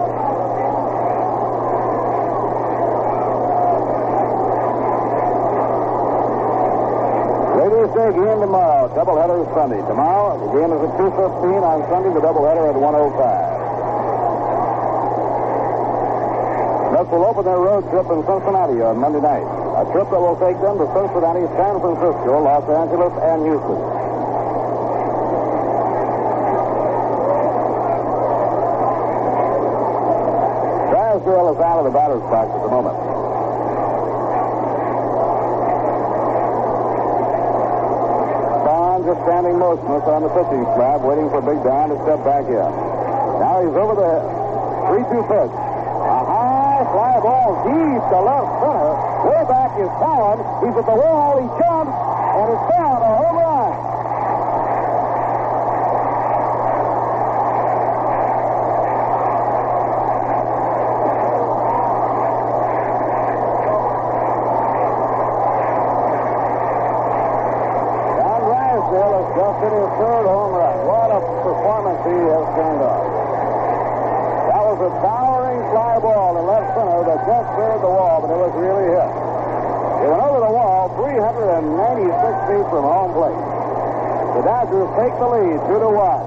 Speaker 9: Ladies' Day game tomorrow. Doubleheader Sunday. Tomorrow, the game is at 2:15. On Sunday, the doubleheader at 1:05. Mets will open their road trip in Cincinnati on Monday night. A trip that will take them to Cincinnati, San Francisco, Los Angeles, and Houston. Drysdale is out of the batter's box at the moment. Bond just standing motionless on the pitching slab, waiting for Big Don to step back in. Now he's over the 3-2 pitch. A high fly ball deep to left center. Way back is Cowan. He's at the wall. He jumps, and it's down. A home run. Don Drysdale has just hit his third home run. What a performance he has turned on. That was a towering fly ball in left center that just cleared the wall, but it was really hit. It went over the wall 396 feet from home plate. The Dodgers take the lead 2-1.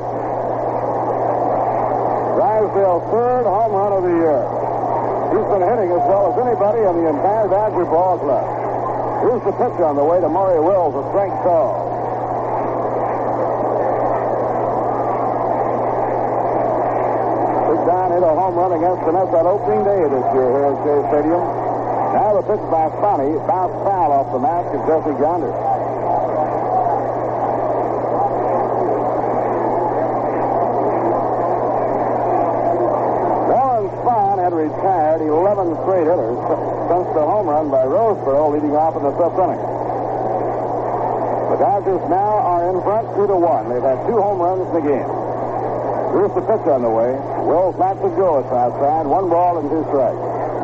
Speaker 9: Drysdale's third home run of the year. He's been hitting as well as anybody in the entire Dodger ball club. Here's the pitch on the way to Maury Wills, a strike call. Don hit a home run against the Mets on opening day this year here at Shea Stadium. Now the pitch by Sponny bounced foul off the mask of Jesse Gander. Warren Spahn had retired 11 straight hitters since the home run by Roseboro leading off in the fifth inning. The Dodgers now are in front 2-1. They've had 2 home runs in the game. Here's the pitch on the way. Wills knocks it go. It's outside. 1 ball and 2 strikes.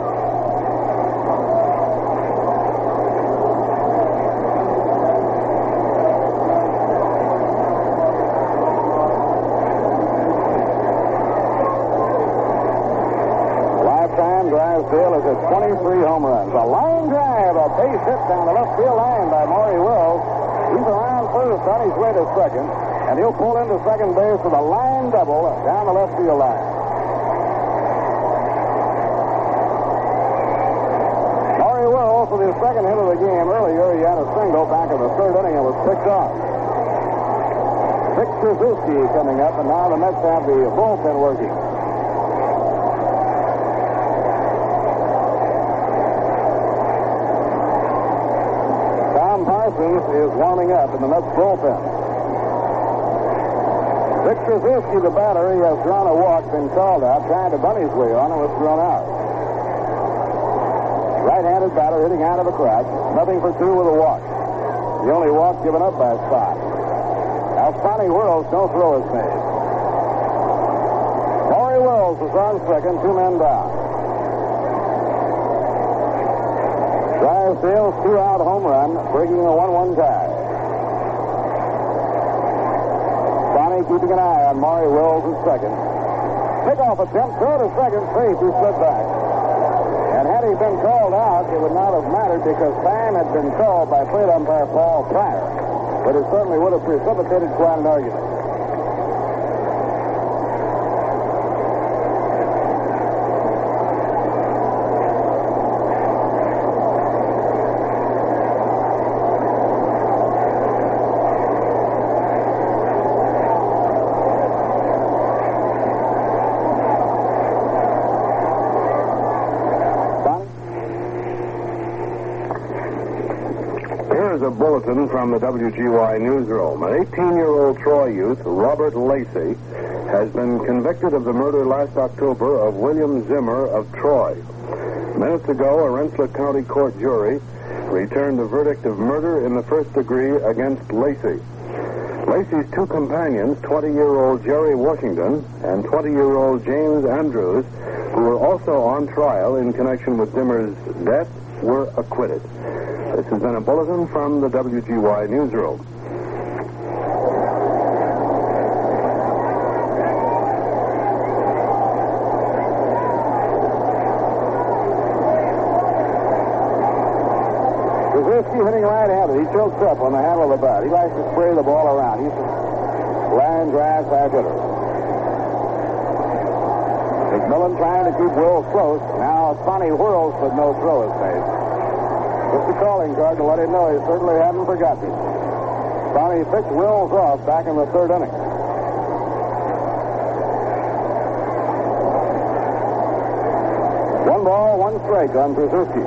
Speaker 9: Lifetime, Drysdale is at 23 home runs. A line drive, a base hit down the left field line by Maury Wills. He's around first on his way to second. And he'll pull into second base with a line double down the left field line. Maury Wills, with his second hit of the game earlier, he had a single back in the third inning and was picked off. Vic Trubisky coming up, and now the Mets have the bullpen working. Tom Parsons is warming up in the Mets bullpen. Vic Trubisky, the batter, he has drawn a walk, been called out, trying to bunt his way on, and was thrown out. Right-handed batter hitting out of the crouch, nothing for 2 with a walk. The only walk given up by Spot. Now Spotty whirls, no throw is made. Maury Wills is on second, 2 men down. Drysdale's 2-out home run, breaking a 1-1 tie. Keeping an eye on Maury Wills at second. Pickoff attempt, throw to second, safe, he slid back. And had he been called out, it would not have mattered because time had been called by plate umpire Paul Pryor. But it certainly would have precipitated quite an argument.
Speaker 2: Here's a bulletin from the WGY newsroom. An 18-year-old Troy youth, Robert Lacey, has been convicted of the murder last October of William Zimmer of Troy. Minutes ago, a Rensselaer County court jury returned a verdict of murder in the first degree against Lacey. Lacey's 2 companions, 20-year-old Jerry Washington and 20-year-old James Andrews, who were also on trial in connection with Zimmer's death,
Speaker 5: were acquitted. This has been a bulletin from the WGY Newsroom.
Speaker 9: Brzezinski hitting right-handed. He tilts up on the handle of the bat. He likes to spray the ball around. He's a line drive type hitter. McMillan trying to keep Wills close. Now Sonny whirls, but no throw is made. Just a calling card to let him know he certainly hadn't forgotten him. Sonny picked Wills off back in the third inning. One ball, one strike on Brzezinski.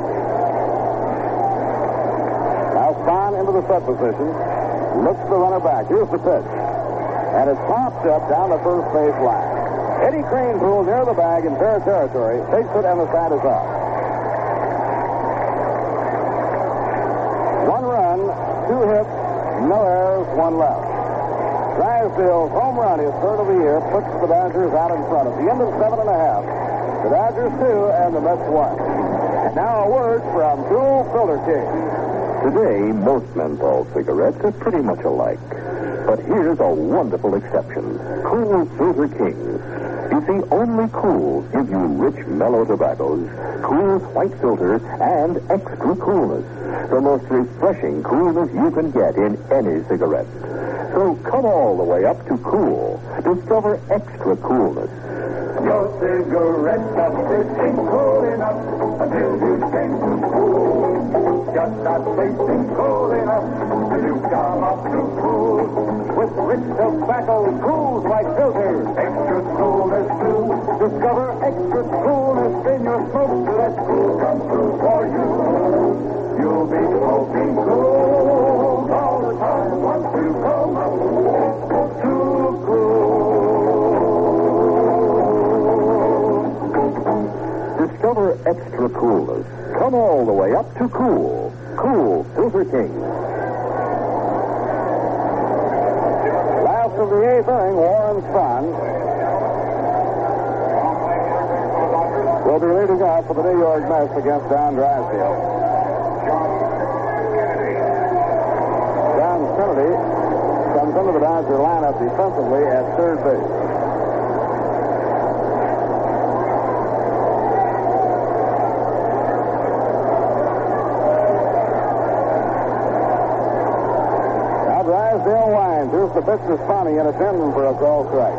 Speaker 9: Now Spahn into the set position. Looks the runner back. Here's the pitch. And it's popped up down the first base line. Eddie Kranepool near the bag in fair territory. Takes it and the side is out. One run, two hits, no errors, one left. Drysdale's home run, his third of the year, puts the Dodgers out in front. At the end of 7 1/2, the Dodgers 2 and the Mets 1. And now a word from Cool Filter King.
Speaker 5: Today, most menthol cigarettes are pretty much alike. But here's a wonderful exception. Cool Filter Kings. You see, only Cools give you rich, mellow tobaccos, Cool's white filters, and extra coolness. The most refreshing coolness you can get in any cigarette. So come all the way up to Cool. Discover extra coolness.
Speaker 4: Your cigarette does tasting cool enough until you change to Cool. Just not tasting cool enough till you come up to Cool.
Speaker 9: With rich tobacco, Cool's white filters.
Speaker 4: Extra coolness too.
Speaker 9: Discover extra coolness in your smoke.
Speaker 4: Let Cool come through for you. You'll be smoking cool all the time once you come up to Cool.
Speaker 5: Discover extra coolness. Come all the way up to Cool. Cool Filter King.
Speaker 9: Last of the eighth inning, Warren Spahn will be leading off for the New York Mets against Don Drysdale. John Kennedy comes into the Dodger lineup defensively at third base. Drysdale winds. Here's the pitch to Spahn, and it's in for a call strike.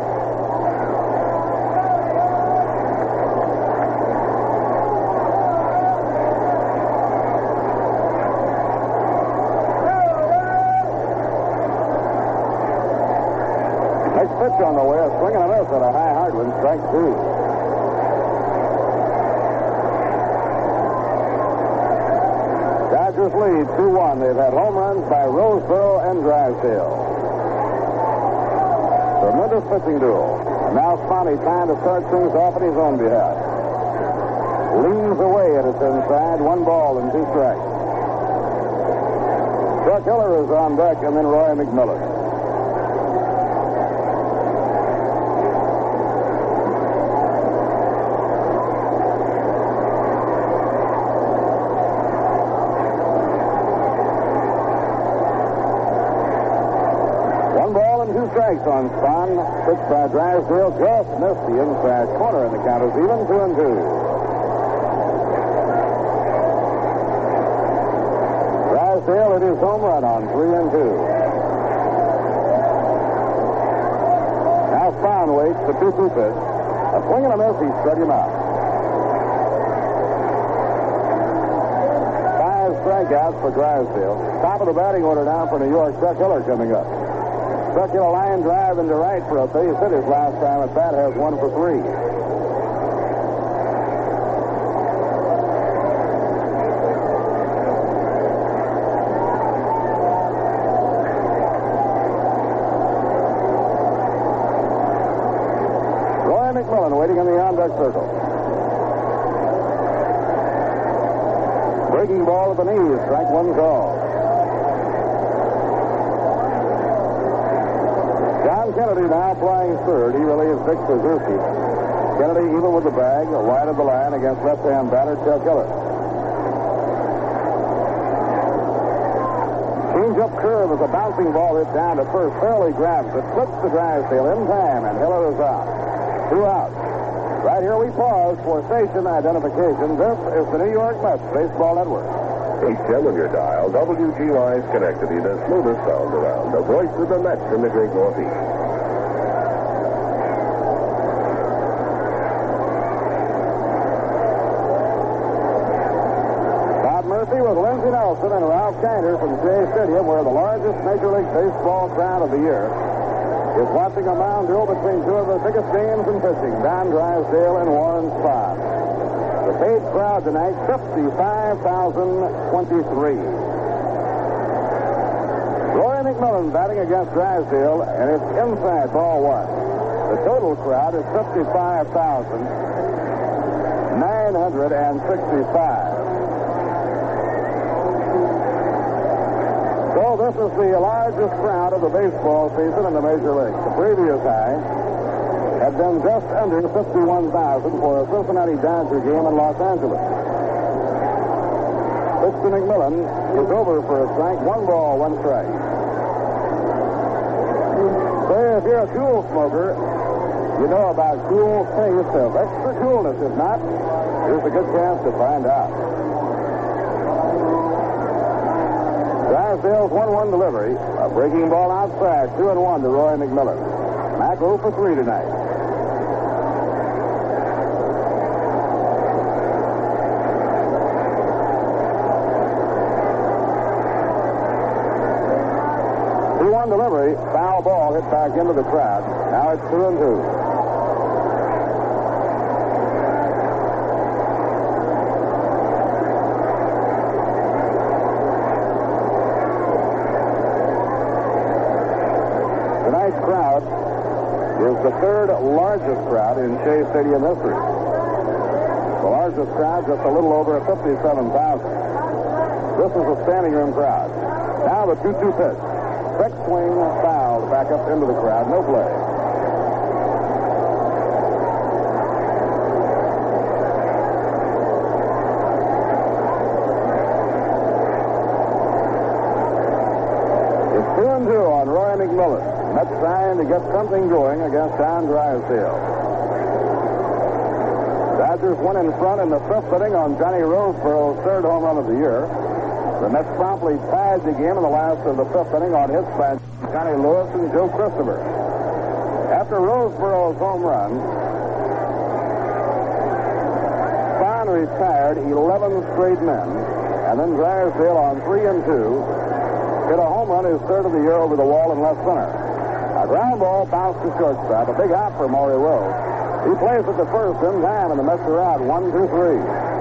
Speaker 9: Next pitch on the way, a swing and a miss at a high hard one, strike two. Dodgers lead 2-1. They've had home runs by Roseboro and Drysdale. Tremendous pitching duel. And now Spahn trying to start things off on his own behalf. Leans away at its inside. 1 ball and 2 strikes. Chuck Hiller is on deck, and then Roy McMillan. Strikes on Spahn. Pitched by Drysdale. Just missed the inside corner, and the count is even 2-2. Drysdale hit his home run on 3-2. Now Spahn waits the 2-2 pitch. A swing and a miss. He struck him out. 5 strikeouts for Drysdale. Top of the batting order now for New York. Chuck Hiller coming up. Chuck hit a line drive into right for a base hit his last time at bat. Has 1 for 3. Roy McMillan waiting in the on-deck circle. Breaking ball at the knees. Strike 1 call. John Kennedy now flying third. He relieves Vic Brzezinski. Kennedy even with the bag, wide of the line against left-hand batter Chuck Hiller. Change-up curve as a bouncing ball hit down to first. Fairly grabs it, flips to Drysdale in time, and Hiller is out. 2 outs. Right here we pause for station identification. This is the New York Mets Baseball Network.
Speaker 8: HM on your dial, WGY Schenectady, the smoothest sound around. The voice of the Mets in the great Northeast.
Speaker 9: Bob Murphy with Lindsey Nelson and Ralph Kiner from Shea Stadium, where the largest Major League Baseball crowd of the year is watching a mound duel between two of the biggest names in pitching, Don Drysdale and Warren Spahn. The paid crowd tonight, 55,023. Roy McMillan batting against Drysdale, and it's inside ball 1. The total crowd is 55,965. So this is the largest crowd of the baseball season in the Major League. The previous high had been just under 51,000 for a Cincinnati Dodger game in Los Angeles. Pitch to McMillan is over for a strike. 1 ball, 1 strike. Say, if you're a cool smoker, you know about cool taste of extra coolness. If not, here's a good chance to find out. Drysdale's 1-1 delivery. A breaking ball outside. 2-1 to Roy McMillan. Mac 0 for 3 tonight. Delivery, foul ball hit back into the crowd. Now it's 2-2. Tonight's crowd is the 3rd largest crowd in Shea Stadium history. The largest crowd just a little over 57,000. This is a standing room crowd. Now the 2-2 pitch. Quick swing, fouled back up into the crowd. No play. It's 2-2 on Roy McMillan. Mets trying to get something going against Don Drysdale. Dodgers went in front in the 5th inning on Johnny Roseborough's 3rd home run of the year. The Mets promptly tied the game in the last of the 5th inning on hits by Johnny Lewis and Joe Christopher. After Roseborough's home run, Spahn retired 11 straight men, and then Drysdale on 3-2 hit a home run, his 3rd of the year, over the wall in left center. A ground ball bounced to shortstop, a big hop for Maury Wills. He plays at the first in time, and the Mets are out 1-2-3.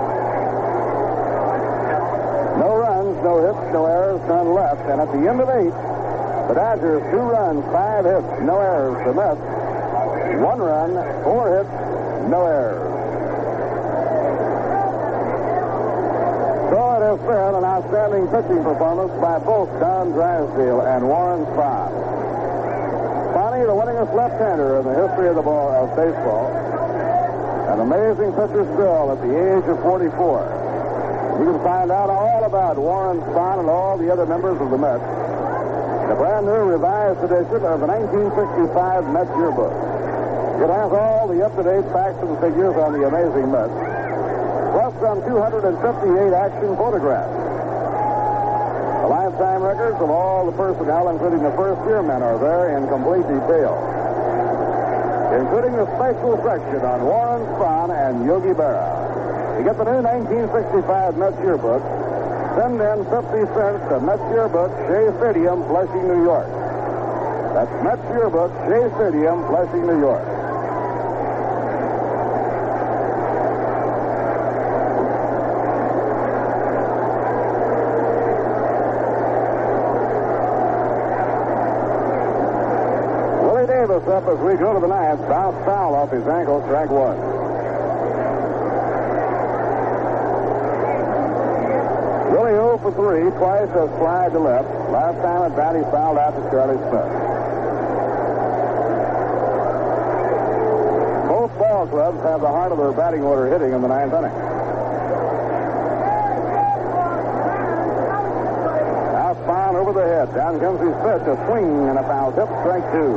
Speaker 9: No runs, no hits, no errors, none left. And at the end of 8, the Dodgers 2 runs, 5 hits, no errors. The Mets 1 run, 4 hits, no errors. So it has been an outstanding pitching performance by both Don Drysdale and Warren Spahn. Spahn, the winningest left-hander in the history of baseball. An amazing pitcher still at the age of 44. You can find out all about Warren Spahn and all the other members of the Mets in a brand new revised edition of the 1965 Mets Yearbook. It has all the up-to-date facts and figures on the amazing Mets, plus some 258 action photographs. The lifetime records of all the personnel, including the first-year men, are there in complete detail, including the special section on Warren Spahn and Yogi Berra. To get the new 1965 Mets Yearbook, send in 50 cents to Mets Yearbook, Shea Stadium, Flushing, New York. That's Mets Yearbook, Shea Stadium, Flushing, New York. Willie Davis up as we go to the ninth. Bounce foul off his ankle, strike 1. Willie 0 for 3, twice has fly to left. Last time at bat, he fouled out to Charlie Smith. Both ball clubs have the heart of their batting order hitting in the 9th inning. Now Spahn 0 over the head. Down comes his pitch. A swing and a foul tip. Strike two.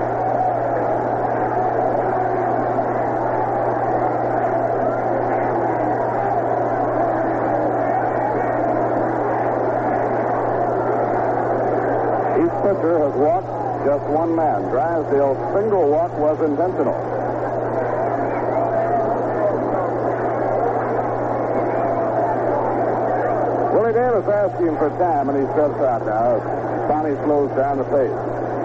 Speaker 9: Each pitcher has walked just one man. Drysdale's single walk was intentional. Willie Davis asking for time, and he steps out now. Sonny slows down the pace.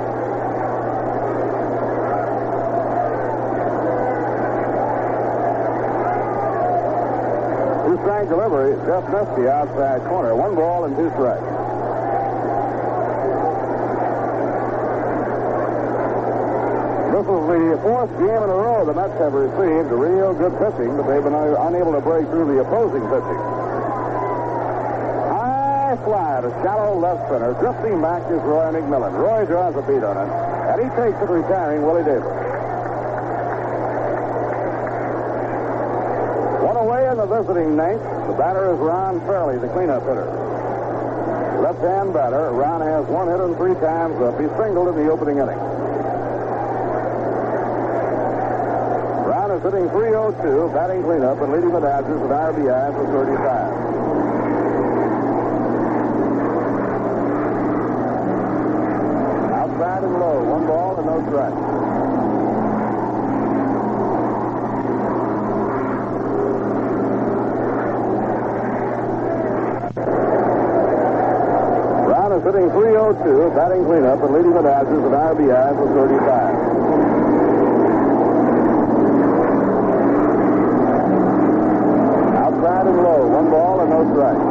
Speaker 9: Two-strike delivery. Jeff Nesky outside corner. 1 ball and 2 strikes. This is the 4th game in a row the Mets have received real good pitching, but they've been unable to break through the opposing pitching. High fly to shallow left center. Drifting back is Roy McMillan. Roy draws a beat on it, and he takes it, retiring Willie Davis. One away in the visiting ninth. The batter is Ron Fairley, the cleanup hitter. Left-hand batter. Ron has 1 hit and 3 times up. He singled in the opening inning. Ron is hitting .302, batting cleanup and leading the Dodgers with RBIs for 35. Outside and low, 1 ball and no strikes. Ron is hitting .302, batting cleanup and leading the Dodgers with RBIs for 35. Outside and low, 1 ball and no strikes.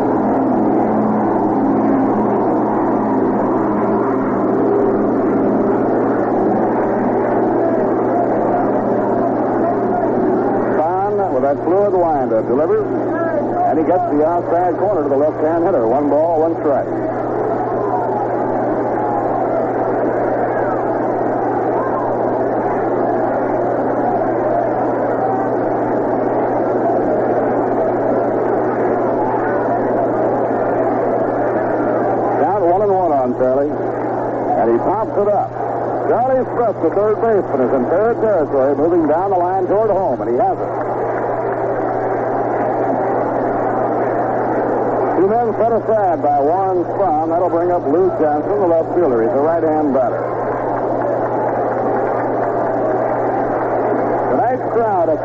Speaker 9: Son with that fluid winder delivers, and he gets the outside corner to the left-hand hitter. 1 ball, 1 strike. And he pops it up. Charlie Smith, the third baseman, is in third territory, moving down the line toward home, and he has it. 2 men set aside by Warren Spahn. That'll bring up Lou Johnson, the left fielder. He's a right-hand batter. Tonight's crowd of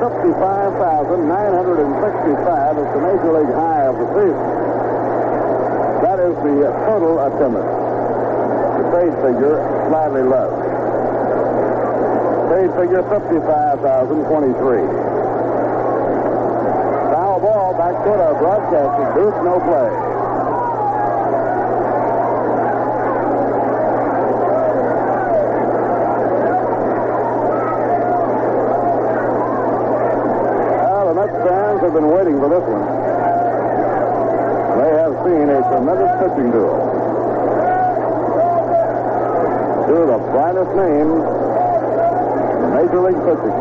Speaker 9: 55,965 is the Major League high of the season. That is the total attendance. Stage figure slightly less. Stage figure 55,023. Foul ball back toward our broadcasting booth. No play. Well, the Mets fans have been waiting for this one. They have seen a tremendous pitching duel. Two of the brightest names in Major League pitching.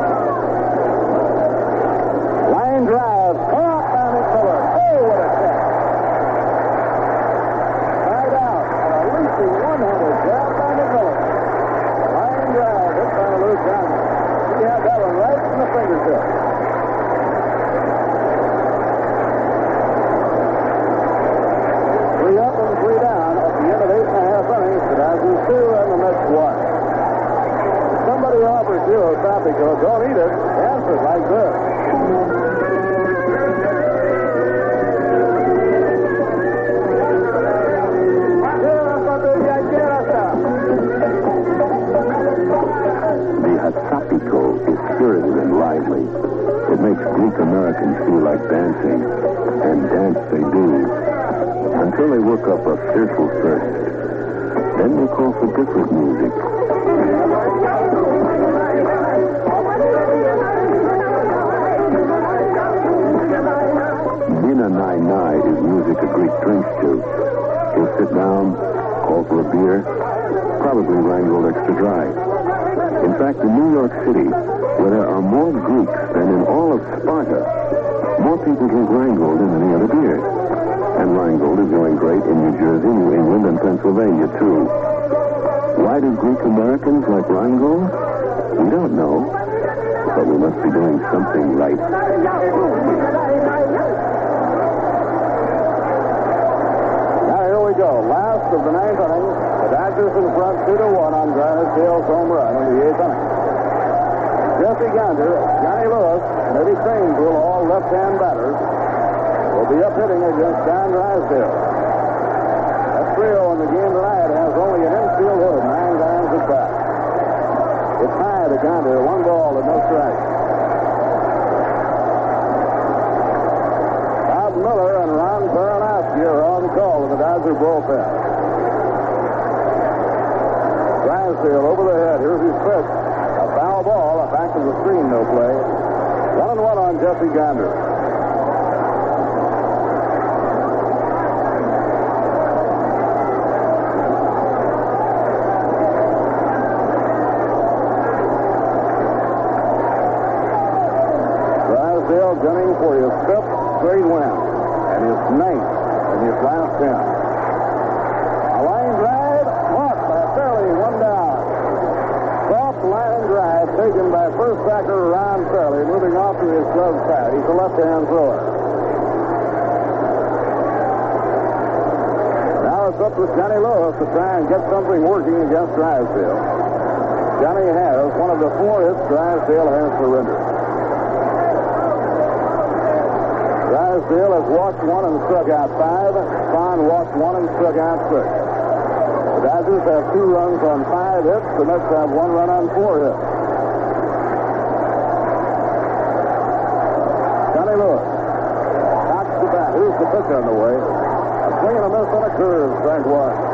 Speaker 9: Line drive, caught by McMillan. Oh, what a catch. Right out, a leaping one-handed grab by McMillan. Line drive, hit by Lou Johnson. He had that one right in the fingertip. Three up and 3 down at the end of 8.5 innings. The Dodgers 2 and the Mets 1. If somebody offers you a tropical, don't eat it. Answer it like this.
Speaker 2: The Asapico is spirited and lively. It makes Greek Americans feel like dancing, and dance they do, until they work up a fearful thirst. Then they call for different music. Nina Nai Nai is music a Greek drinks to. He'll sit down, call for a beer, probably Rheingold Extra Dry. In fact, in New York City, where there are more Greeks than in all of Sparta, More people drink Rheingold than any other beer. And Rheingold is going great in New Jersey, New England, and Pennsylvania, too. Why do Greek Americans like Rheingold? We don't know. But we must be doing something right.
Speaker 9: Now here we go. Last of the ninth inning. The Dodgers in front 2-1 on Drysdale's home run in the eighth inning. Jesse Gander, Johnny Lewis, and Eddie Craneville, all left-hand batters, will be up hitting against Don Drysdale. That trio in the game tonight has only an infield hit 9 times at bat. It's high to Gander, 1 ball and no strike. Bob Miller and Ron Baranowski are on call in the Dodger bullpen. Drysdale over the head. Here's his pitch. A foul ball. Back to the screen, no play. 1-1 on Jesse Gander. Drysdale gunning for his 5th straight win and his 9th in his last 10. A line drive, marked by Fairley, 1 down. Soft line drive taken by first backer Ron Fairley, moving off to his glove pad. He's a left-hand thrower. Now it's up to Johnny Lewis to try and get something working against Drysdale. Johnny has one of the 4 hits Drysdale has surrendered. Drysdale has walked 1 and struck out 5. Spahn walked 1 and struck out 6. The Dodgers have 2 runs on 5 hits. The Mets have 1 run on 4 hits. Johnny Lewis knocks the bat. Here's the pitch on the way. A swing and a miss on a curve. Strike 1.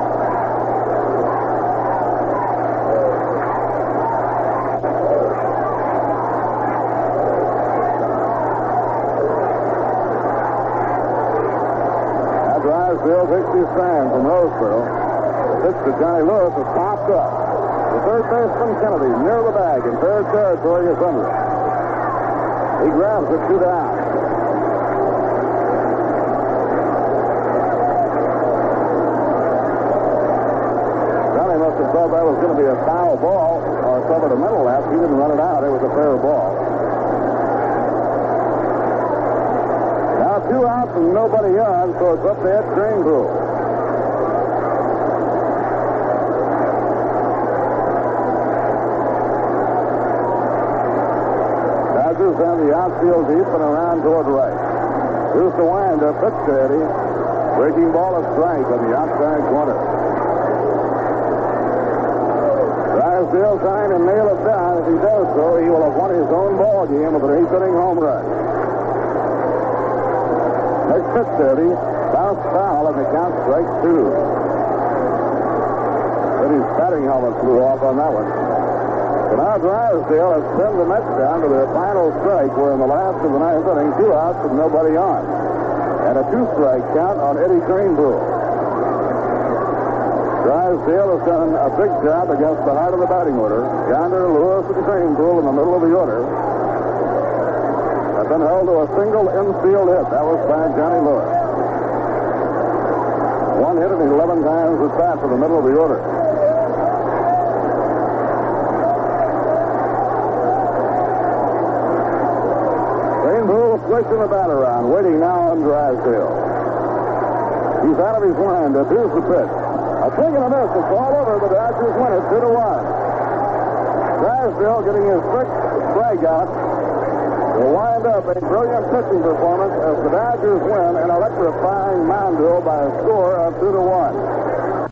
Speaker 9: Drysdale takes his stand from Roseboro. The pitch to Johnny Lewis is popped up. The third baseman Kennedy near the bag in third territory is under it. He grabs it 2 down. Johnny must have thought that was going to be a foul ball or covered a mental lapse. He didn't run it out. It was a fair ball. 2 outs and nobody on, so it's up to Ed Craneville. Dodgers have the outfield deep and around toward right. Here's the wind-up pitch to Eddie. Breaking ball a strike on the outside corner. Drysdale trying to nail it down. If he does so, he will have won his own ball game with an 8th-inning home run. Next pitch, Eddie. Bounced foul, and the count strike 2. Eddie's batting helmet flew off on that one. So now Drysdale has pinned the Mets down to their final strike, where in the last of the 9th inning, 2 outs and nobody on. And a 2-strike count on Eddie Craneville. Drysdale has done a big job against the heart of the batting order. Gander, Lewis, and Craneville in the middle of the order have been held to a single infield hit. That was by Johnny Lewis. 1 hit and 11 times at bat for the middle of the order. Craneville switching the bat around, waiting now on Drysdale. He's out of his windup. Here's the pitch. A swing and a miss. It's all over. The Dodgers win it 2-1. Drysdale getting his 6th strikeout will wind up a brilliant pitching performance as the Dodgers win an electrifying Moundville by a score of 2-1.